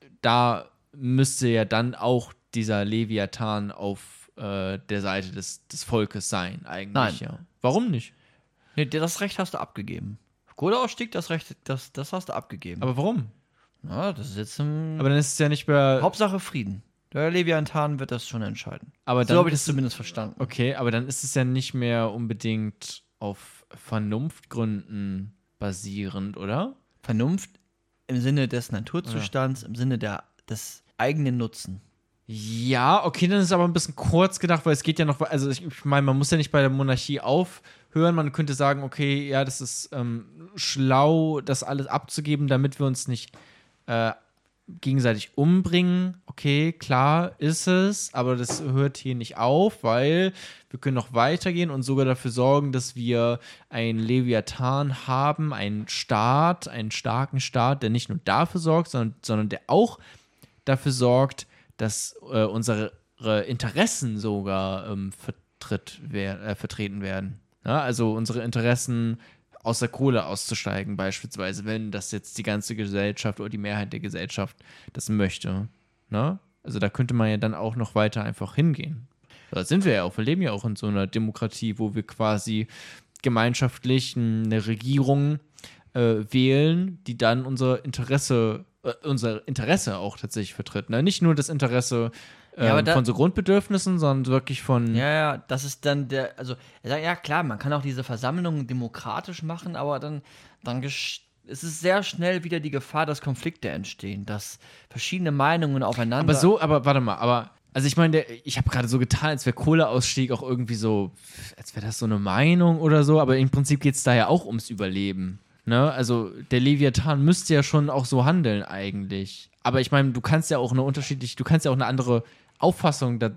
Da müsste ja dann auch dieser Leviathan auf äh, der Seite des, des Volkes sein, eigentlich. Nein. Ja. Warum nicht? Nee, das Recht hast du abgegeben. Kohleausstieg, das Recht, das, das hast du abgegeben. Aber warum? Na, das ist jetzt im Aber dann ist es ja nicht mehr. Hauptsache Frieden. Der Leviathan wird das schon entscheiden. Aber so dann habe ich das ist- zumindest verstanden. Okay, aber dann ist es ja nicht mehr unbedingt auf Vernunftgründen basierend, oder? Vernunft im Sinne des Naturzustands, im Sinne der, des eigenen Nutzen. Ja, okay, dann ist es aber ein bisschen kurz gedacht, weil es geht ja noch, also ich, ich meine, man muss ja nicht bei der Monarchie aufhören, man könnte sagen, okay, ja, das ist ähm, schlau, das alles abzugeben, damit wir uns nicht äh, gegenseitig umbringen. Okay, klar ist es, aber das hört hier nicht auf, weil wir können noch weitergehen und sogar dafür sorgen, dass wir einen Leviathan haben, einen Staat, einen starken Staat, der nicht nur dafür sorgt, sondern, sondern der auch dafür sorgt, dass äh, unsere Interessen sogar ähm, vertritt wer äh, vertreten werden. Ja, also unsere Interessen, aus der Kohle auszusteigen beispielsweise, wenn das jetzt die ganze Gesellschaft oder die Mehrheit der Gesellschaft das möchte. Ne? Also da könnte man ja dann auch noch weiter einfach hingehen. Da sind wir ja auch, wir leben ja auch in so einer Demokratie, wo wir quasi gemeinschaftlich eine Regierung äh, wählen, die dann unser Interesse äh, unser Interesse auch tatsächlich vertritt. Ne? Nicht nur das Interesse äh, Ja, aber da- von so Grundbedürfnissen, sondern wirklich von Ja, ja, das ist dann der, also, ja klar, man kann auch diese Versammlungen demokratisch machen, aber dann, dann gesch- es ist sehr schnell wieder die Gefahr, dass Konflikte entstehen, dass verschiedene Meinungen aufeinander. Aber so, aber warte mal, aber also ich meine, der- ich habe gerade so getan, als wäre Kohleausstieg auch irgendwie so, als wäre das so eine Meinung oder so, aber im Prinzip geht es da ja auch ums Überleben. Ne? Also der Leviathan müsste ja schon auch so handeln eigentlich. Aber ich meine, du kannst ja auch eine unterschiedliche, du kannst ja auch eine andere Auffassung da,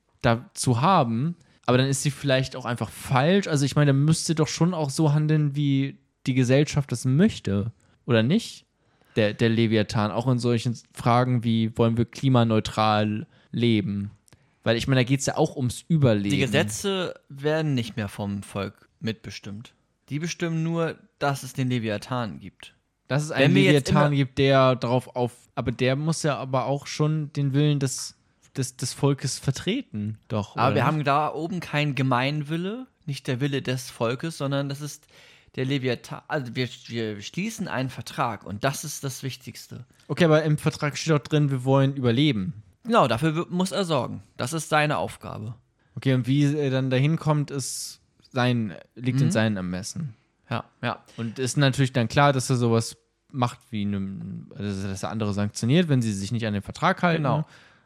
dazu haben, aber dann ist sie vielleicht auch einfach falsch. Also ich meine, der müsste doch schon auch so handeln, wie die Gesellschaft das möchte, oder nicht? Der, der Leviathan, auch in solchen Fragen wie, wollen wir klimaneutral leben? Weil ich meine, da geht es ja auch ums Überleben. Die Gesetze werden nicht mehr vom Volk mitbestimmt. Die bestimmen nur, dass es den Leviathan gibt. Dass es Wenn einen wir jetzt Leviathan immer- gibt, der darauf auf, aber der muss ja aber auch schon den Willen des, des, des Volkes vertreten, doch. Aber oder wir nicht? haben da oben keinen Gemeinwille, nicht der Wille des Volkes, sondern das ist der Leviathan. Also wir, wir schließen einen Vertrag und das ist das Wichtigste. Okay, aber im Vertrag steht auch drin, wir wollen überleben. Genau, dafür wird- muss er sorgen. Das ist seine Aufgabe. Okay, und wie er dann dahin kommt, ist sein, liegt in Mhm. seinem Ermessen. Ja, ja. Und ist natürlich dann klar, dass er sowas macht wie eine, also dass er andere sanktioniert, wenn sie sich nicht an den Vertrag halten. Genau.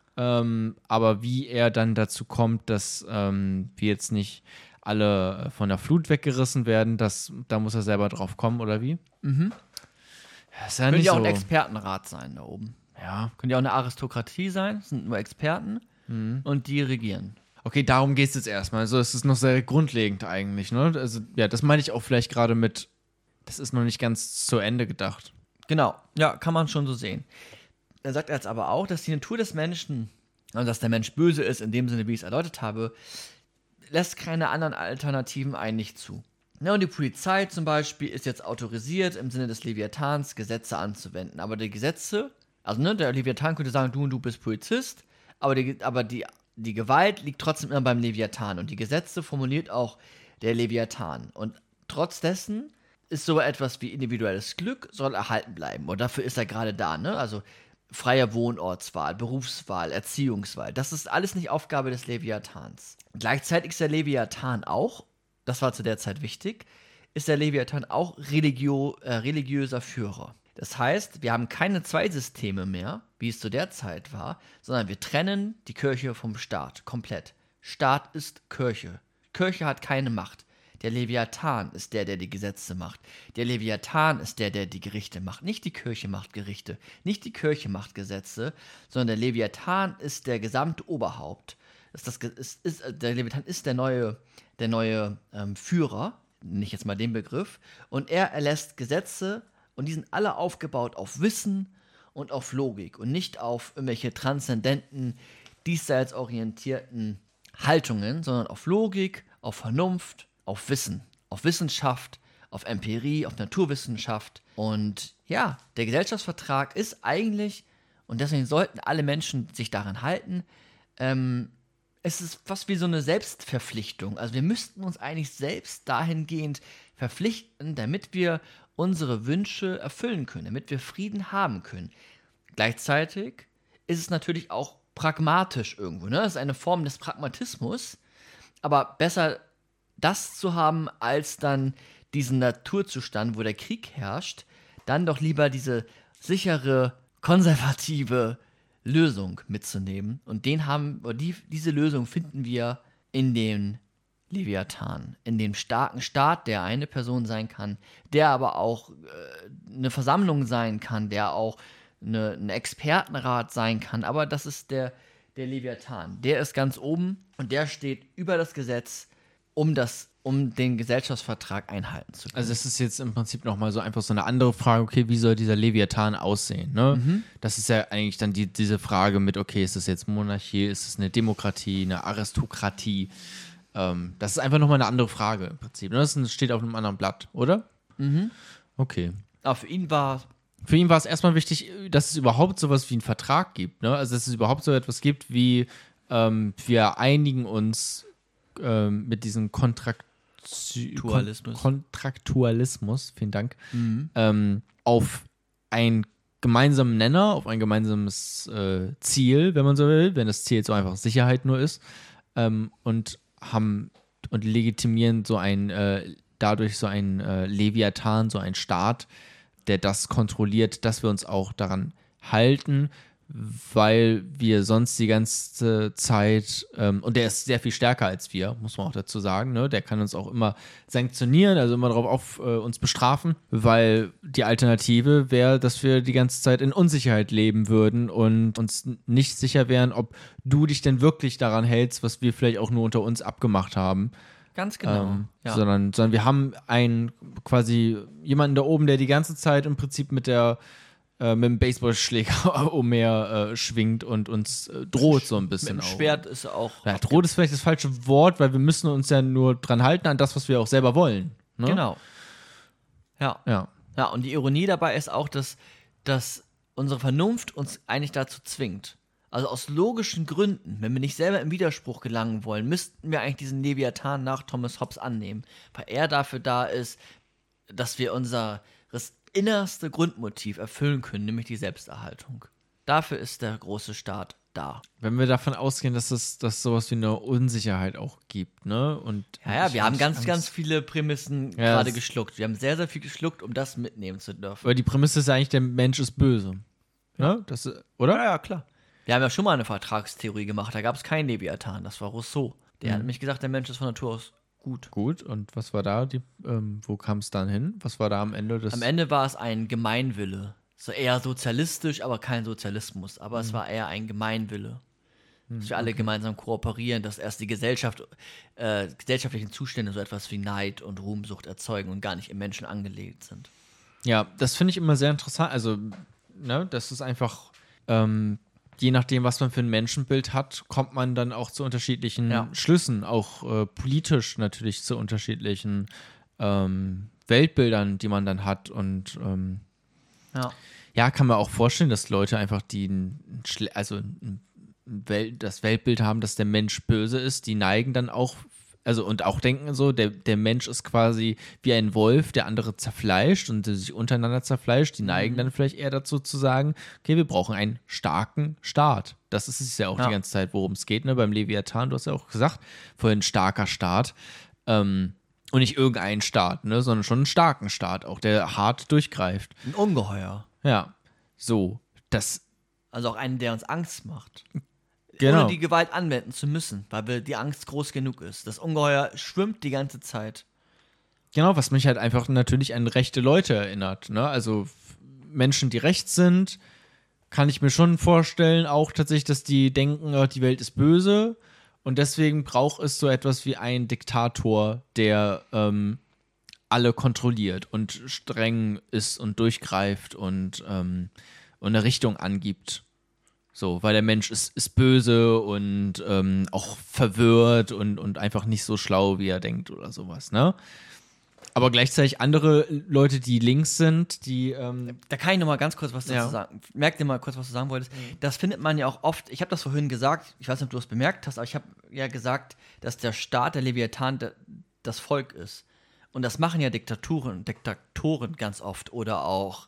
Ähm, aber wie er dann dazu kommt, dass ähm, wir jetzt nicht alle von der Flut weggerissen werden, das, da muss er selber drauf kommen, oder wie? Mhm. Das ist ja Könnte nicht ja auch so. ein Expertenrat sein da oben. Ja. Könnte ja auch eine Aristokratie sein, es sind nur Experten und die regieren. Okay, darum geht es jetzt erstmal. Also es ist noch sehr grundlegend eigentlich, ne? Also ja, das meine ich auch vielleicht gerade mit, das ist noch nicht ganz zu Ende gedacht. Genau, ja, kann man schon so sehen. Er sagt jetzt aber auch, dass die Natur des Menschen, also dass der Mensch böse ist, in dem Sinne, wie ich es erläutert habe, lässt keine anderen Alternativen eigentlich zu. Ja, und die Polizei zum Beispiel ist jetzt autorisiert, im Sinne des Leviathans Gesetze anzuwenden. Aber die Gesetze, also ne, der Leviathan könnte sagen, du und du bist Polizist, aber die, aber die, die Gewalt liegt trotzdem immer beim Leviathan. Und die Gesetze formuliert auch der Leviathan. Und trotz dessen ist so etwas wie individuelles Glück soll erhalten bleiben. Und dafür ist er gerade da, ne? Also freie Wohnortswahl, Berufswahl, Erziehungswahl. Das ist alles nicht Aufgabe des Leviathans. Gleichzeitig ist der Leviathan auch, das war zu der Zeit wichtig, ist der Leviathan auch religio, äh, religiöser Führer. Das heißt, wir haben keine zwei Systeme mehr, wie es zu der Zeit war, sondern wir trennen die Kirche vom Staat komplett. Staat ist Kirche. Kirche hat keine Macht. Der Leviathan ist der, der die Gesetze macht. Der Leviathan ist der, der die Gerichte macht. Nicht die Kirche macht Gerichte, nicht die Kirche macht Gesetze, sondern der Leviathan ist der gesamte Oberhaupt. Ist das, ist, ist, der Leviathan ist der neue, der neue ähm, Führer, nicht jetzt mal den Begriff, und er erlässt Gesetze und die sind alle aufgebaut auf Wissen und auf Logik und nicht auf irgendwelche transzendenten, diesseits orientierten Haltungen, sondern auf Logik, auf Vernunft, auf Wissen, auf Wissenschaft, auf Empirie, auf Naturwissenschaft. Und ja, der Gesellschaftsvertrag ist eigentlich, und deswegen sollten alle Menschen sich daran halten, ähm, es ist fast wie so eine Selbstverpflichtung. Also wir müssten uns eigentlich selbst dahingehend verpflichten, damit wir unsere Wünsche erfüllen können, damit wir Frieden haben können. Gleichzeitig ist es natürlich auch pragmatisch irgendwo, ne? Es ist eine Form des Pragmatismus, aber besser das zu haben, als dann diesen Naturzustand, wo der Krieg herrscht, dann doch lieber diese sichere, konservative Lösung mitzunehmen. Und den haben, oder die, diese Lösung finden wir in den Leviathan, in dem starken Staat, der eine Person sein kann, der aber auch äh, eine Versammlung sein kann, der auch eine, ein Expertenrat sein kann. Aber das ist der, der Leviathan. Der ist ganz oben und der steht über das Gesetz, um das, um den Gesellschaftsvertrag einhalten zu können. Also es ist jetzt im Prinzip nochmal so einfach so eine andere Frage, okay, wie soll dieser Leviathan aussehen, ne? Mhm. Das ist ja eigentlich dann die, diese Frage mit, okay, ist es jetzt Monarchie, ist es eine Demokratie, eine Aristokratie? Ähm, das ist einfach nochmal eine andere Frage im Prinzip, ne? Das steht auf einem anderen Blatt, oder? Mhm. Okay. Aber für ihn war Für ihn war es erstmal wichtig, dass es überhaupt sowas wie einen Vertrag gibt, ne? Also dass es überhaupt so etwas gibt wie, ähm, wir einigen uns ähm, mit diesem Kontrakt Dualismus. Kon- Kontraktualismus, vielen Dank, mhm. ähm, auf einen gemeinsamen Nenner, auf ein gemeinsames äh, Ziel, wenn man so will, wenn das Ziel so einfach Sicherheit nur ist, ähm, und haben und legitimieren so ein, äh, dadurch so ein äh, Leviathan, so ein Staat, der das kontrolliert, dass wir uns auch daran halten, weil wir sonst die ganze Zeit, ähm, und der ist sehr viel stärker als wir, muss man auch dazu sagen, ne? Der kann uns auch immer sanktionieren, also immer darauf auf äh, uns bestrafen, weil die Alternative wäre, dass wir die ganze Zeit in Unsicherheit leben würden und uns nicht sicher wären, ob du dich denn wirklich daran hältst, was wir vielleicht auch nur unter uns abgemacht haben. Ganz genau. Ähm, ja. sondern, sondern wir haben einen quasi jemanden da oben, der die ganze Zeit im Prinzip mit der äh, mit dem Baseballschläger umher äh, schwingt und uns äh, droht so ein bisschen Mit dem auch. Schwert ist auch. Ja, droht ist vielleicht das falsche Wort, weil wir müssen uns ja nur dran halten an das, was wir auch selber wollen. Ne? Genau. Ja. Ja. Ja, und die Ironie dabei ist auch, dass, dass unsere Vernunft uns eigentlich dazu zwingt. Also aus logischen Gründen, wenn wir nicht selber im Widerspruch gelangen wollen, müssten wir eigentlich diesen Leviathan nach Thomas Hobbes annehmen, weil er dafür da ist, dass wir unser innerste Grundmotiv erfüllen können, nämlich die Selbsterhaltung. Dafür ist der große Staat da. Wenn wir davon ausgehen, dass es dass sowas wie eine Unsicherheit auch gibt, ne? Und ja, ja, ich- wir haben ich- ganz, Angst- ganz viele Prämissen Ja, gerade das- geschluckt. Wir haben sehr, sehr viel geschluckt, um das mitnehmen zu dürfen. Aber die Prämisse ist ja eigentlich, der Mensch ist böse. Ne? Das, oder? Ja, ja, klar. Wir haben ja schon mal eine Vertragstheorie gemacht, da gab es keinen Leviathan, das war Rousseau. Der mhm. hat nämlich gesagt, der Mensch ist von Natur aus gut. Gut, und was war da? Die, ähm, wo kam es dann hin? Was war da am Ende des... Am Ende war es ein Gemeinwille. So eher sozialistisch, aber kein Sozialismus. Aber mhm. es war eher ein Gemeinwille. Mhm, dass wir alle okay. gemeinsam kooperieren, dass erst die Gesellschaft, äh, gesellschaftlichen Zustände so etwas wie Neid und Ruhmsucht erzeugen und gar nicht im Menschen angelegt sind. Ja, das finde ich immer sehr interessant. Also, ne, das ist einfach... Ähm, je nachdem, was man für ein Menschenbild hat, kommt man dann auch zu unterschiedlichen ja. Schlüssen, auch äh, politisch natürlich zu unterschiedlichen ähm, Weltbildern, die man dann hat. Und ähm, ja. ja, kann man auch vorstellen, dass Leute einfach, die ein, also ein Welt, das Weltbild haben, dass der Mensch böse ist, die neigen dann auch, also und auch denken so, der, der Mensch ist quasi wie ein Wolf, der andere zerfleischt und sich untereinander zerfleischt. Die neigen mhm. dann vielleicht eher dazu zu sagen, okay, wir brauchen einen starken Staat. Das ist es ja auch ja. die ganze Zeit, worum es geht, ne? Beim Leviathan, du hast ja auch gesagt, vorhin starker Staat. Ähm, und nicht irgendein Staat, ne? Sondern schon einen starken Staat, auch der hart durchgreift. Ein Ungeheuer. Ja, so, das... Also auch einen, der uns Angst macht. Genau. Ohne die Gewalt anwenden zu müssen, weil wir die Angst groß genug ist. Das Ungeheuer schwimmt die ganze Zeit. Genau, was mich halt einfach natürlich an rechte Leute erinnert. Ne? Also Menschen, die rechts sind, kann ich mir schon vorstellen, auch tatsächlich, dass die denken, die Welt ist böse und deswegen braucht es so etwas wie einen Diktator, der ähm, alle kontrolliert und streng ist und durchgreift und, ähm, und eine Richtung angibt. So, weil der Mensch ist, ist böse und ähm, auch verwirrt und, und einfach nicht so schlau, wie er denkt oder sowas, ne? Aber gleichzeitig andere Leute, die links sind, die ähm Da kann ich noch mal ganz kurz was dazu ja. sagen. Merk dir mal kurz, was du sagen wolltest. Mhm. Das findet man ja auch oft, ich habe das vorhin gesagt, ich weiß nicht, ob du es bemerkt hast, aber ich habe ja gesagt, dass der Staat, der Leviathan, der, das Volk ist. Und das machen ja Diktaturen, Diktatoren ganz oft oder auch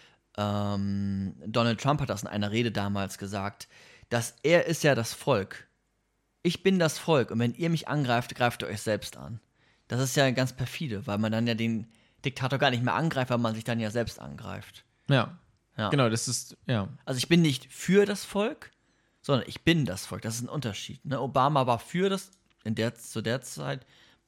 Ähm, Donald Trump hat das in einer Rede damals gesagt, dass er ist ja das Volk. Ich bin das Volk und wenn ihr mich angreift, greift ihr euch selbst an. Das ist ja ganz perfide, weil man dann ja den Diktator gar nicht mehr angreift, weil man sich dann ja selbst angreift. Ja, ja. genau, das ist, ja. Also ich bin nicht für das Volk, sondern ich bin das Volk. Das ist ein Unterschied. Ne? Obama war für das, in der, zu der Zeit,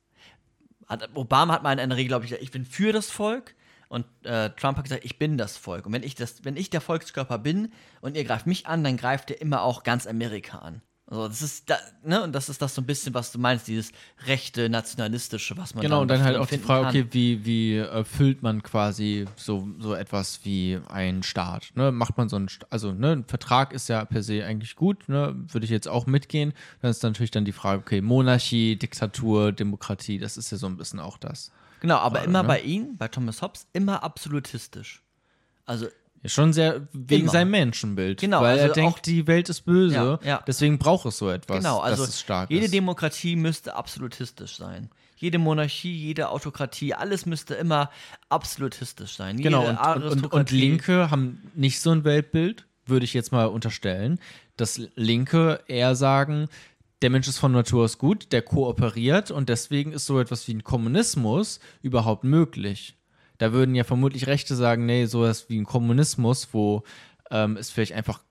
hat, Obama hat mal in einer Rede, glaube ich, gesagt, ich bin für das Volk. Und äh, Trump hat gesagt, ich bin das Volk. Und wenn ich, das, wenn ich der Volkskörper bin und ihr greift mich an, dann greift ihr immer auch ganz Amerika an. Also das ist da, ne, und das ist das so ein bisschen, was du meinst, dieses rechte, nationalistische, was man genau, und dann halt auch die Frage, kann. okay, wie, wie äh, füllt man quasi so, so etwas wie einen Staat? Ne? Macht man so einen, also ne, ein Vertrag ist ja per se eigentlich gut, ne? Würde ich jetzt auch mitgehen. Dann ist natürlich dann die Frage, okay, Monarchie, Diktatur, Demokratie, das ist ja so ein bisschen auch das. Genau, aber Frage, immer ne? bei ihm, bei Thomas Hobbes, immer absolutistisch. Also ja, schon sehr wegen immer. seinem Menschenbild. Genau, weil also er denkt, auch, die Welt ist böse, ja, ja. deswegen braucht es so etwas, genau, also dass es stark jede ist. Demokratie müsste absolutistisch sein. Jede Monarchie, jede Autokratie, alles müsste immer absolutistisch sein. Jede Genau, und, und, und, und Linke haben nicht so ein Weltbild, würde ich jetzt mal unterstellen, dass Linke eher sagen, der Mensch ist von Natur aus gut, der kooperiert und deswegen ist so etwas wie ein Kommunismus überhaupt möglich. Da würden ja vermutlich Rechte sagen, nee, sowas wie ein Kommunismus, wo ähm, es vielleicht einfach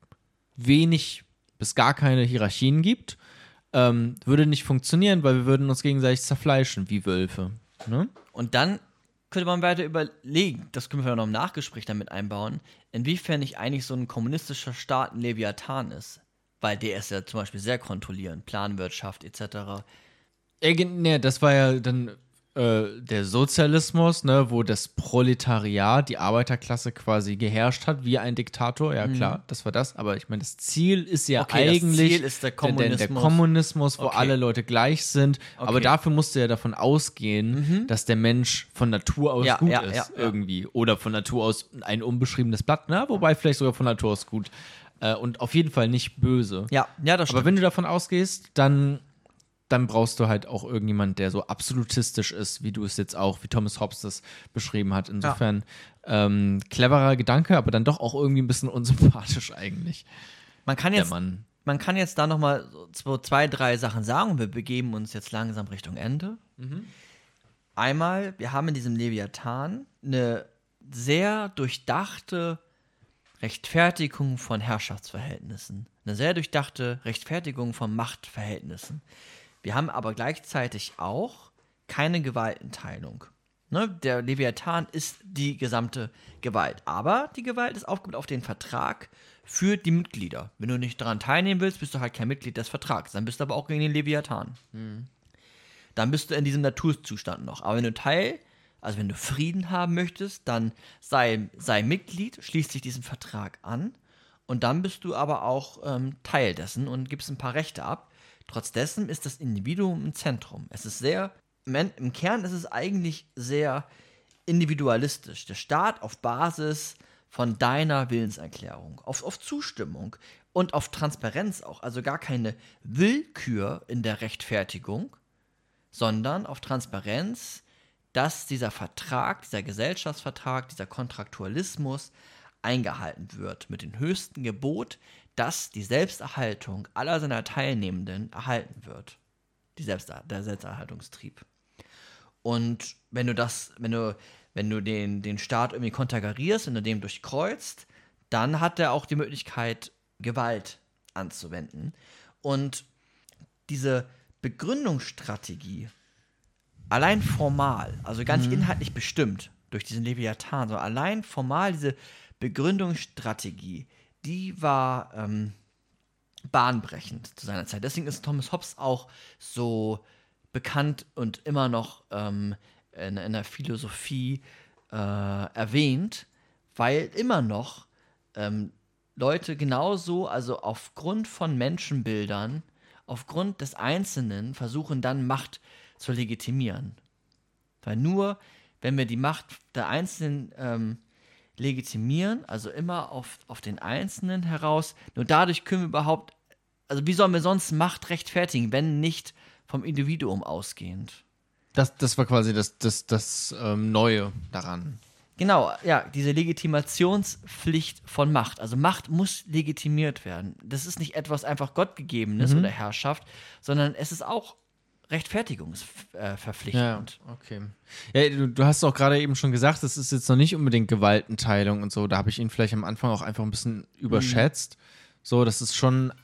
wenig bis gar keine Hierarchien gibt, ähm, würde nicht funktionieren, weil wir würden uns gegenseitig zerfleischen wie Wölfe. Ne? Und dann könnte man weiter überlegen, das können wir noch im Nachgespräch damit einbauen, inwiefern nicht eigentlich so ein kommunistischer Staat ein Leviathan ist. Weil der ist ja zum Beispiel sehr kontrollierend, Planwirtschaft et cetera. Äh, nee, das war ja dann äh, der Sozialismus, ne, wo das Proletariat, die Arbeiterklasse quasi geherrscht hat, wie ein Diktator. Ja, klar, mhm. das war das. Aber ich meine, das Ziel ist ja okay, eigentlich das Ziel ist der Kommunismus, der, der Kommunismus wo okay. alle Leute gleich sind. Okay. Aber dafür musste ja davon ausgehen, mhm. dass der Mensch von Natur aus ja, gut ja, ist, ja, irgendwie. Ja. Oder von Natur aus ein unbeschriebenes Blatt, ne? Wobei vielleicht sogar von Natur aus gut. Äh, und auf jeden Fall nicht böse. Ja, ja, das stimmt. Aber wenn du davon ausgehst, dann dann brauchst du halt auch irgendjemand, der so absolutistisch ist, wie du es jetzt auch, wie Thomas Hobbes das beschrieben hat. Insofern ja. ähm, cleverer Gedanke, aber dann doch auch irgendwie ein bisschen unsympathisch eigentlich. Man kann jetzt, Mann. Man kann jetzt da nochmal so zwei, drei Sachen sagen und wir begeben uns jetzt langsam Richtung Ende. Mhm. Einmal, wir haben in diesem Leviathan eine sehr durchdachte Rechtfertigung von Herrschaftsverhältnissen. Eine sehr durchdachte Rechtfertigung von Machtverhältnissen. Wir haben aber gleichzeitig auch keine Gewaltenteilung. Ne? Der Leviathan ist die gesamte Gewalt. Aber die Gewalt ist aufgebaut auf den Vertrag für die Mitglieder. Wenn du nicht daran teilnehmen willst, bist du halt kein Mitglied des Vertrags. Dann bist du aber auch gegen den Leviathan. Mhm. Dann bist du in diesem Naturzustand noch. Aber wenn du Teil, also wenn du Frieden haben möchtest, dann sei, sei Mitglied, schließ dich diesem Vertrag an und dann bist du aber auch ähm, Teil dessen und gibst ein paar Rechte ab. Trotz dessen ist das Individuum im Zentrum. Es ist sehr, im Kern ist es eigentlich sehr individualistisch. Der Staat auf Basis von deiner Willenserklärung, auf, auf Zustimmung und auf Transparenz auch. Also gar keine Willkür in der Rechtfertigung, sondern auf Transparenz, dass dieser Vertrag, dieser Gesellschaftsvertrag, dieser Kontraktualismus eingehalten wird mit dem höchsten Gebot, dass die Selbsterhaltung aller seiner Teilnehmenden erhalten wird. Die Selbst, der Selbsterhaltungstrieb. Und wenn du das, wenn du, wenn du den, den Staat irgendwie konterkarierst, wenn du dem durchkreuzt, dann hat er auch die Möglichkeit, Gewalt anzuwenden. Und diese Begründungsstrategie, allein formal, also gar nicht mhm. inhaltlich bestimmt durch diesen Leviathan, sondern allein formal diese Begründungsstrategie, die war ähm, bahnbrechend zu seiner Zeit. Deswegen ist Thomas Hobbes auch so bekannt und immer noch ähm, in, in der Philosophie äh, erwähnt, weil immer noch ähm, Leute genauso, also aufgrund von Menschenbildern, aufgrund des Einzelnen versuchen dann Macht zu legitimieren. Weil nur, wenn wir die Macht der Einzelnen ähm, legitimieren, also immer auf, auf den Einzelnen heraus, nur dadurch können wir überhaupt, also wie sollen wir sonst Macht rechtfertigen, wenn nicht vom Individuum ausgehend? Das, das war quasi das, das, das ähm, Neue daran. Genau, ja, diese Legitimationspflicht von Macht. Also Macht muss legitimiert werden. Das ist nicht etwas einfach Gottgegebenes mhm. oder Herrschaft, sondern es ist auch rechtfertigungsverpflichtend. Ja, okay. Ja, du, du hast auch gerade eben schon gesagt, das ist jetzt noch nicht unbedingt Gewaltenteilung und so. Da habe ich ihn vielleicht am Anfang auch einfach ein bisschen überschätzt. Mhm. So, das ist schon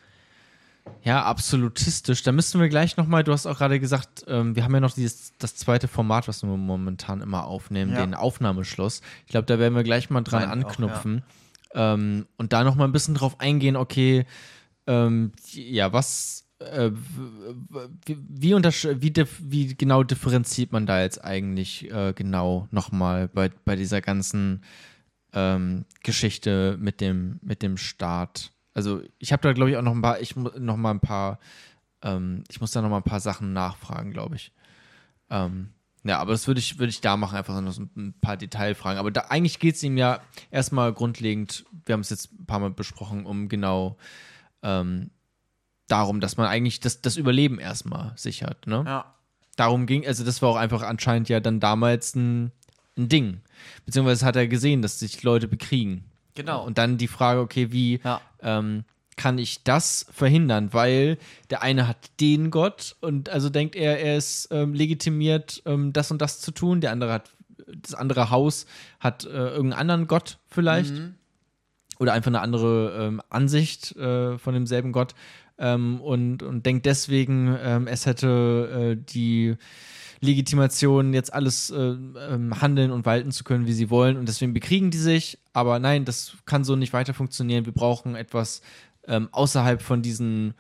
ja, absolutistisch. Da müssten wir gleich nochmal, du hast auch gerade gesagt, ähm, wir haben ja noch dieses, das zweite Format, was wir momentan immer aufnehmen, ja. den Aufnahmeschluss. Ich glaube, da werden wir gleich mal dran Nein, anknüpfen auch, ja. ähm, und da nochmal ein bisschen drauf eingehen, okay, ähm, ja, was, äh, wie, wie, untersch- wie, dif- wie genau differenziert man da jetzt eigentlich äh, genau nochmal bei, bei dieser ganzen ähm, Geschichte mit dem, mit dem Staat? Also ich habe da, glaube ich, auch noch ein paar, ich muss noch mal ein paar, ähm, ich muss da noch mal ein paar Sachen nachfragen, glaube ich. Ähm, ja, aber das würde ich, würde ich da machen, einfach noch so ein paar Detailfragen. Aber da, eigentlich geht es ihm ja erstmal grundlegend, wir haben es jetzt ein paar Mal besprochen, um genau ähm, darum, dass man eigentlich das, das Überleben erstmal sichert, ne? Ja. Darum ging, also das war auch einfach anscheinend ja dann damals ein, ein Ding. Beziehungsweise hat er gesehen, dass sich Leute bekriegen. Genau. Und dann die Frage, okay, wie ja. ähm, kann ich das verhindern? Weil der eine hat den Gott und also denkt er, er ist ähm, legitimiert, ähm, das und das zu tun. Der andere hat, das andere Haus hat äh, irgendeinen anderen Gott vielleicht. Mhm. Oder einfach eine andere ähm, Ansicht äh, von demselben Gott. Ähm, und, und denkt deswegen, ähm, es hätte äh, die Legitimation, jetzt alles äh, ähm, handeln und walten zu können, wie sie wollen. Und deswegen bekriegen die sich. Aber nein, das kann so nicht weiter funktionieren. Wir brauchen etwas ähm, außerhalb von diesen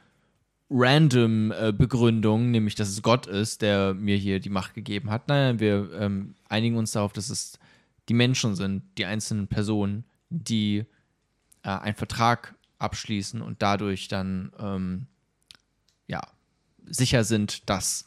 random äh, Begründungen, nämlich, dass es Gott ist, der mir hier die Macht gegeben hat. Nein, nein, wir ähm, einigen uns darauf, dass es die Menschen sind, die einzelnen Personen, die äh, einen Vertrag abschließen und dadurch dann ähm, ja, sicher sind, dass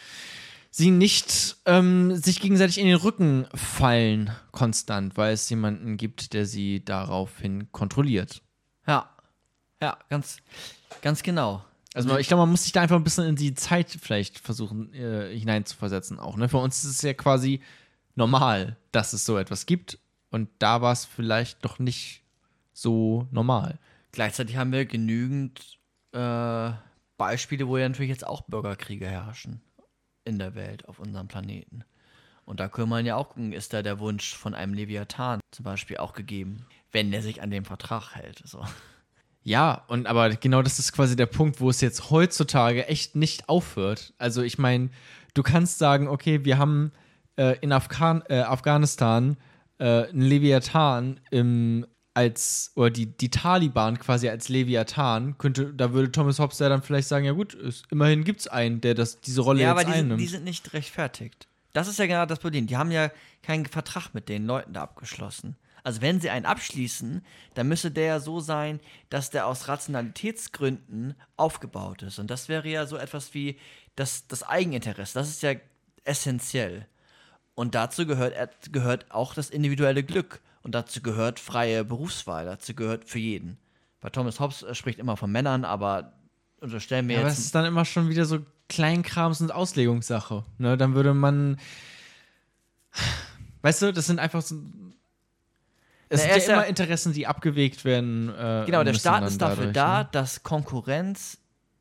sie nicht ähm, sich gegenseitig in den Rücken fallen konstant, weil es jemanden gibt, der sie daraufhin kontrolliert. Ja, ja, ganz, ganz genau. Also ich glaube, man muss sich da einfach ein bisschen in die Zeit vielleicht versuchen äh, hineinzuversetzen auch. Ne? Für uns ist es ja quasi normal, dass es so etwas gibt und da war es vielleicht noch nicht so normal. Gleichzeitig haben wir genügend äh, Beispiele, wo ja natürlich jetzt auch Bürgerkriege herrschen in der Welt, auf unserem Planeten. Und da können wir ja auch gucken, ist da der Wunsch von einem Leviathan zum Beispiel auch gegeben. wenn der sich an den Vertrag hält. So. Ja, und aber genau das ist quasi der Punkt, wo es jetzt heutzutage echt nicht aufhört. Also ich meine, du kannst sagen, okay, wir haben äh, in Afghan äh, Afghanistan äh, einen Leviathan im, als, oder die, die Taliban quasi als Leviathan, könnte, da würde Thomas Hobbes ja dann vielleicht sagen, ja gut, es, immerhin gibt es einen, der das, diese Rolle Ja, jetzt aber die sind, einnimmt. die sind nicht rechtfertigt. Das ist ja genau das Problem. Die haben ja keinen Vertrag mit den Leuten da abgeschlossen. Also wenn sie einen abschließen, dann müsste der ja so sein, dass der aus Rationalitätsgründen aufgebaut ist. Und das wäre ja so etwas wie das, das Eigeninteresse. Das ist ja essentiell. Und dazu gehört, gehört auch das individuelle Glück. Und dazu gehört freie Berufswahl. Dazu gehört für jeden. Weil Thomas Hobbes spricht immer von Männern, aber unterstellen wir Ja, aber jetzt... es ist dann immer schon wieder so Kleinkrams und Auslegungssache. Ne? Dann würde man. Weißt du, das sind einfach so. Es Na, sind er ja ist ja- immer Interessen, die abgewegt werden. Äh, Genau, der müssen Staat dann ist dafür dadurch, da, ne? dass Konkurrenz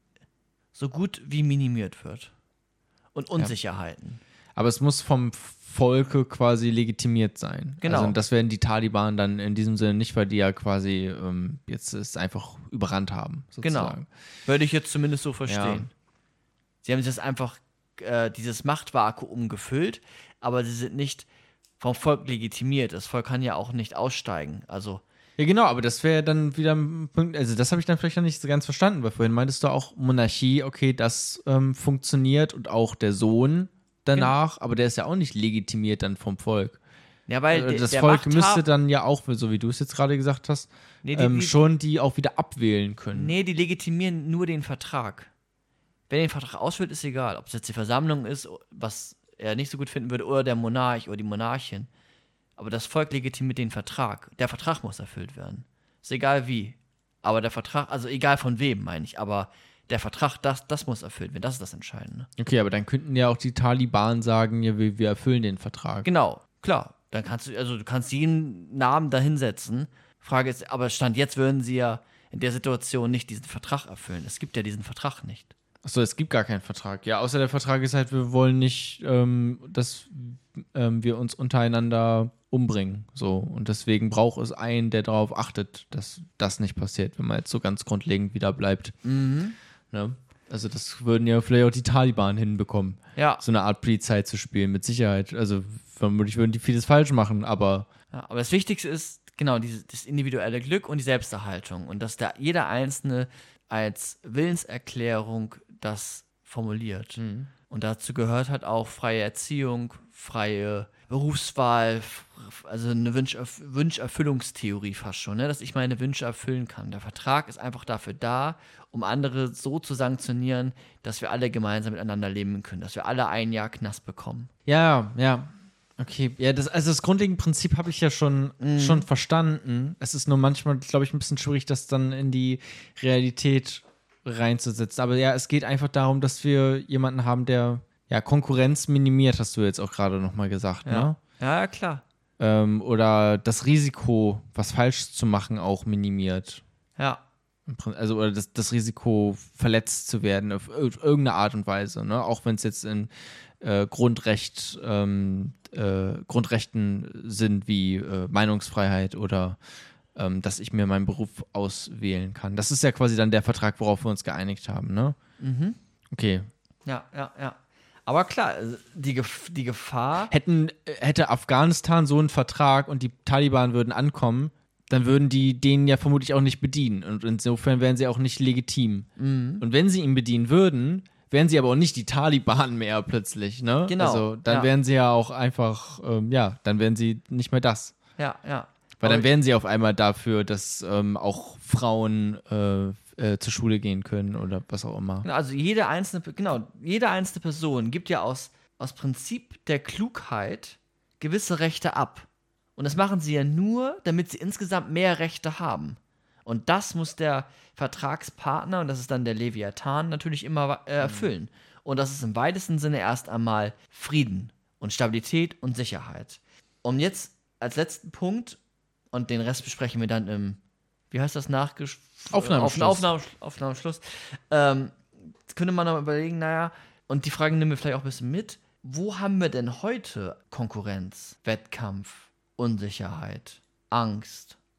so gut wie minimiert wird. Und Unsicherheiten. Aber es muss vom Volke quasi legitimiert sein. Genau. Also, und das werden die Taliban dann in diesem Sinne nicht, weil die ja quasi ähm, jetzt es einfach überrannt haben. Genau. Sozusagen. Würde ich jetzt zumindest so verstehen. Sie haben jetzt einfach äh, dieses Machtvakuum gefüllt, aber sie sind nicht vom Volk legitimiert. Das Volk kann ja auch nicht aussteigen. Also, Ja, genau, aber das wäre dann wieder ein Punkt, also das habe ich dann vielleicht noch nicht so ganz verstanden, weil vorhin meintest du auch Monarchie, okay, das ähm, funktioniert und auch der Sohn danach, aber der ist ja auch nicht legitimiert dann vom Volk. ja, weil Äh, der, das der Volk Machthab- müsste dann ja auch, so wie du es jetzt gerade gesagt hast, Nee, die- ähm, die- schon die auch wieder abwählen können. Nee, die legitimieren nur den Vertrag. Wer den Vertrag ausführt, ist egal. Ob es jetzt die Versammlung ist, was er nicht so gut finden würde, oder der Monarch oder die Monarchin. Aber das Volk legitimiert den Vertrag. Der Vertrag muss erfüllt werden. Ist egal wie. Aber der Vertrag, also egal von wem, meine ich, aber der Vertrag, das, das muss erfüllt werden. Das ist das Entscheidende. Okay, aber dann könnten ja auch die Taliban sagen, ja, wir, wir erfüllen den Vertrag. Genau, klar. Dann kannst du, also du kannst jeden Namen da hinsetzen. Frage ist, aber Stand jetzt würden sie ja in der Situation nicht diesen Vertrag erfüllen. Es gibt ja diesen Vertrag nicht. Achso, es gibt gar keinen Vertrag. Ja, außer der Vertrag ist halt, wir wollen nicht, ähm, dass ähm, wir uns untereinander umbringen. So. Und deswegen braucht es einen, der darauf achtet, dass das nicht passiert, wenn man jetzt so ganz grundlegend wieder bleibt. Mhm. Ne? Also das würden ja vielleicht auch die Taliban hinbekommen, Ja. so eine Art Polizei zu spielen, mit Sicherheit. Also vermutlich würden die vieles falsch machen, aber Ja, aber das Wichtigste ist, genau, dieses, das individuelle Glück und die Selbsterhaltung. Und dass da jeder Einzelne als Willenserklärung das formuliert. Und dazu gehört halt auch freie Erziehung, freie Berufswahl, f- also eine Wünscherf Wünscherfüllungstheorie fast schon, ne? Dass ich meine Wünsche erfüllen kann. Der Vertrag ist einfach dafür da, um andere so zu sanktionieren, dass wir alle gemeinsam miteinander leben können, dass wir alle ein Jahr Knast bekommen. ja, ja. Okay, ja, das, also das grundlegende Prinzip habe ich ja schon, schon verstanden. Es ist nur manchmal, glaube ich, ein bisschen schwierig, das dann in die Realität reinzusetzen. Aber ja, es geht einfach darum, dass wir jemanden haben, der ja Konkurrenz minimiert, hast du jetzt auch gerade nochmal gesagt, ne? Ja, klar. Ähm, oder das Risiko, was falsch zu machen, auch minimiert. Ja. Im Prin- Also, oder das, das Risiko, verletzt zu werden, auf ir- irgendeine Art und Weise, ne? Auch wenn es jetzt in äh, Grundrecht, ähm, äh, Grundrechten sind wie äh, Meinungsfreiheit oder ähm, dass ich mir meinen Beruf auswählen kann. Das ist ja quasi dann der Vertrag, worauf wir uns geeinigt haben, ne? Mhm. Okay. Ja, ja, ja. Aber klar, also die, Gef die Gefahr. Hätten, äh, hätte Afghanistan so einen Vertrag und die Taliban würden ankommen, dann würden die den ja vermutlich auch nicht bedienen. Und insofern wären sie auch nicht legitim. Mhm. Und wenn sie ihn bedienen würden, wären sie aber auch nicht die Taliban mehr plötzlich, ne? Genau, Also dann ja. wären sie ja auch einfach, ähm, ja, dann wären sie nicht mehr das. Ja, ja. Weil Aber dann wären sie auf einmal dafür, dass ähm, auch Frauen äh, äh, zur Schule gehen können oder was auch immer. Genau, also jede einzelne, genau, jede einzelne Person gibt ja aus, aus Prinzip der Klugheit gewisse Rechte ab. Und das machen sie ja nur, damit sie insgesamt mehr Rechte haben. Und das muss der Vertragspartner, und das ist dann der Leviathan, natürlich immer äh, erfüllen. Und das ist im weitesten Sinne erst einmal Frieden und Stabilität und Sicherheit. Und jetzt als letzten Punkt, und den Rest besprechen wir dann im, wie heißt das, Nachgesch Aufnahmeschluss. Auf, Aufnahme, Aufnahmeschluss. Ähm, jetzt könnte man noch überlegen, naja, und die Frage nehmen wir vielleicht auch ein bisschen mit. Wo haben wir denn heute Konkurrenz, Wettkampf, Unsicherheit, Angst,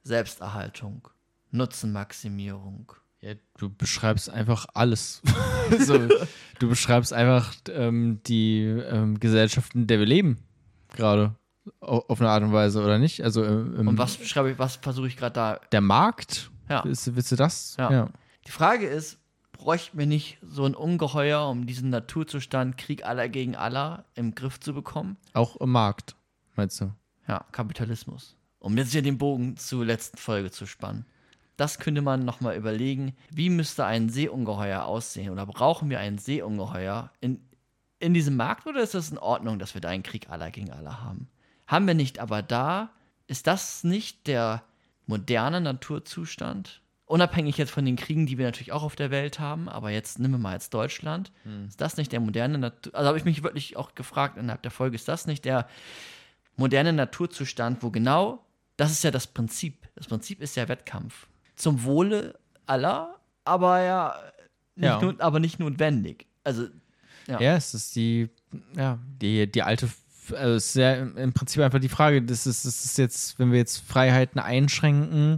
Selbsterhaltung, Nutzenmaximierung. Ja, du beschreibst einfach alles. so, du beschreibst einfach ähm, die ähm, Gesellschaften, in der wir leben, gerade auf eine Art und Weise, oder nicht? Also ähm, Und was schreibe ich, was versuche ich gerade da? Der Markt? Ja. Willst, willst du das? Ja. ja. Die Frage ist, bräuchten wir nicht so ein Ungeheuer, um diesen Naturzustand Krieg aller gegen aller im Griff zu bekommen? Auch im Markt, meinst du? Ja, Kapitalismus. Um jetzt hier den Bogen zur letzten Folge zu spannen. Das könnte man nochmal überlegen, wie müsste ein Seeungeheuer aussehen? Oder brauchen wir ein Seeungeheuer in, in diesem Markt, oder ist das in Ordnung, dass wir da einen Krieg aller gegen alle haben? Haben wir nicht, aber da ist das nicht der moderne Naturzustand? Unabhängig jetzt von den Kriegen, die wir natürlich auch auf der Welt haben, aber jetzt nehmen wir mal jetzt Deutschland. Hm. Ist das nicht der moderne Natur... Also habe ich mich wirklich auch gefragt innerhalb der Folge, ist das nicht der moderne Naturzustand, wo genau, das ist ja das Prinzip. Das Prinzip ist ja Wettkampf. Zum Wohle aller, aber ja nicht, ja. Not, aber nicht notwendig. Also, ja. Ja, es ist die, ja, die, die alte, also es ist ja im Prinzip einfach die Frage, das ist, das ist jetzt, wenn wir jetzt Freiheiten einschränken,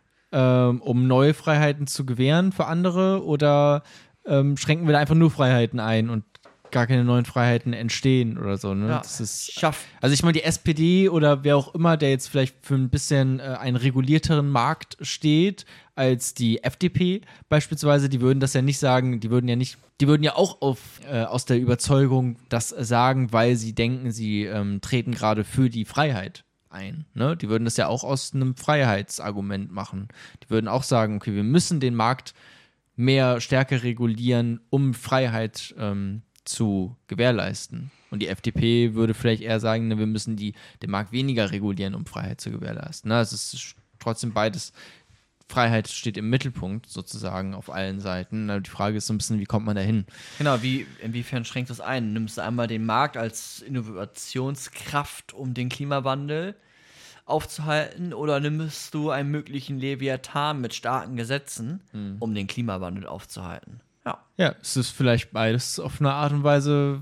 ähm, um neue Freiheiten zu gewähren für andere, oder ähm, schränken wir da einfach nur Freiheiten ein und gar keine neuen Freiheiten entstehen oder so, ne? Ja, das ist, schaff. Also ich meine, die S P D oder wer auch immer, der jetzt vielleicht für ein bisschen äh, einen regulierteren Markt steht, als die F D P beispielsweise, die würden das ja nicht sagen, die würden ja nicht, die würden ja auch auf, äh, aus der Überzeugung das sagen, weil sie denken, sie ähm, treten gerade für die Freiheit ein, ne? Die würden das ja auch aus einem Freiheitsargument machen. Die würden auch sagen, okay, wir müssen den Markt mehr stärker regulieren, um Freiheit ähm, zu gewährleisten. Und die F D P würde vielleicht eher sagen, ne, wir müssen die, den Markt weniger regulieren, um Freiheit zu gewährleisten. Ne? Es ist trotzdem beides, Freiheit steht im Mittelpunkt sozusagen auf allen Seiten. Die Frage ist so ein bisschen, wie kommt man da hin? Genau, wie, inwiefern schränkt das ein? Nimmst du einmal den Markt als Innovationskraft, um den Klimawandel aufzuhalten, oder nimmst du einen möglichen Leviathan mit starken Gesetzen, hm. um den Klimawandel aufzuhalten? Ja. Ja, es ist vielleicht beides auf eine Art und Weise,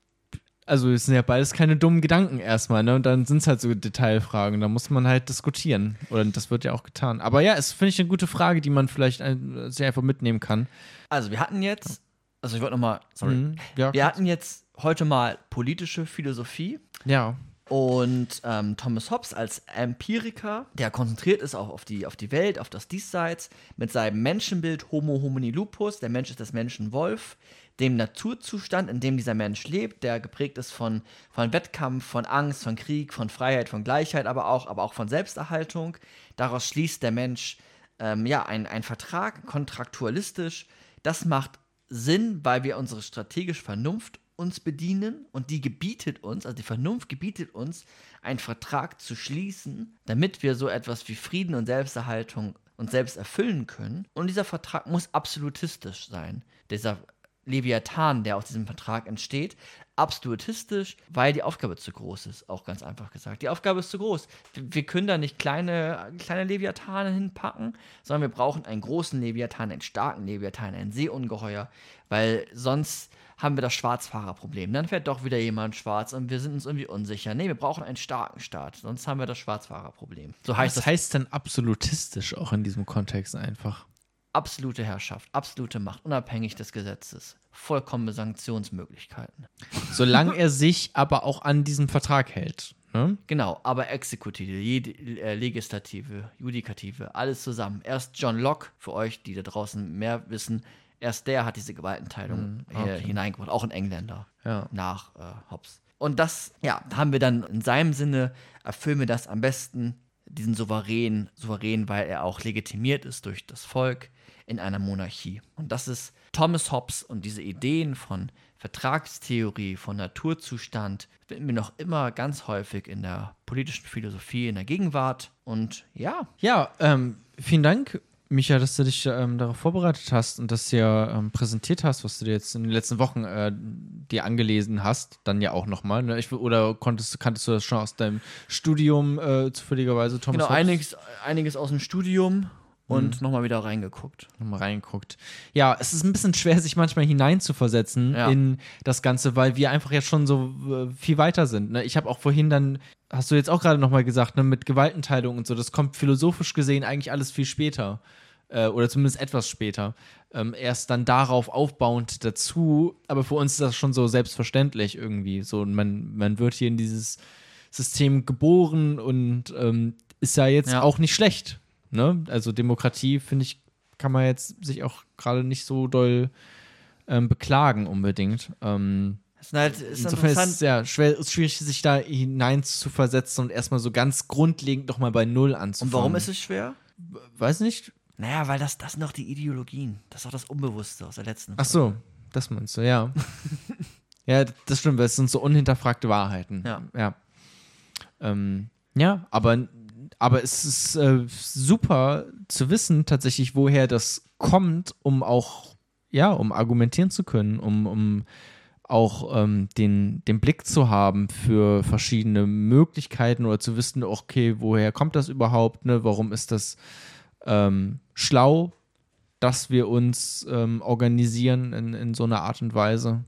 also es sind ja beides keine dummen Gedanken erstmal, ne? Und dann sind es halt so Detailfragen, da muss man halt diskutieren. Oder das wird ja auch getan. Aber ja, es finde ich eine gute Frage, die man vielleicht ein, sehr einfach mitnehmen kann. Also wir hatten jetzt, also ich wollte nochmal, sorry, Mhm, ja, wir kurz. hatten jetzt heute mal politische Philosophie. Ja. Und ähm, Thomas Hobbes als Empiriker, der konzentriert ist auch auf die, auf die Welt, auf das Diesseits, mit seinem Menschenbild Homo homini lupus, der Mensch ist das Menschenwolf, dem Naturzustand, in dem dieser Mensch lebt, der geprägt ist von, von Wettkampf, von Angst, von Krieg, von Freiheit, von Gleichheit, aber auch, aber auch von Selbsterhaltung. Daraus schließt der Mensch ähm, ja, einen Vertrag, kontraktualistisch. Das macht Sinn, weil wir unsere strategische Vernunft uns bedienen, und die gebietet uns, also die Vernunft gebietet uns, einen Vertrag zu schließen, damit wir so etwas wie Frieden und Selbsterhaltung uns selbst erfüllen können. Und dieser Vertrag muss absolutistisch sein. Dieser Leviathan, der aus diesem Vertrag entsteht, absolutistisch, weil die Aufgabe zu groß ist, auch ganz einfach gesagt. Die Aufgabe ist zu groß. Wir können da nicht kleine, kleine Leviathane hinpacken, sondern wir brauchen einen großen Leviathan, einen starken Leviathan, ein Seeungeheuer, weil sonst haben wir das Schwarzfahrerproblem. Dann fährt doch wieder jemand schwarz und wir sind uns irgendwie unsicher. Nee, wir brauchen einen starken Staat, sonst haben wir das Schwarzfahrerproblem. So heißt Was das. heißt denn absolutistisch auch in diesem Kontext einfach? Absolute Herrschaft, absolute Macht, unabhängig des Gesetzes. Vollkommene Sanktionsmöglichkeiten. Solange er sich aber auch an diesem Vertrag hält. Ne? Genau, aber Exekutive, jede, äh, Legislative, Judikative, alles zusammen. Erst John Locke, für euch, die da draußen mehr wissen, erst der hat diese Gewaltenteilung Mhm, okay. hier hineingebracht, auch ein Engländer, Ja. nach äh, Hobbes. Und das, ja, haben wir dann in seinem Sinne, erfüllen wir das am besten, diesen Souverän, souverän, weil er auch legitimiert ist durch das Volk in einer Monarchie. Und das ist Thomas Hobbes, und diese Ideen von Vertragstheorie, von Naturzustand finden wir noch immer ganz häufig in der politischen Philosophie in der Gegenwart. Und ja, Ja, ähm, vielen Dank, Micha, dass du dich ähm, darauf vorbereitet hast und das hier ähm, präsentiert hast, was du dir jetzt in den letzten Wochen äh, dir angelesen hast, dann ja auch nochmal. Ne? Ich, oder konntest, kanntest du das schon aus deinem Studium äh, zufälligerweise, Thomas genau, Hobbes? einiges, einiges aus dem Studium und nochmal wieder reingeguckt. Nochmal reingeguckt. Ja, es ist ein bisschen schwer, sich manchmal hineinzuversetzen Ja. in das Ganze, weil wir einfach jetzt schon so äh, viel weiter sind. Ne? Ich habe auch vorhin dann, hast du jetzt auch gerade nochmal gesagt, ne, mit Gewaltenteilung und so, das kommt philosophisch gesehen eigentlich alles viel später. Äh, oder zumindest etwas später. Ähm, erst dann darauf aufbauend dazu, aber für uns ist das schon so selbstverständlich irgendwie. So, man, man wird hier in dieses System geboren und ähm, ist ja jetzt Ja. auch nicht schlecht. Ne? Also Demokratie, finde ich, kann man jetzt sich auch gerade nicht so doll ähm, beklagen unbedingt. Ähm, Das ist halt, ist insofern ist interessant. es ja schwer, ist schwierig, sich da hinein zu versetzen und erstmal so ganz grundlegend nochmal bei Null anzufangen. Und warum ist es schwer? Weiß nicht. Naja, weil das, das sind doch die Ideologien. Das ist doch das Unbewusste aus der letzten Ach so, das meinst du, ja. Ja, das stimmt, weil es sind so unhinterfragte Wahrheiten. Ja. Ja, ähm, ja aber, aber es ist äh, super zu wissen tatsächlich, woher das kommt, um auch, ja, um argumentieren zu können, um, um auch ähm, den, den Blick zu haben für verschiedene Möglichkeiten oder zu wissen, okay, woher kommt das überhaupt, ne? Warum ist das ähm, schlau, dass wir uns ähm, organisieren in, in so einer Art und Weise.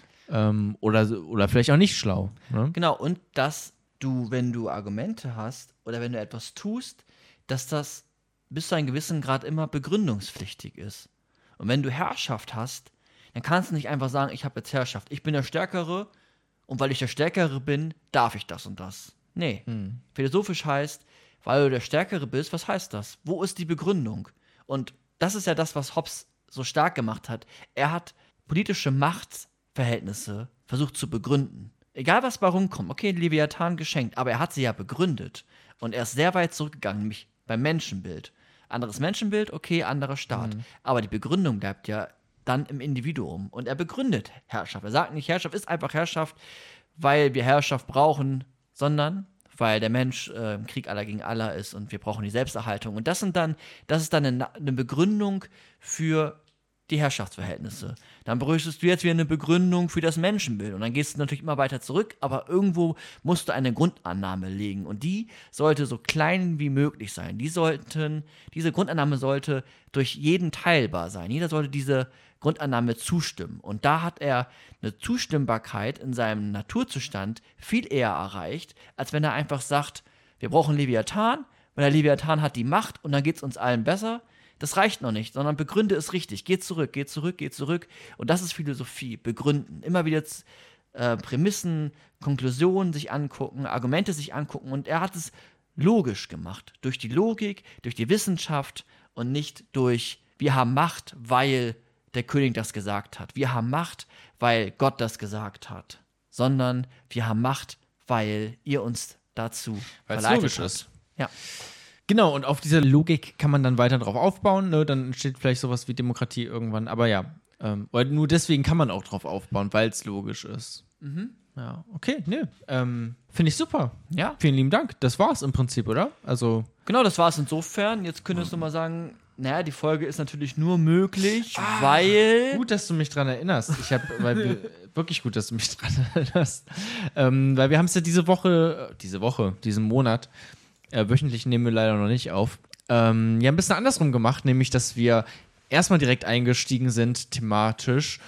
Ähm, oder, oder vielleicht auch nicht schlau. Ne? Genau, und dass du, wenn du Argumente hast oder wenn du etwas tust, dass das bis zu einem gewissen Grad immer begründungspflichtig ist. Und wenn du Herrschaft hast, dann kannst du nicht einfach sagen, ich habe jetzt Herrschaft, ich bin der Stärkere und weil ich der Stärkere bin, darf ich das und das. Nee. Hm. Philosophisch heißt, weil du der Stärkere bist, was heißt das? Wo ist die Begründung? Und das ist ja das, was Hobbes so stark gemacht hat. Er hat politische Machtverhältnisse versucht zu begründen. Egal, was bei rumkommt. Okay, Leviathan geschenkt, aber er hat sie ja begründet. Und er ist sehr weit zurückgegangen, nämlich beim Menschenbild. Anderes Menschenbild, okay, anderer Staat. Mhm. Aber die Begründung bleibt ja dann im Individuum. Und er begründet Herrschaft. Er sagt nicht, Herrschaft ist einfach Herrschaft, weil wir Herrschaft brauchen, sondern weil der Mensch äh, im Krieg aller gegen aller ist und wir brauchen die Selbsterhaltung. Und das sind dann, das ist dann eine, eine Begründung für die Herrschaftsverhältnisse. Dann bräuchtest du jetzt wieder eine Begründung für das Menschenbild. Und dann gehst du natürlich immer weiter zurück, aber irgendwo musst du eine Grundannahme legen. Und die sollte so klein wie möglich sein. Die sollten, diese Grundannahme sollte durch jeden teilbar sein. Jeder sollte diese Grundannahme zustimmen. Und da hat er eine Zustimmbarkeit in seinem Naturzustand viel eher erreicht, als wenn er einfach sagt, wir brauchen Leviathan, weil der Leviathan hat die Macht und dann geht es uns allen besser. Das reicht noch nicht, sondern begründe es richtig. Geh zurück, geh zurück, geh zurück. Und das ist Philosophie, begründen. Immer wieder äh, Prämissen, Konklusionen sich angucken, Argumente sich angucken. Und er hat es logisch gemacht. Durch die Logik, durch die Wissenschaft und nicht durch, wir haben Macht, weil der König das gesagt hat. Wir haben Macht, weil Gott das gesagt hat. Sondern wir haben Macht, weil ihr uns dazu Weil's verleitet logisch habt. ist. Ja. Genau, und auf dieser Logik kann man dann weiter drauf aufbauen. Ne? Dann entsteht vielleicht sowas wie Demokratie irgendwann. Aber ja, ähm, weil nur deswegen kann man auch drauf aufbauen, weil es logisch ist. Mhm. Ja, okay, ne. Ähm, Finde ich super. Ja. Vielen lieben Dank. Das war's im Prinzip, oder? Also. Genau, das war es insofern. Jetzt könntest du mal sagen, naja, die Folge ist natürlich nur möglich, weil... Gut, dass du mich dran erinnerst. Ich habe, weil wir, wirklich gut, dass du mich dran erinnerst. Ähm, weil wir haben es ja diese Woche, äh, diese Woche, diesen Monat, äh, wöchentlich nehmen wir leider noch nicht auf, ähm, ja, ein bisschen andersrum gemacht, nämlich, dass wir erstmal direkt eingestiegen sind, thematisch,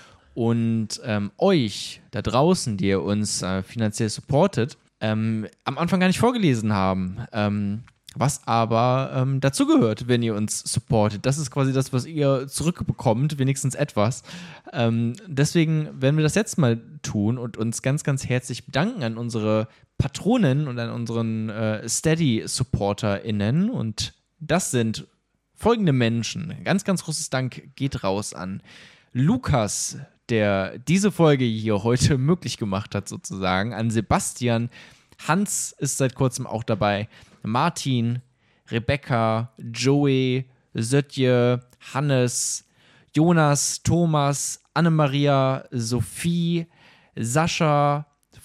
und ähm, euch da draußen, die ihr uns äh, finanziell supportet, ähm, am Anfang gar nicht vorgelesen haben. Ähm, was aber ähm, dazugehört, wenn ihr uns supportet. Das ist quasi das, was ihr zurückbekommt, wenigstens etwas. Ähm, deswegen werden wir das jetzt mal tun und uns ganz, ganz herzlich bedanken an unsere Patronen und an unseren äh, Steady-SupporterInnen. Und das sind folgende Menschen. Ganz, ganz großes Dank geht raus an Lukas, der diese Folge hier heute möglich gemacht hat, sozusagen, an Sebastian. Hans ist seit kurzem auch dabei. Martin, Rebecca, Joey, Sötje, Hannes, Jonas, Thomas, Annemaria, Sophie, Sascha,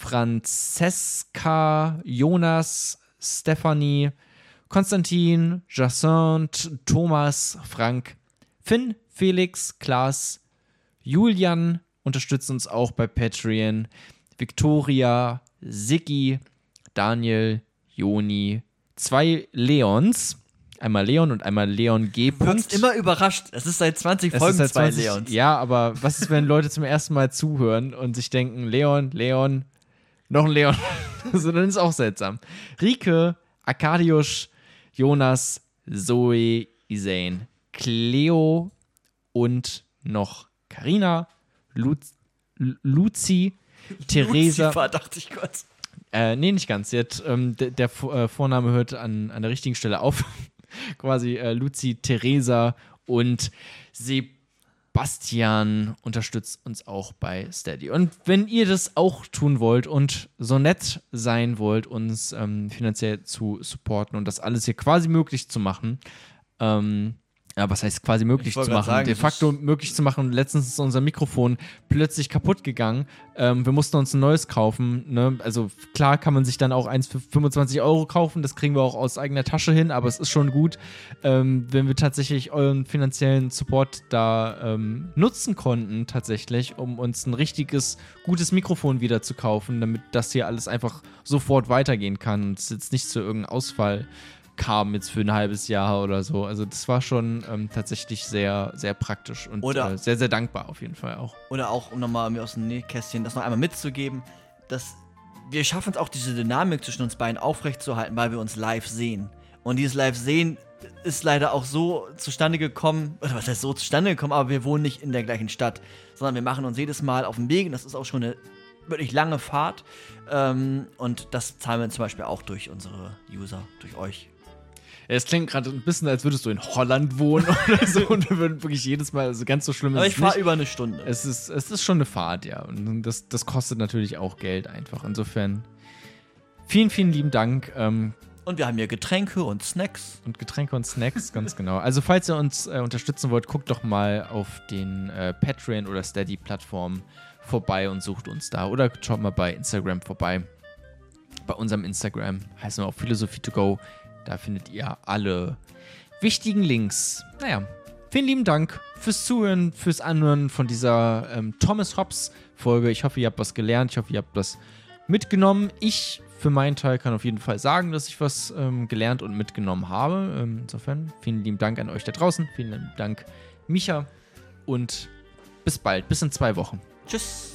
Franziska, Jonas, Stefanie, Konstantin, Jacinthe, Thomas, Frank, Finn, Felix, Klaas, Julian unterstützt uns auch bei Patreon, Victoria, Siggi, Daniel, Joni, zwei Leons, einmal Leon und einmal Leon G. Du wirst immer überrascht. Es ist seit zwanzig Es Folgen ist seit zwei zwanzig Leons. Ja, aber was ist, wenn Leute zum ersten Mal zuhören und sich denken, Leon, Leon, noch ein Leon. Also, dann ist auch seltsam. Rike, Arkadiusz, Jonas, Zoe, Isain, Cleo und noch Carina, Lu- Luzi, Theresa. Lucifer, dachte ich kurz. Äh, nee, nicht ganz. Sie hat, ähm, der der äh, Vorname hört an, an der richtigen Stelle auf. Quasi äh, Luzi, Theresa und Sebastian unterstützt uns auch bei Steady. Und wenn ihr das auch tun wollt und so nett sein wollt, uns ähm, finanziell zu supporten und das alles hier quasi möglich zu machen, ähm, ja, was heißt quasi möglich Ich wollte zu gerade machen? sagen, De das facto möglich zu machen. Letztens ist unser Mikrofon plötzlich kaputt gegangen. Ähm, wir mussten uns ein neues kaufen. Ne? Also klar kann man sich dann auch eins für fünfundzwanzig Euro kaufen. Das kriegen wir auch aus eigener Tasche hin. Aber es ist schon gut, ähm, wenn wir tatsächlich euren finanziellen Support da ähm, nutzen konnten, tatsächlich, um uns ein richtiges, gutes Mikrofon wieder zu kaufen, damit das hier alles einfach sofort weitergehen kann und es jetzt nicht zu irgendeinem Ausfall kam jetzt für ein halbes Jahr oder so. Also das war schon ähm, tatsächlich sehr, sehr praktisch und Oder- äh, sehr, sehr dankbar auf jeden Fall auch. Oder auch, um nochmal mir aus dem Nähkästchen das noch einmal mitzugeben, dass wir schaffen es auch, diese Dynamik zwischen uns beiden aufrechtzuerhalten, weil wir uns live sehen. Und dieses Live-Sehen ist leider auch so zustande gekommen, oder was heißt so zustande gekommen, aber wir wohnen nicht in der gleichen Stadt, sondern wir machen uns jedes Mal auf den Weg und das ist auch schon eine wirklich lange Fahrt. Ähm, und das zahlen wir zum Beispiel auch durch unsere User, durch euch. Ja, es klingt gerade ein bisschen, als würdest du in Holland wohnen oder so und wir würden wirklich jedes Mal, also ganz so schlimm ist Aber es ich fahre nicht. über eine Stunde. Es ist, es ist schon eine Fahrt, ja. Und das, das kostet natürlich auch Geld einfach. Insofern vielen, vielen lieben Dank. Ähm, Und wir haben hier Getränke und Snacks. und Getränke und Snacks, ganz genau. Also falls ihr uns äh, unterstützen wollt, guckt doch mal auf den äh, Patreon oder Steady-Plattformen vorbei und sucht uns da. Oder schaut mal bei Instagram vorbei. Bei unserem Instagram heißen wir auch Philosophie to go. Da findet ihr alle wichtigen Links. Naja, vielen lieben Dank fürs Zuhören, fürs Anhören von dieser ähm, Thomas Hobbes-Folge. Ich hoffe, ihr habt was gelernt. Ich hoffe, ihr habt was mitgenommen. Ich für meinen Teil kann auf jeden Fall sagen, dass ich was ähm, gelernt und mitgenommen habe. Ähm, insofern vielen lieben Dank an euch da draußen. Vielen lieben Dank, Micha. Und bis bald. Bis in zwei Wochen. Tschüss.